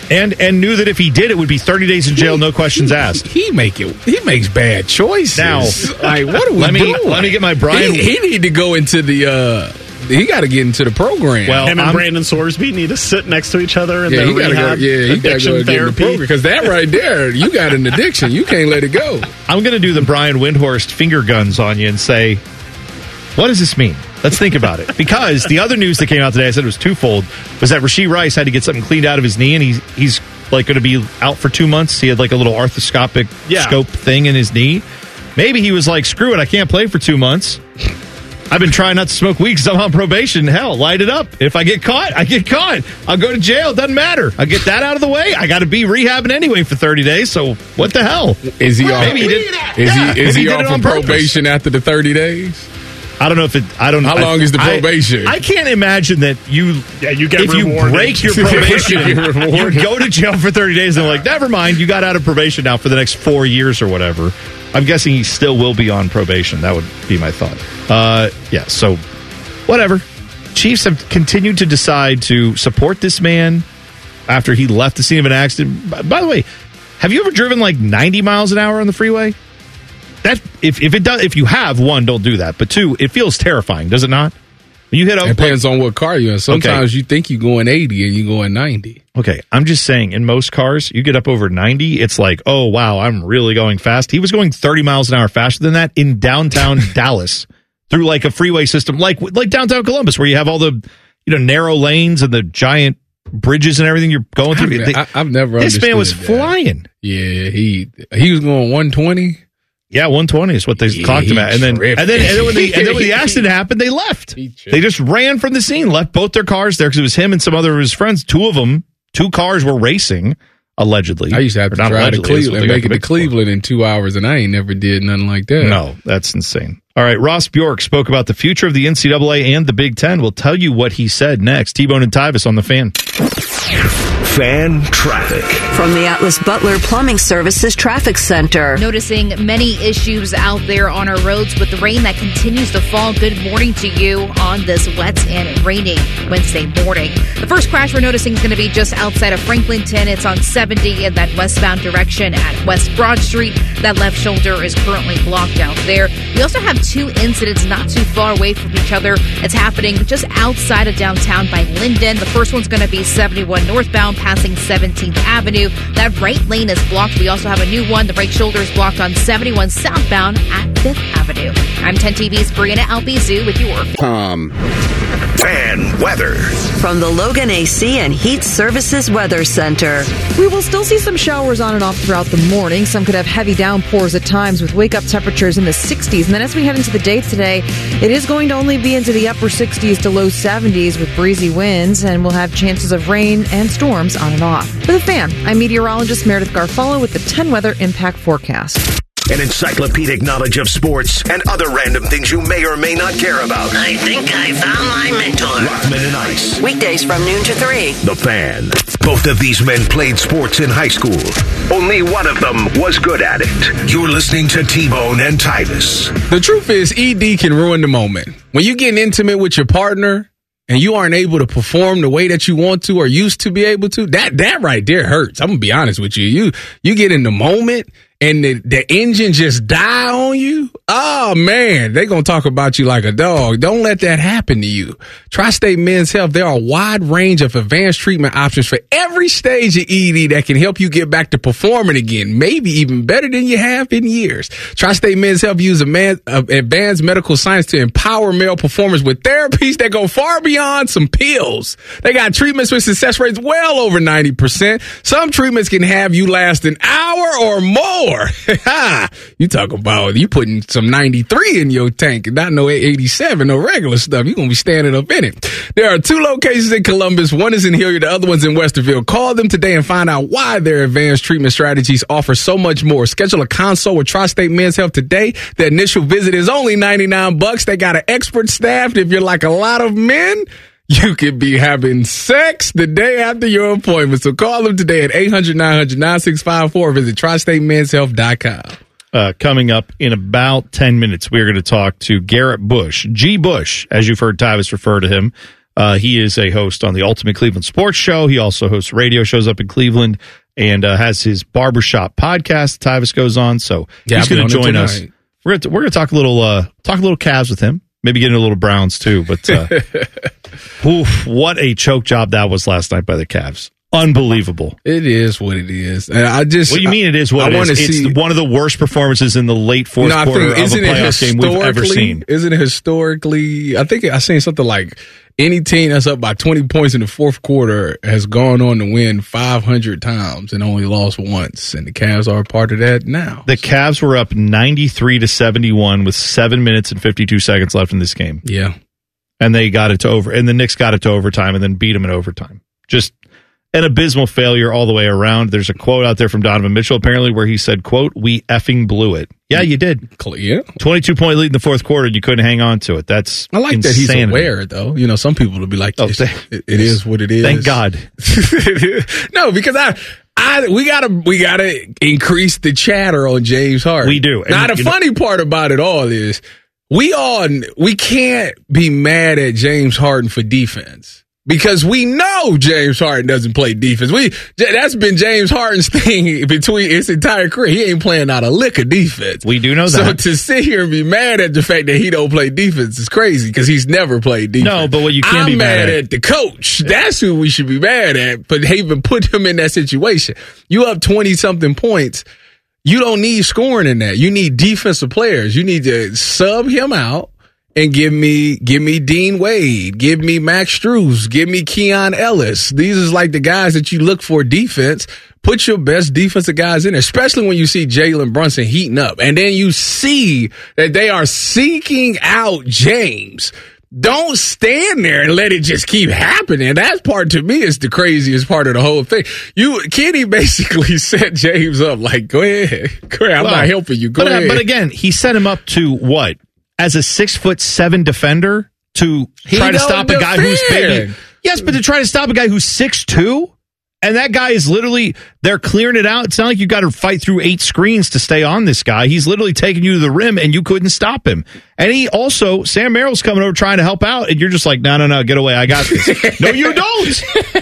And and knew that if he did, it would be thirty days in jail, no questions asked. He make it. He makes bad choices. Now, like what are we let me doing? let me get my Brian. He, he need to go into the. Uh, he got to get into the program. Well, him and I'm, Brandon Sorsby need to sit next to each other in yeah, their he gotta rehab go, yeah, he got to go addiction get in the therapy. program because that right there, you got an addiction. You can't let it go. I'm going to do the Brian Windhorst finger guns on you and say, what does this mean? Let's think about it. Because the other news that came out today, I said it was twofold, was that Rashee Rice had to get something cleaned out of his knee, and he's he's like going to be out for two months. He had like a little arthroscopic Yeah. scope thing in his knee. Maybe he was like, screw it, I can't play for two months. I've been trying not to smoke weed because I'm on probation. Hell, light it up. If I get caught, I get caught. I'll go to jail. It doesn't matter. I get that out of the way. I got to be rehabbing anyway for thirty days. So what the hell? Is he off? Maybe he did. Is yeah, he is maybe he did off it on on purpose. probation after the thirty days? I don't know if it. I don't. How I, long is the I- probation? I, can't imagine that you. Yeah, you get if you rewarded. break your probation, You get you rewarded. go to jail for thirty days. And they're like, never mind, you got out of probation now for the next four years or whatever. I'm guessing he still will be on probation. That would be my thought. Uh, yeah. So, whatever. Chiefs have continued to decide to support this man after he left the scene of an accident. By, by the way, have you ever driven like ninety miles an hour on the freeway? That if if it does, if you have, one, don't do that. But two, it feels terrifying, does it not? When you hit It over, depends on what car you're in. Sometimes you think you're going eighty and you're going ninety. okay, I'm just saying, in most cars, you get up over ninety, it's like, oh wow, I'm really going fast. He was going thirty miles an hour faster than that in downtown Dallas through like a freeway system, like like downtown Columbus, where you have all the you know narrow lanes and the giant bridges and everything you're going through. I've, I, I've never. This man was understood that. flying. Yeah, he he was going one twenty. Yeah, one twenty is what they Yeah, clocked him at, and then tripped. and then and then when the and then when the accident happened, they left. He tripped. They just ran from the scene, left both their cars there because it was him and some other of his friends. Two of them, two cars were racing, allegedly. I used to have Or to not drive to allegedly, that's what Cleveland they and got make it to convicted for. Cleveland in two hours, and I ain't never did nothing like that. No, that's insane. All right, Ross Bjork spoke about the future of the N C double A and the Big Ten. We'll tell you what he said next. T-Bone and Tyvis on the Fan. Fan traffic. From the Atlas Butler Plumbing Services Traffic Center. Noticing many issues out there on our roads with the rain that continues to fall. Good morning to you on this wet and rainy Wednesday morning. The first crash we're noticing is going to be just outside of Franklinton. It's on seventy in that westbound direction at West Broad Street. That left shoulder is currently blocked out there. We also have two incidents not too far away from each other. It's happening just outside of downtown by Linden. The first one's going to be seventy-one northbound passing seventeenth Avenue. That right lane is blocked. We also have a new one. The right shoulder is blocked on seventy-one southbound at fifth Avenue. I'm ten T V's Brianna Albizu with your Um, fan weather. From the Logan A C and Heat Services Weather Center. We will still see some showers on and off throughout the morning. Some could have heavy downpours at times with wake-up temperatures in the sixties. And then as we head into the day today, it is going to only be into the upper sixties to low seventies with breezy winds, and we'll have chances of rain and storms on and off. For the Fan, I'm meteorologist Meredith Garfolo with the ten Weather Impact Forecast. An encyclopedic knowledge of sports and other random things you may or may not care about. I think I found my mentor. Rothman and Ice. Weekdays from noon to three. The Fan. Both of these men played sports in high school. Only one of them was good at it. You're listening to T-Bone and Tyvis. The truth is, E D can ruin the moment. When you get intimate with your partner and you aren't able to perform the way that you want to or used to be able to, that that right there hurts. I'm gonna be honest with you. You you get in the moment and the, the engine just die on you. Oh man, they gonna talk about you like a dog. Don't let that happen to you. Tri-State Men's Health, there are a wide range of advanced treatment options for every stage of E D that can help you get back to performing again, maybe even better than you have in years. Tri-State Men's Health uses man, uh, advanced medical science to empower male performers with therapies that go far beyond some pills. They got treatments with success rates well over ninety percent. Some treatments can have you last an hour or more. You talk about you putting some ninety-three in your tank and not no eighty-seven, no regular stuff. You're going to be standing up in it. There are two locations in Columbus. One is in Hilliard. The other one's in Westerville. Call them today and find out why their advanced treatment strategies offer so much more. Schedule a consult with Tri-State Men's Health today. The initial visit is only ninety-nine bucks. They got an expert staff. If you're like a lot of men, you could be having sex the day after your appointment. So call them today at eight hundred, nine hundred, nine six five four. Visit tri state men's health dot com. Uh, coming up in about ten minutes, we're going to talk to Garrett Bush, G. Bush, as you've heard Tyvis refer to him, Uh, he is a host on the Ultimate Cleveland Sports Show. He also hosts radio shows up in Cleveland and uh, has his barbershop podcast. Tyvis goes on, so yeah, he's going to join us. We're gonna, we're going to talk a little uh, talk a little Cavs with him. Maybe get into a little Browns too. But uh, oof, what a choke job that was last night by the Cavs. Unbelievable. It is what it is. And I just. What do you mean it is what I, it I is? It's see, one of the worst performances in the late fourth no, quarter think, of a playoff game we've ever seen. Isn't it historically? I think I seen something like any team that's up by twenty points in the fourth quarter has gone on to win five hundred times and only lost once. And the Cavs are a part of that now. The Cavs were up ninety-three to seventy-one with seven minutes and fifty-two seconds left in this game. Yeah. And they got it to over, and the Knicks got it to overtime and then beat them in overtime. Just an abysmal failure all the way around. There's a quote out there from Donovan Mitchell, apparently, where he said, quote, "We effing blew it." Yeah, you did. Yeah. twenty-two point lead in the fourth quarter, and you couldn't hang on to it. That's I like insanity. that he's aware, though. You know, some people will be like, oh, it, it is what it is. Thank God. No, because I, I, we gotta, we gotta increase the chatter on James Harden. We do. Now, the funny know, part about it all is we all, we can't be mad at James Harden for defense. Because we know James Harden doesn't play defense. We that's been James Harden's thing between his entire career. He ain't playing out a lick of defense. We do know that. So to sit here and be mad at the fact that he don't play defense is crazy because he's never played defense. No, but what you can't I'm be mad, mad at, at the coach. That's who we should be mad at. But they even put him in that situation. You up twenty something points. You don't need scoring in that. You need defensive players. You need to sub him out. And give me, give me Dean Wade, give me Max Strus, give me Keon Ellis. These is like the guys that you look for defense. Put your best defensive guys in there, especially when you see Jalen Brunson heating up. And then you see that they are seeking out James. Don't stand there and let it just keep happening. That part to me is the craziest part of the whole thing. You, Kenny basically set James up like, go ahead. Go ahead. I'm well, not helping you. Go but, ahead. But again, he set him up to what? As a six foot seven defender to he try to stop defend. a guy who's maybe yes, but to try to stop a guy who's six two, and that guy is literally they're clearing it out. It's not like you got to fight through eight screens to stay on this guy. He's literally taking you to the rim, and you couldn't stop him. And he also Sam Merrill's coming over trying to help out, and you're just like, no, no, no, get away, I got this. No, you don't.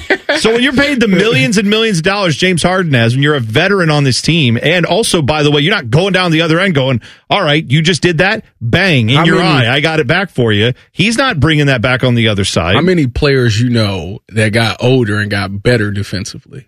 So when you're paid the millions and millions of dollars James Harden has, when you're a veteran on this team, and also, by the way, you're not going down the other end going, all right, you just did that, bang, in how your many, eye, I got it back for you. He's not bringing that back on the other side. How many players you know that got older and got better defensively?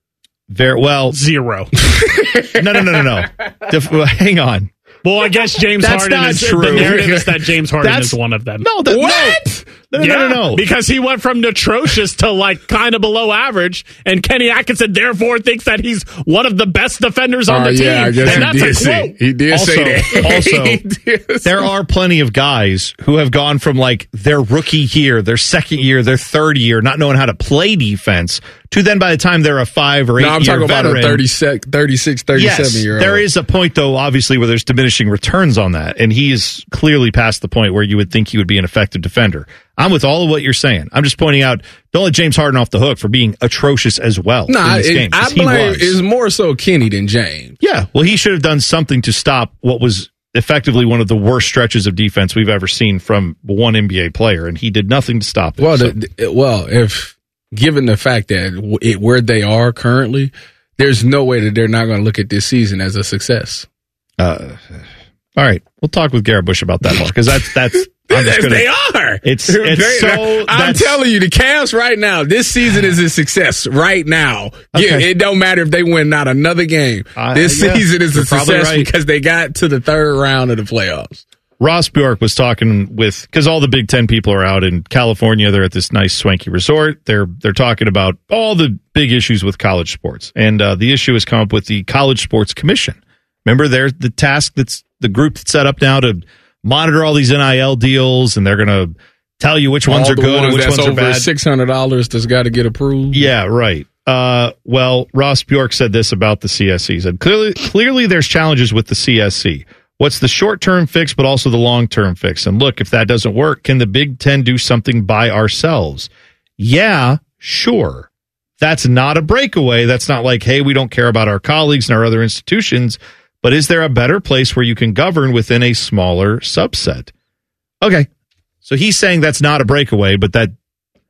Very well. Zero. no, no, no, no, no. Def- hang on. Well, I guess James That's Harden not is true. the narrative is that James Harden That's, is one of them. No, that, what? No, no, yeah, no, no, no. Because he went from atrocious to like kind of below average, and Kenny Atkinson therefore thinks that he's one of the best defenders on uh, the team. Yeah, I guess and he that's did a quote. say, he did also, say that. Also, there are plenty of guys who have gone from like their rookie year, their second year, their third year, not knowing how to play defense, to then by the time they're a five or eight no, I'm year talking veteran, about a thirty-six, thirty-seven yes, year old. There is a point, though, obviously, where there's diminishing returns on that, and he is clearly past the point where you would think he would be an effective defender. I'm with all of what you're saying. I'm just pointing out, don't let James Harden off the hook for being atrocious as well. No, nah, game, I blame is more so Kenny than James. Yeah, well, he should have done something to stop what was effectively one of the worst stretches of defense we've ever seen from one N B A player, and he did nothing to stop it. Well, so. the, well, if given the fact that it, where they are currently, there's no way that they're not going to look at this season as a success. Uh, all right, we'll talk with Garrett Bush about that more because that's that's. I'm just gonna, they are. It's, it's so. I'm telling you, the Cavs right now. This season is a success right now. Okay. Yeah, it don't matter if they win not another game. Uh, this yeah, season is a success right. because they got to the third round of the playoffs. Ross Bjork was talking with because all the Big Ten people are out in California. They're at this nice swanky resort. They're they're talking about all the big issues with college sports, and uh, the issue has come up with the College Sports Commission. Remember, they're the task that's the group that's set up now to monitor all these N I L deals, and they're going to tell you which ones all are good ones and which that's ones are over bad. six hundred dollars that's got to get approved. Yeah, right. Uh, well, Ross Bjork said this about the C S C. He said, clearly, clearly there's challenges with the C S C. What's the short-term fix, but also the long-term fix? And look, if that doesn't work, can the Big Ten do something by ourselves? Yeah, sure. That's not a breakaway. That's not like, hey, we don't care about our colleagues and our other institutions. But is there a better place where you can govern within a smaller subset? Okay. So he's saying that's not a breakaway, but that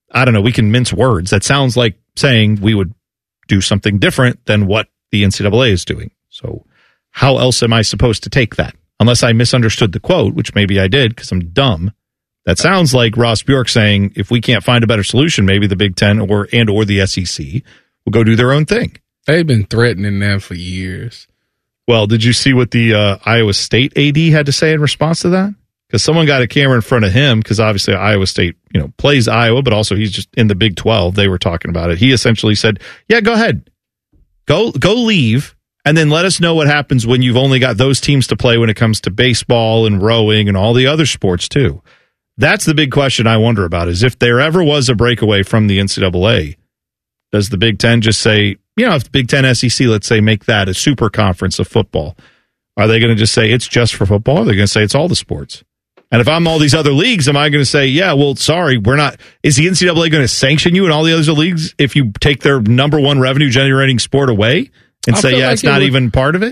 I don't know, we can mince words. That sounds like saying we would do something different than what the N C double A is doing. So how else am I supposed to take that? Unless I misunderstood the quote, which maybe I did because I'm dumb. That sounds like Ross Bjork saying, if we can't find a better solution, maybe the Big Ten or and or the S E C will go do their own thing. They've been threatening that for years. Well, did you see what the uh, Iowa State A D had to say in response to that? Because someone got a camera in front of him, because obviously Iowa State, you know, plays Iowa, but also he's just in the Big twelve. They were talking about it. He essentially said, yeah, go ahead. Go, go leave, and then let us know what happens when you've only got those teams to play when it comes to baseball and rowing and all the other sports, too. That's the big question I wonder about, is if there ever was a breakaway from the N C double A, does the Big Ten just say, you know, if the Big Ten S E C, let's say, make that a super conference of football, are they going to just say it's just for football? Or are they going to say it's all the sports? And if I'm all these other leagues, am I going to say, yeah, well, sorry, we're not. Is the N C double A going to sanction you and all the other leagues if you take their number one revenue generating sport away and I say, yeah, like it's it not would- even part of it?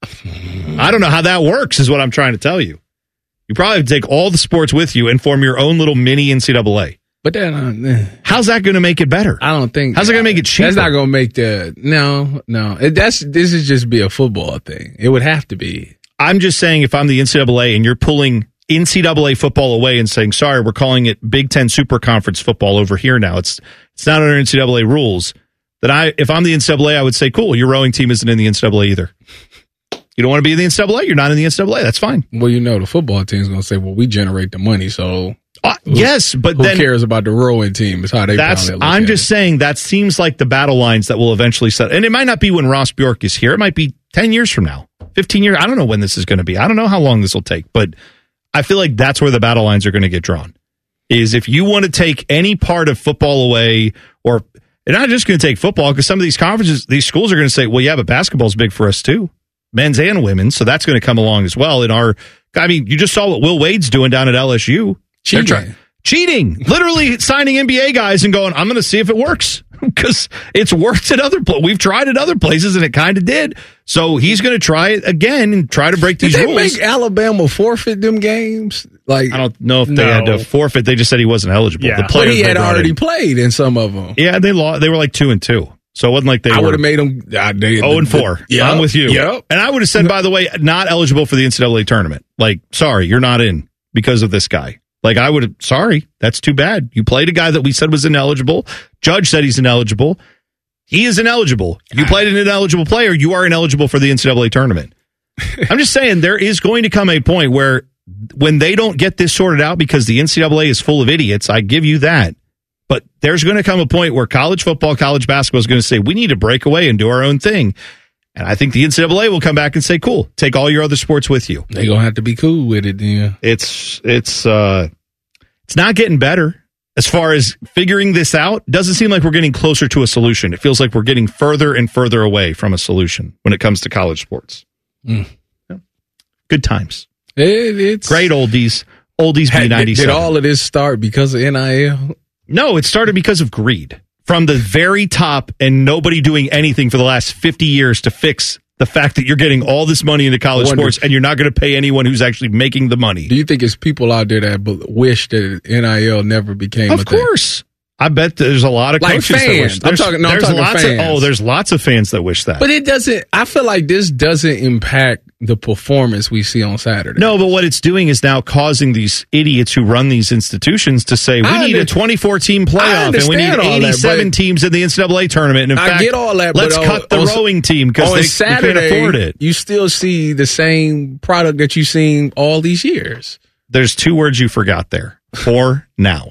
I don't know how that works, is what I'm trying to tell you. You probably have to take all the sports with you and form your own little mini N C double A. But then, uh, how's that going to make it better? I don't think. How's it going to make it cheaper? That's not going to make the no, no. It, that's this is just be a football thing. It would have to be. I'm just saying, if I'm the N C double A and you're pulling N C double A football away and saying, sorry, we're calling it Big Ten Super Conference football over here now. It's it's not under N C double A rules. That I, if I'm the N C double A, I would say, cool, your rowing team isn't in the N C double A either. You don't want to be in the N C double A? You're not in the N C double A. That's fine. Well, you know, the football team's going to say, well, we generate the money, so. Uh, who, yes, but who then. Who cares about the rowing team? Is how they That's, probably look I'm at just it. saying that seems like the battle lines that will eventually set. And it might not be when Ross Bjork is here. It might be ten years from now, fifteen years. I don't know when this is going to be. I don't know how long this will take, but I feel like that's where the battle lines are going to get drawn. Is if you want to take any part of football away, or they're not just going to take football, because some of these conferences, these schools are going to say, well, yeah, but basketball's big for us too, men's and women's, so that's going to come along as well. In our, I mean, you just saw what Will Wade's doing down at L S U. Cheating. They're trying, cheating, literally signing N B A guys and going, I'm going to see if it works, because it's worked at other places. We've tried at other places and it kind of did. So he's going to try it again and try to break Did these they rules. make Alabama forfeit them games? Like, I don't know if they no. had to forfeit. They just said he wasn't eligible. Yeah. The But players he they had brought already in. played in some of them. Yeah, they lost. They were like two and two. So it wasn't like they I were. would have made them uh, they, oh and four. Yeah, I'm with you. Yep. And I would have said, by the way, not eligible for the N C double A tournament. Like, sorry, you're not in because of this guy. Like, I would have, sorry, that's too bad. You played a guy that we said was ineligible. Judge said he's ineligible. He is ineligible. You played an ineligible player. You are ineligible for the N C double A tournament. I'm just saying, there is going to come a point where when they don't get this sorted out, because the N C double A is full of idiots, I give you that. But there's going to come a point where college football, college basketball is going to say, we need to break away and do our own thing. And I think the N C double A will come back and say, cool, take all your other sports with you. They're going to have to be cool with it then. It's, it's, uh, it's not getting better as far as figuring this out. Doesn't seem like we're getting closer to a solution. It feels like we're getting further and further away from a solution when it comes to college sports. Mm. Yeah. Good times. It, it's great oldies. Oldies B ninety-seven. Did all of this start because of N I L? No, it started because of greed from the very top, and nobody doing anything for the last fifty years to fix the fact that you're getting all this money into college Wonder- sports and you're not going to pay anyone who's actually making the money. Do you think it's people out there that be- wish that N I L never became Of a thing? course. I bet there's a lot of Like coaches that fans. wish. I'm There's, talking- no, I'm there's talking lots fans. Of, oh, there's lots of fans that wish that. But it doesn't, I feel like this doesn't impact the performance we see on Saturday. No, but what it's doing is now causing these idiots who run these institutions to say, we I need a under- twenty-four team playoff and we need understand all that, eighty-seven but- teams in the N C double A tournament. And in I fact, get all that, let's but cut on- the on- rowing team because on they, Saturday, they can't afford it. You still see the same product that you've seen all these years. There's two words you forgot there. For now.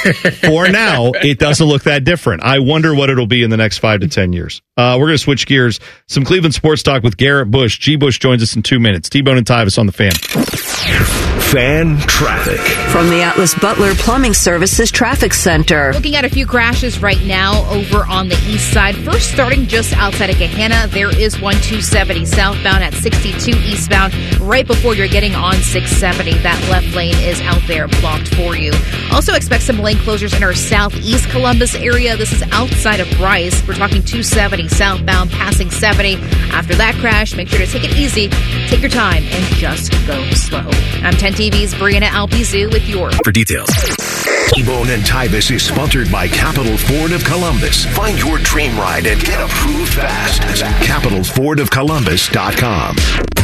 For now, it doesn't look that different. I wonder what it'll be in the next five to ten years. Uh, we're going to switch gears. Some Cleveland sports talk with Garrett Bush. G. Bush joins us in two minutes. T-Bone and Tyvis on the Fan. Fan traffic. From the Atlas Butler Plumbing Services Traffic Center. Looking at a few crashes right now over on the east side. First, starting just outside of Gahanna, there is one two seventy southbound at sixty-two eastbound, right before you're getting on six seventy. That left lane is out there blocked for you. Also expect some lane closures in our southeast Columbus area. This is outside of Bryce. We're talking two seventy southbound, passing seventy. After that crash, make sure to take it easy, take your time, and just go slow. I'm ten T V's Brianna Albizu with your For details. T-Bone and Tyvis is sponsored by Capital Ford of Columbus. Find your dream ride and get approved fast at capital ford of columbus dot com.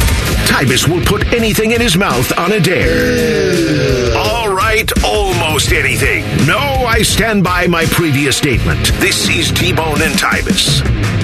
Tyvis will put anything in his mouth on a dare. All right, almost anything. No, I stand by my previous statement. This is T-Bone and Tyvis.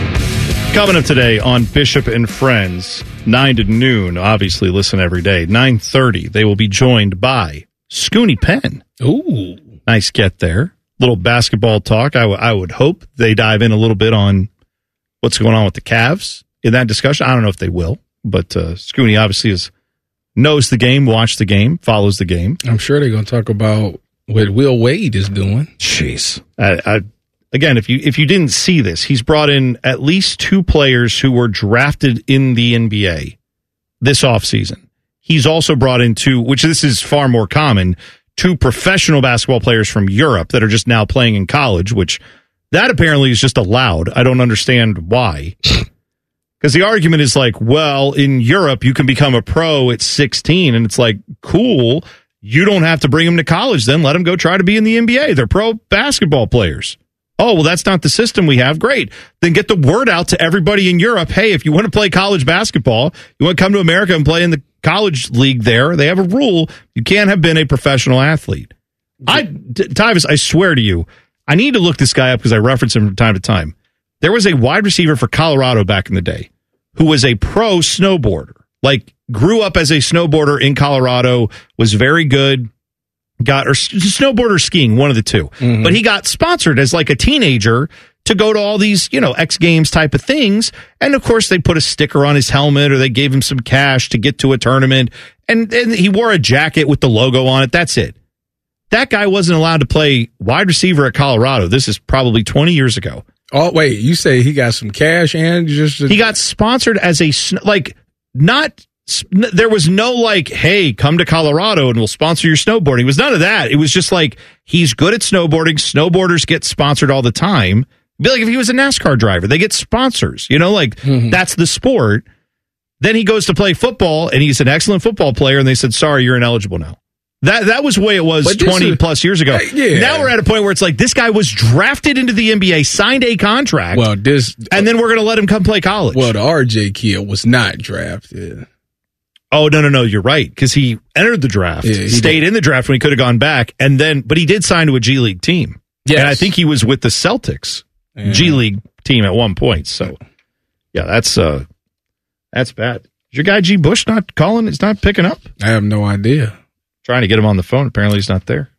Coming up today on Bishop and Friends, nine to noon. Obviously, listen every day. nine thirty, they will be joined by Scooney Penn. Ooh. Nice get there. Little basketball talk. I, w- I would hope they dive in a little bit on what's going on with the Cavs in that discussion. I don't know if they will, but uh, Scooney obviously is, knows the game, watched the game, follows the game. I'm sure they're going to talk about what Will Wade is doing. Jeez. I, I, again, if you if you didn't see this, he's brought in at least two players who were drafted in the N B A this offseason. He's also brought in two, which this is far more common, two professional basketball players from Europe that are just now playing in college, which that apparently is just allowed. I don't understand why. Because the argument is like, well, in Europe, you can become a pro at sixteen. And it's like, cool. You don't have to bring them to college then. Let them go try to be in the N B A. They're pro basketball players. Oh, well, that's not the system we have. Great. Then get the word out to everybody in Europe. Hey, if you want to play college basketball, you want to come to America and play in the college league there, they have a rule. You can't have been a professional athlete. I, Tyvis, I swear to you, I need to look this guy up because I reference him from time to time. There was a wide receiver for Colorado back in the day who was a pro snowboarder, like grew up as a snowboarder in Colorado, was very good, got or snowboarder skiing, one of the two. Mm-hmm. But he got sponsored as like a teenager to go to all these, you know, X Games type of things. And of course, they put a sticker on his helmet or they gave him some cash to get to a tournament. And, and he wore a jacket with the logo on it. That's it. That guy wasn't allowed to play wide receiver at Colorado. This is probably twenty years ago. Oh, wait, you say he got some cash and just. He got sponsored as a, like, not. There was no like, hey, come to Colorado and we'll sponsor your snowboarding. It was none of that. It was just like, he's good at snowboarding. Snowboarders get sponsored all the time. Be like if he was a NASCAR driver, they get sponsors, you know, like mm-hmm. That's the sport. Then he goes to play football and he's an excellent football player. And they said, sorry, you're ineligible now. That that was the way it was but twenty is, plus years ago. Uh, yeah. Now we're at a point where it's like, this guy was drafted into the N B A, signed a contract. Well, this, and then we're going to let him come play college. Well, the R J kid was not drafted. Oh, no, no, no. You're right. Because he entered the draft, yeah, stayed did. in the draft when he could have gone back. And then, but he did sign to a G League team. Yes. And I think he was with the Celtics yeah. G League team at one point. So, yeah, that's uh, that's bad. Is your guy G. Bush not calling? He's not picking up? I have no idea. Trying to get him on the phone. Apparently he's not there.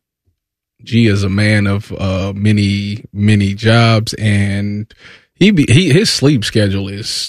G is a man of uh, many, many jobs. And he, be, he his sleep schedule is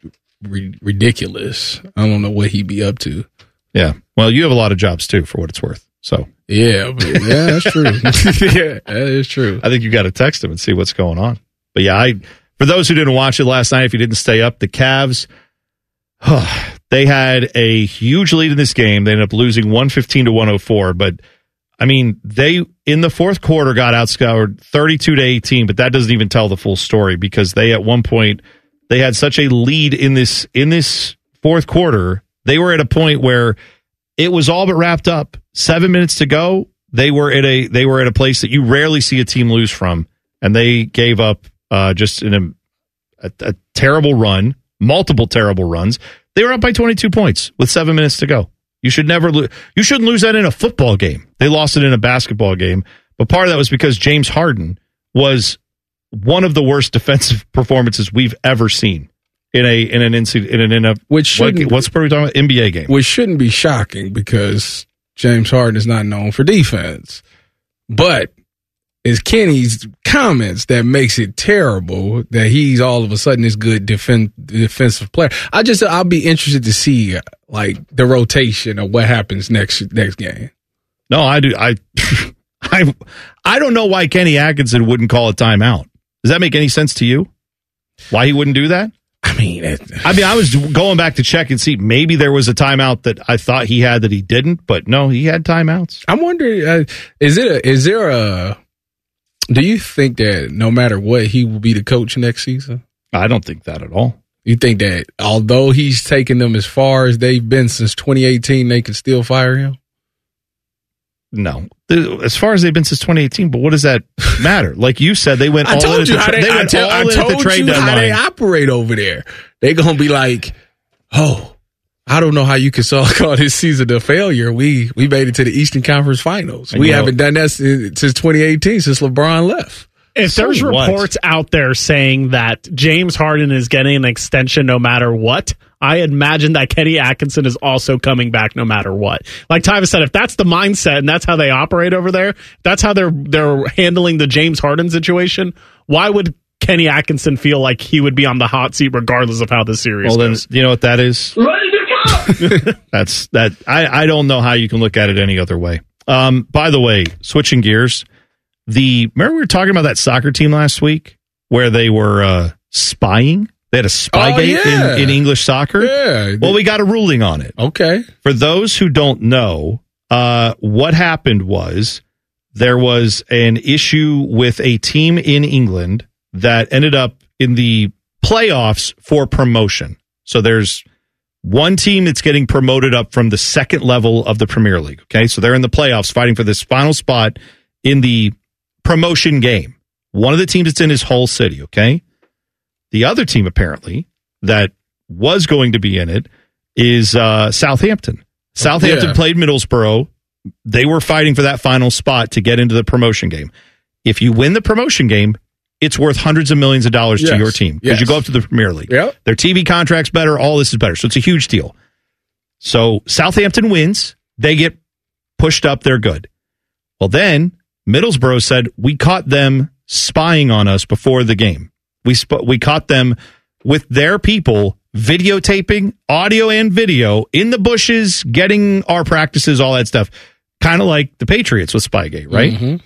ridiculous. I don't know what he'd be up to. Yeah. Well, you have a lot of jobs too, for what it's worth. So yeah, but yeah, that's true. Yeah, that is true. I think you got to text him and see what's going on. But yeah, I for those who didn't watch it last night, if you didn't stay up, the Cavs, oh, they had a huge lead in this game. They ended up losing one fifteen to one oh four. But I mean, they in the fourth quarter got outscored thirty-two to eighteen. But that doesn't even tell the full story because they at one point. They had such a lead in this in this fourth quarter. They were at a point where it was all but wrapped up. Seven minutes to go. They were at a they were at a place that you rarely see a team lose from, and they gave up uh, just in a, a, a terrible run, multiple terrible runs. They were up by twenty-two points with seven minutes to go. You should never lose. You shouldn't lose that in a football game. They lost it in a basketball game, but part of that was because James Harden was one of the worst defensive performances we've ever seen in a in an in an in a which what, what's what are we talking about N B A game, which shouldn't be shocking because James Harden is not known for defense, but it's Kenny's comments that makes it terrible that he's all of a sudden this good defend, defensive player. I just I'll be interested to see like the rotation of what happens next next game. No, I do I I I don't know why Kenny Atkinson wouldn't call a timeout. Does that make any sense to you? Why he wouldn't do that? I mean, it, I mean, I was going back to check and see maybe there was a timeout that I thought he had that he didn't, but no, he had timeouts. I'm wondering, uh, is it a, is there a? Do you think that no matter what, he will be the coach next season? I don't think that at all. You think that although he's taken them as far as they've been since twenty eighteen, they can still fire him? No. As far as they've been since twenty eighteen, but what does that matter? Like you said, they went I all told in at you the, how tra- they, they I went tell, all I in at told the trade you deadline. how they operate over there. They going to be like, oh, I don't know how you can call this season a failure. We we made it to the Eastern Conference Finals. And we you know- haven't done that since, since twenty eighteen, since LeBron left. If So there's what? reports out there saying that James Harden is getting an extension no matter what, I imagine that Kenny Atkinson is also coming back no matter what. Like Tyvis said, if that's the mindset and that's how they operate over there, that's how they're they're handling the James Harden situation, why would Kenny Atkinson feel like he would be on the hot seat regardless of how the series Well, then, goes? you know what that is? That's that. I, I don't know how you can look at it any other way. Um, by the way, switching gears, the remember we were talking about that soccer team last week where they were uh, spying. They had a spygate Oh, yeah. in, in English soccer. Yeah. Well, we got a ruling on it. Okay. For those who don't know, uh, what happened was there was an issue with a team in England that ended up in the playoffs for promotion. So there's one team that's getting promoted up from the second level of the Premier League. Okay, so they're in the playoffs fighting for this final spot in the promotion game. One of the teams that's in is Hull City. Okay, the other team apparently that was going to be in it is uh, Southampton. Southampton Yeah. played Middlesbrough. They were fighting for that final spot to get into the promotion game. If you win the promotion game, it's worth hundreds of millions of dollars to Yes. your team because Yes. you go up to the Premier League. Yep. Their T V contract's better. All this is better. So it's a huge deal. So Southampton wins. They get pushed up. They're good. Well, then Middlesbrough said, we caught them spying on us before the game. We sp- we caught them with their people videotaping audio and video in the bushes, getting our practices, all that stuff. Kind of like the Patriots with Spygate, right? Mhm.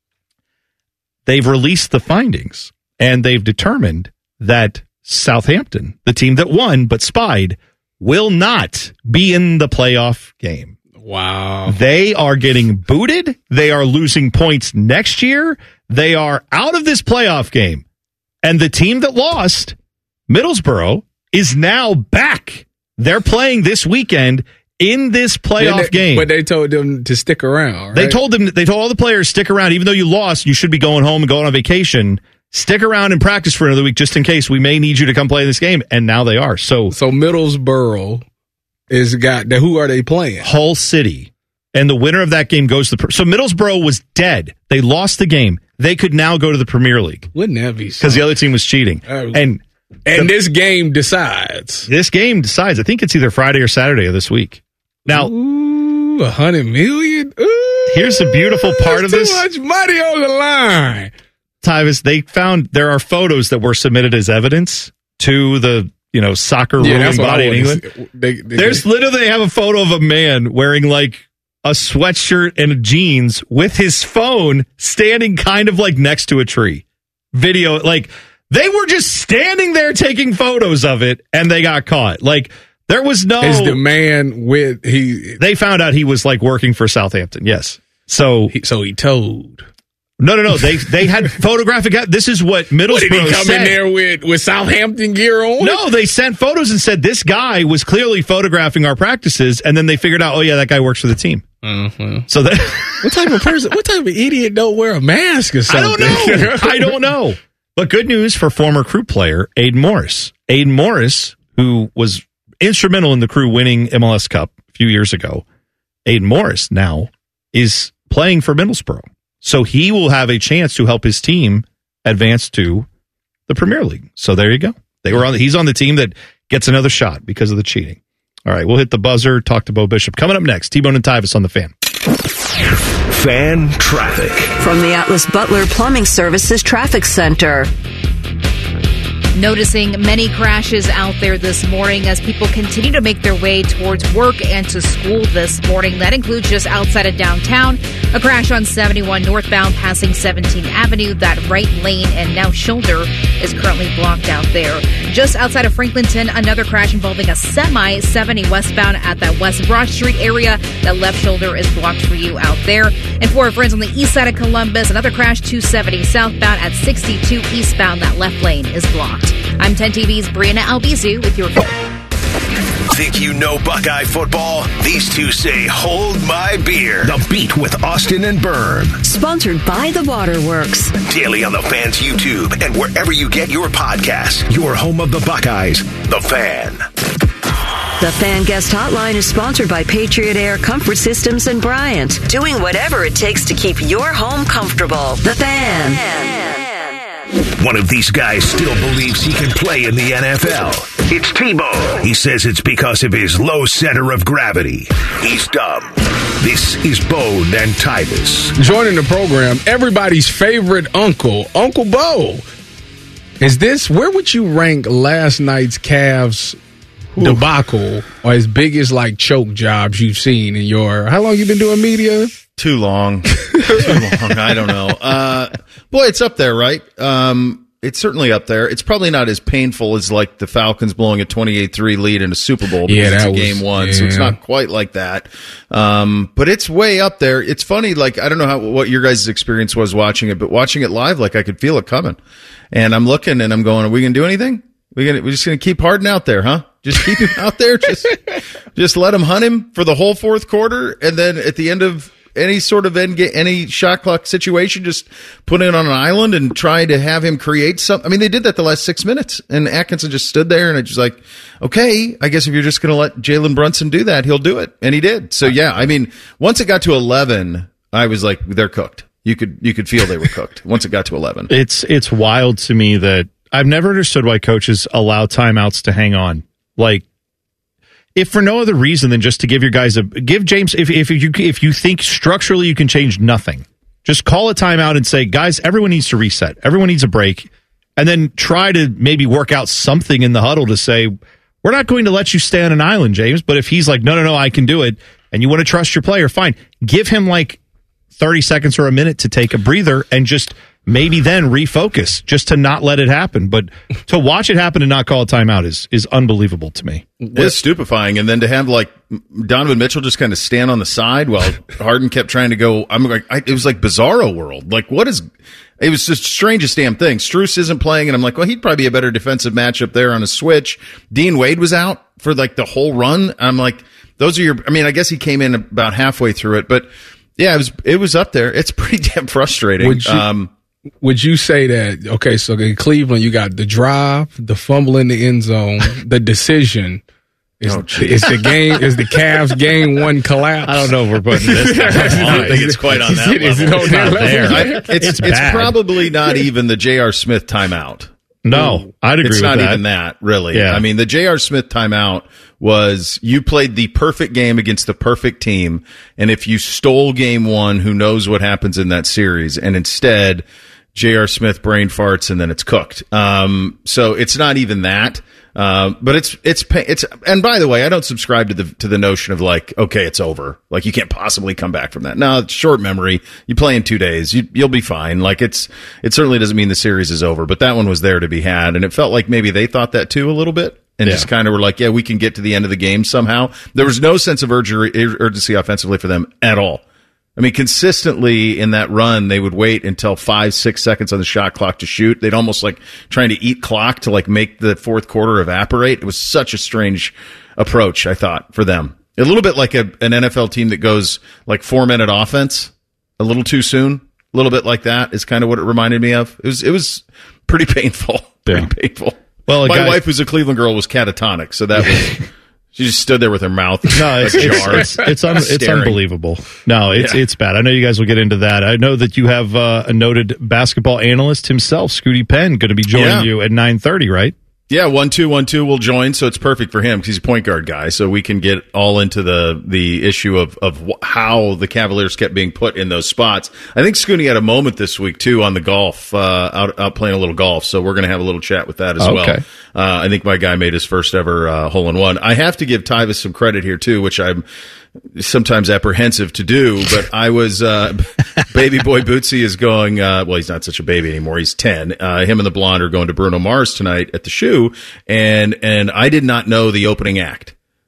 They've released the findings and they've determined that Southampton, the team that won but spied, will not be in the playoff game. Wow. They are getting booted. They are losing points next year. They are out of this playoff game. And the team that lost, Middlesbrough, is now back. They're playing this weekend in this playoff Then they- game. But they told them to stick around. Right? They told them, they told all the players, stick around. Even though you lost, you should be going home and going on vacation. Stick around and practice for another week just in case we may need you to come play this game. And now they are. So, so Middlesbrough is got, who are they playing? Hull City. And the winner of that game goes to the. So Middlesbrough was dead. They lost the game. They could now go to the Premier League. Wouldn't that be Because the other team was cheating. Oh. And And the- this game decides. this game decides. I think it's either Friday or Saturday of this week. Now, Ooh, a hundred million? Ooh, here's the beautiful part of too this. much money on the line. Tyvis, they found there are photos that were submitted as evidence to the you know soccer Yeah, ruling that's what I body in wanted England. to see. They- they- There's literally they have a photo of a man wearing like a sweatshirt and jeans with his phone standing kind of like next to a tree. Video like they were just standing there taking photos of it and they got caught. Like there was no Is the man with he? They found out he was like working for Southampton. Yes. So he, so he told. No, no, no. They they had photographic. This is what Middlesbrough What, did he come said. in there with, with Southampton gear on? No, they sent photos and said this guy was clearly photographing our practices, and then they figured out, oh yeah, that guy works for the team. Mm-hmm. So that What type of person? What type of idiot don't wear a mask or I something? don't know. I don't know. But good news for former Crew player Aiden Morris. Aiden Morris, who was instrumental in the Crew winning M L S Cup a few years ago. Aiden Morris now is playing for Middlesbrough. So he will have a chance to help his team advance to the Premier League. So there you go. They were on. He's on the team that gets another shot because of the cheating. All right, we'll hit the buzzer. Talk to Bo Bishop coming up next. T-Bone and Tyvis on the Fan. Fan traffic from the Atlas Butler Plumbing Services Traffic Center. Noticing many crashes out there this morning as people continue to make their way towards work and to school this morning. That includes just outside of downtown, a crash on seventy-one northbound passing seventeenth Avenue. That right lane and now shoulder is currently blocked out there. Just outside of Franklinton, another crash involving a semi seventy westbound at that West Broad Street area. That left shoulder is blocked for you out there. And for our friends on the east side of Columbus, another crash two seventy southbound at sixty-two eastbound. That left lane is blocked. I'm ten T V's Brianna Albizu with your Think you know Buckeye football? These two say, hold my beer. The Beat with Austin and Byrne. Sponsored by The Waterworks. Daily on the Fan's YouTube and wherever you get your podcasts. Your home of the Buckeyes, The Fan. The Fan Guest Hotline is sponsored by Patriot Air Comfort Systems and Bryant. Doing whatever it takes to keep your home comfortable. The Fan. One of these guys still believes he can play in the N F L. It's Tebow. He says it's because of his low center of gravity. He's dumb. This is Bone and Tyvis. Joining the program, everybody's favorite uncle, Uncle Bo. Is this, where would you rank last night's Cavs debacle or his biggest like choke jobs you've seen in your, how long you been doing media? Too long. Too long. I don't know. Uh, boy, it's up there, right? Um, it's certainly up there. It's probably not as painful as like the Falcons blowing a twenty-eight three lead in a Super Bowl because Yeah, that it's a was- game one, yeah. so it's not quite like that. Um, but it's way up there. It's funny, like, I don't know how, what your guys' experience was watching it, but watching it live, like, I could feel it coming. And I'm looking and I'm going, are we going to do anything? We gonna, we're just going to keep Harden out there, huh? Just keep him out there. Just, just let him hunt him for the whole fourth quarter. And then at the end of any sort of end, any shot clock situation, just put it on an island and try to have him create something. I mean, they did that the last six minutes and Atkinson just stood there and it's just like, okay, I guess if you're just going to let Jalen Brunson do that, he'll do it. And he did. So yeah, I mean, once it got to eleven, I was like, they're cooked. You could, you could feel they were cooked once it got to eleven. It's it's wild to me that I've never understood why coaches allow timeouts to hang on. Like, if for no other reason than just to give your guys a give James if if you if you think structurally you can change nothing, just call a timeout and say, guys, everyone needs to reset, everyone needs a break, and then try to maybe work out something in the huddle to say, we're not going to let you stay on an island, James. But if he's like, no, no, no, I can do it, and you want to trust your player, fine, give him like thirty seconds or a minute to take a breather and just maybe then refocus, just to not let it happen. But to watch it happen and not call a timeout is is unbelievable to me. It's stupefying. And then to have like Donovan Mitchell just kind of stand on the side while Harden kept trying to go. I'm like, I, it was like Bizarro world. Like, what is, it was just the strangest damn thing. Strus isn't playing. And I'm like, well, he'd probably be a better defensive matchup there on a switch. Dean Wade was out for like the whole run. I'm like, those are your, I mean, I guess he came in about halfway through it, but yeah, it was, it was up there. It's pretty damn frustrating. Would you, um, would you say that, okay, so in Cleveland, you got the drive, the fumble in the end zone, the decision. Is, Oh, geez. is the game, is the Cavs game one collapse? I don't know if we're putting this I don't think it's quite on Is that it- is level. it on that level? I- it's, It's it's, bad. probably not even the J R. Smith timeout. No, I'd agree It's with not that. even that, really. Yeah. I mean, the J R. Smith timeout was you played the perfect game against the perfect team, and if you stole game one, who knows what happens in that series? And instead, J R. Smith brain farts, and then it's cooked. Um, so it's not even that. Uh, but it's it's it's and by the way, I don't subscribe to the to the notion of like, okay, it's over. Like, you can't possibly come back from that. No, it's short memory. You play in two days, you, you'll be fine. Like, it's it certainly doesn't mean the series is over. But that one was there to be had, and it felt like maybe they thought that too a little bit, and Yeah. just kind of were like, yeah, we can get to the end of the game somehow. There was no sense of urgency, urgency offensively for them at all. I mean, consistently in that run, they would wait until five, six seconds on the shot clock to shoot. They'd almost like trying to eat clock to like make the fourth quarter evaporate. It was such a strange approach, I thought, for them. A little bit like a, an N F L team that goes like four minute offense a little too soon. A little bit like that is kind of what it reminded me of. It was, it was pretty painful. Pretty Yeah. painful. Well, a my guy- wife, who's a Cleveland girl, was catatonic. So that was, she just stood there with her mouth No, it's ajar, it's it's, it's, un, it's staring. unbelievable. No, it's Yeah. it's bad. I know you guys will get into that. I know that you have uh, a noted basketball analyst himself, Scooty Penn, going to be joining Yeah. you at nine thirty, right? Yeah, one two one two will join, so it's perfect for him because he's a point guard guy. So we can get all into the the issue of of wh- how the Cavaliers kept being put in those spots. I think Scooney had a moment this week too on the golf, uh, out out playing a little golf. So we're going to have a little chat with that as Okay. well. Uh, I think my guy made his first ever uh, hole in one. I have to give Tyvis some credit here too, which I'm sometimes apprehensive to do, but I was, uh, baby boy Bootsy is going, uh, well, he's not such a baby anymore. He's ten. Uh, him and the blonde are going to Bruno Mars tonight at the Shoe. And, and I did not know the opening act.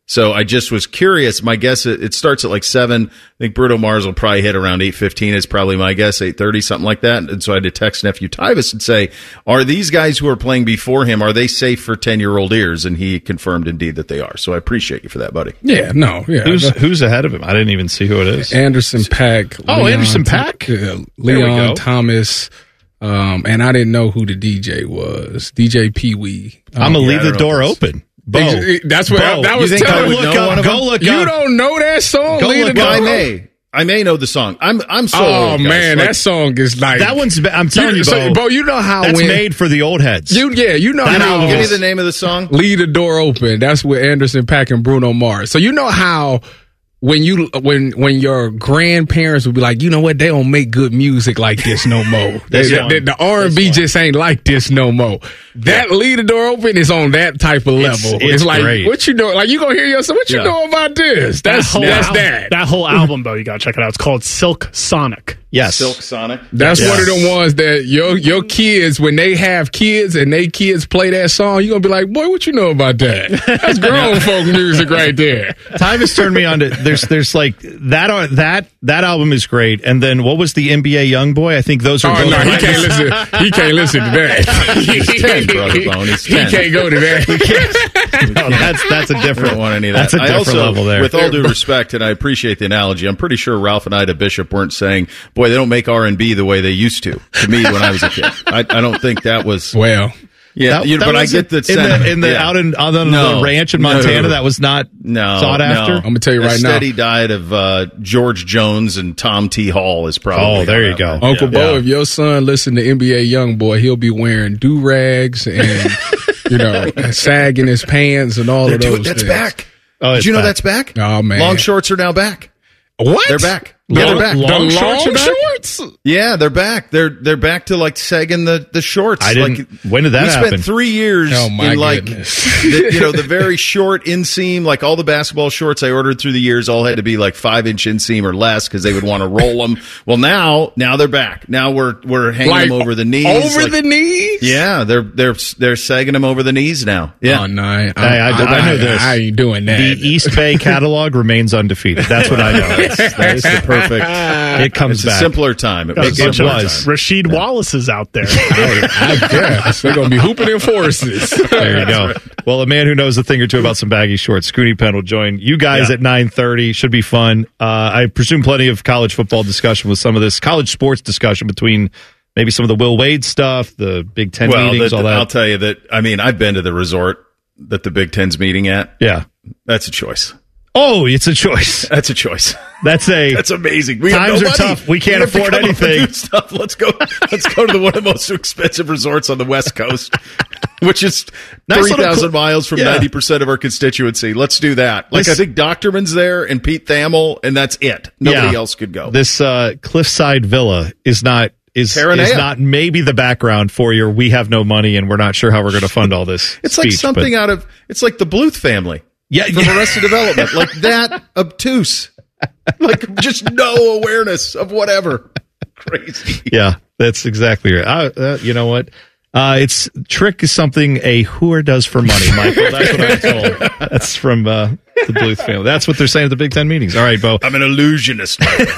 So I just was curious. My guess, it, it starts at like seven. I think Bruno Mars will probably hit around eight fifteen is probably my guess, eight thirty, something like that. And so I had to text nephew Tyvis and say, are these guys who are playing before him, are they safe for ten-year-old ears? And he confirmed indeed that they are. So I appreciate you for that, buddy. Yeah, no. yeah. Who's who's ahead of him? I didn't even see who it is. Anderson .Paak. Oh, Leon Anderson .Paak? Uh, Leon Thomas. Um, and I didn't know who the D J was. D J Pee Wee. Um, I'm going to yeah, leave the door open. Bo. That's what Bo. that was You think telling I would me. know one of them? Go look You up. don't know that song? Go Lead look the up. I Door may. I may know the song. I'm I'm so Oh old, guys. man, Like, that song is like That one's, I'm telling you, so, Bo, Bo, you know how that's when, made for the old heads. You yeah, you know That how album give me is- the name of the song. Leave the Door Open. That's with Anderson .Paak and Bruno Mars. So you know how when you when when your grandparents would be like, you know what, they don't make good music like this no more. They, This one. the, the R and B just ain't like this no more. That yeah. Leave the Door Open is on that type of level. It's, It's, it's like great. what you know, like you gonna hear yourself. What you Yeah. know about this? That's whole that's album, that. That whole album, though, you got to check it out. It's called Silk Sonic. Yes. Silk Sonic. That's Yes. one of the ones that your your kids, when they have kids and they kids play that song, you're gonna be like, boy, what you know about that? That's grown folk music right there. Tyvis turned me on to there's there's like that are that that album is great, and then what was the N B A Youngboy? I think those are Oh both no, he right. can't listen. He can't listen to that. He's ten, brother Bone. He's He ten. can't go to that. No, that's that's a I different don't want any of that. That's a I different also, level there. with all due respect, and I appreciate the analogy, I'm pretty sure Ralph and Ida Bishop weren't saying, boy, they don't make R and B the way they used to, to me when I was a kid. I, I don't think that was... Well, yeah, That- you know, that but I wasn't- get the in the, sentiment. in the Yeah. out in on the, No. the ranch in Montana. No. That was not No, sought after. no. I'm gonna tell you a right now. steady diet of uh, George Jones and Tom T. Hall is probably... Oh, there you on go. that one. Uncle Yeah. Bo, if your son listen to N B A Youngboy, he'll be wearing do rags and you know sagging his pants and all They're of those. doing- that's things. back. Oh, Did it's you know back. that's back? Oh man, Long shorts are now back. What? They're back. Long- Yeah, they're back. long the shorts long are back? shorts? Yeah, they're back. They're they're back to like sagging the, the shorts. I didn't- Like, when did that we happen? spent three years Oh, my in like goodness. the, you know the very short inseam. Like all the basketball shorts I ordered through the years all had to be like five inch inseam or less because they would want to roll them. Well, now now they're back. Now we're we're hanging Like, them over the knees. Over like- the knees? Yeah, they're they're they're sagging them over the knees now. Yeah. Oh no, I, Hey, I, I, know this. I ain't doing that. The East Bay catalog remains undefeated. That's what I know. That's, that's the perfect. It comes It's a back. simpler time. It Got a makes bunch it of was. Rasheed Wallace's out there. I guess they're gonna be hooping in forces. There you go. Well, a man who knows a thing or two about some baggy shorts, Scooty Penn, will join you guys Yeah. at nine thirty. Should be fun. Uh, I presume plenty of college football discussion with some of this college sports discussion between maybe some of the Will Wade stuff, the Big Ten well, meetings, the- all that. I'll tell you that. I mean, I've been to the resort that the Big Ten's meeting at. yeah. That's a choice. Oh, it's a choice. That's a choice. That's a. That's amazing. We Times have no are money. tough. We can't have to afford come up with anything. new Stuff. Let's go. Let's go to the, one of the most expensive resorts on the West Coast, which is Nice three little thousand cl- miles from Yeah. ninety percent of our constituency. Let's do that. Like This- I think Doctorman's there and Pete Thamel, and that's it. Nobody Yeah. else could go. This uh, cliffside villa is not is, Terranea. is not maybe the background for your we have no money and we're not sure how we're going to fund all this. it's like speech, something but- out of. It's like the Bluth family. Yeah, from yeah. Arrested Development, like that obtuse, like just no awareness of whatever. Crazy. Yeah, that's exactly right. I, uh, you know what? Uh, it's trick is something a hooer does for money, Michael. That's what I'm told. That's from uh, the Bluth family. That's what they're saying at the Big Ten meetings. All right, Bo. I'm an illusionist.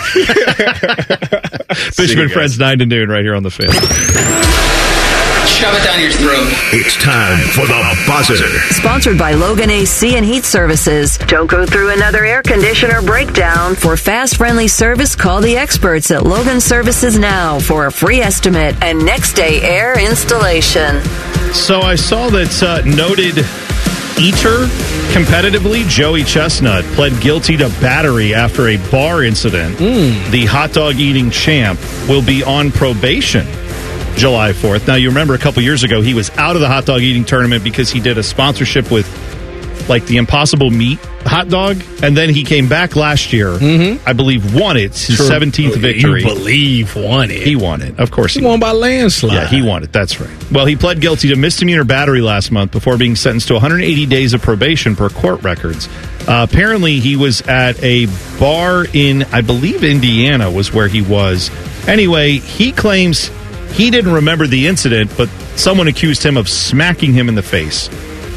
Bishop and Friends, nine to noon, right here on the Fan. Shove it down your throat. It's time for the buzzer. Sponsored by Logan A C and Heat Services. Don't go through another air conditioner breakdown. For fast, friendly service, call the experts at Logan Services now for a free estimate and next day air installation. So I saw that uh, noted eater competitively, Joey Chestnut, pled guilty to battery after a bar incident. The hot dog eating champ will be on probation July fourth. Now, you remember a couple years ago, he was out of the hot dog eating tournament because he did a sponsorship with, like, the Impossible Meat hot dog. And then he came back last year, mm-hmm. I believe, won it, his True. seventeenth victory. You believe won it. He won it. Of course he He won by landslide. Yeah, he won it. That's right. Well, he pled guilty to misdemeanor battery last month before being sentenced to one hundred eighty days of probation per court records. Uh, apparently, he was at a bar in, I believe, Indiana was where he was. Anyway, he claims he didn't remember the incident, but someone accused him of smacking him in the face.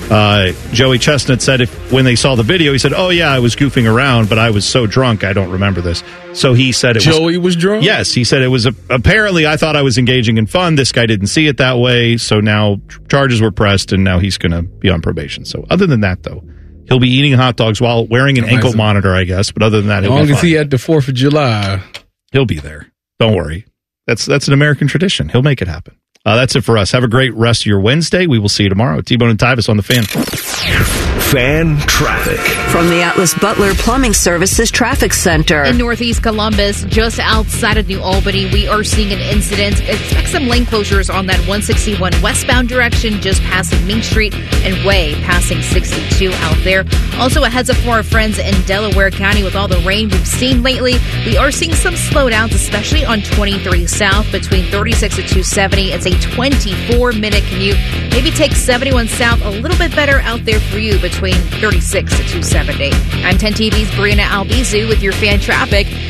Uh, Joey Chestnut said if when they saw the video, he said, "Oh yeah, I was goofing around, but I was so drunk, I don't remember this." So he said it Joey was, was drunk? Yes, he said it was a, apparently I thought I was engaging in fun. This guy didn't see it that way, so now charges were pressed, and now he's going to be on probation. So other than that, though, he'll be eating hot dogs while wearing an Nice. ankle monitor, I guess. But other than that, As he'll long be as fine. he at the fourth of July. He'll be there. Don't worry. That's that's an American tradition. He'll make it happen. Uh, that's it for us. Have a great rest of your Wednesday. We will see you tomorrow. T-Bone and Tyvis on the Fan. Fan traffic. From the Atlas Butler Plumbing Services Traffic Center. In Northeast Columbus, just outside of New Albany, we are seeing an incident. Expect some lane closures on that one sixty-one westbound direction, just passing Main Street and way passing sixty-two out there. Also, a heads up for our friends in Delaware County with all the rain we've seen lately. We are seeing some slowdowns, especially on twenty-three South between thirty-six to two seventy. It's a twenty-four minute commute. Maybe take seventy-one South a little bit better out there for you between thirty-six to two seventy. I'm ten T V's Brianna Albizu with your fan traffic.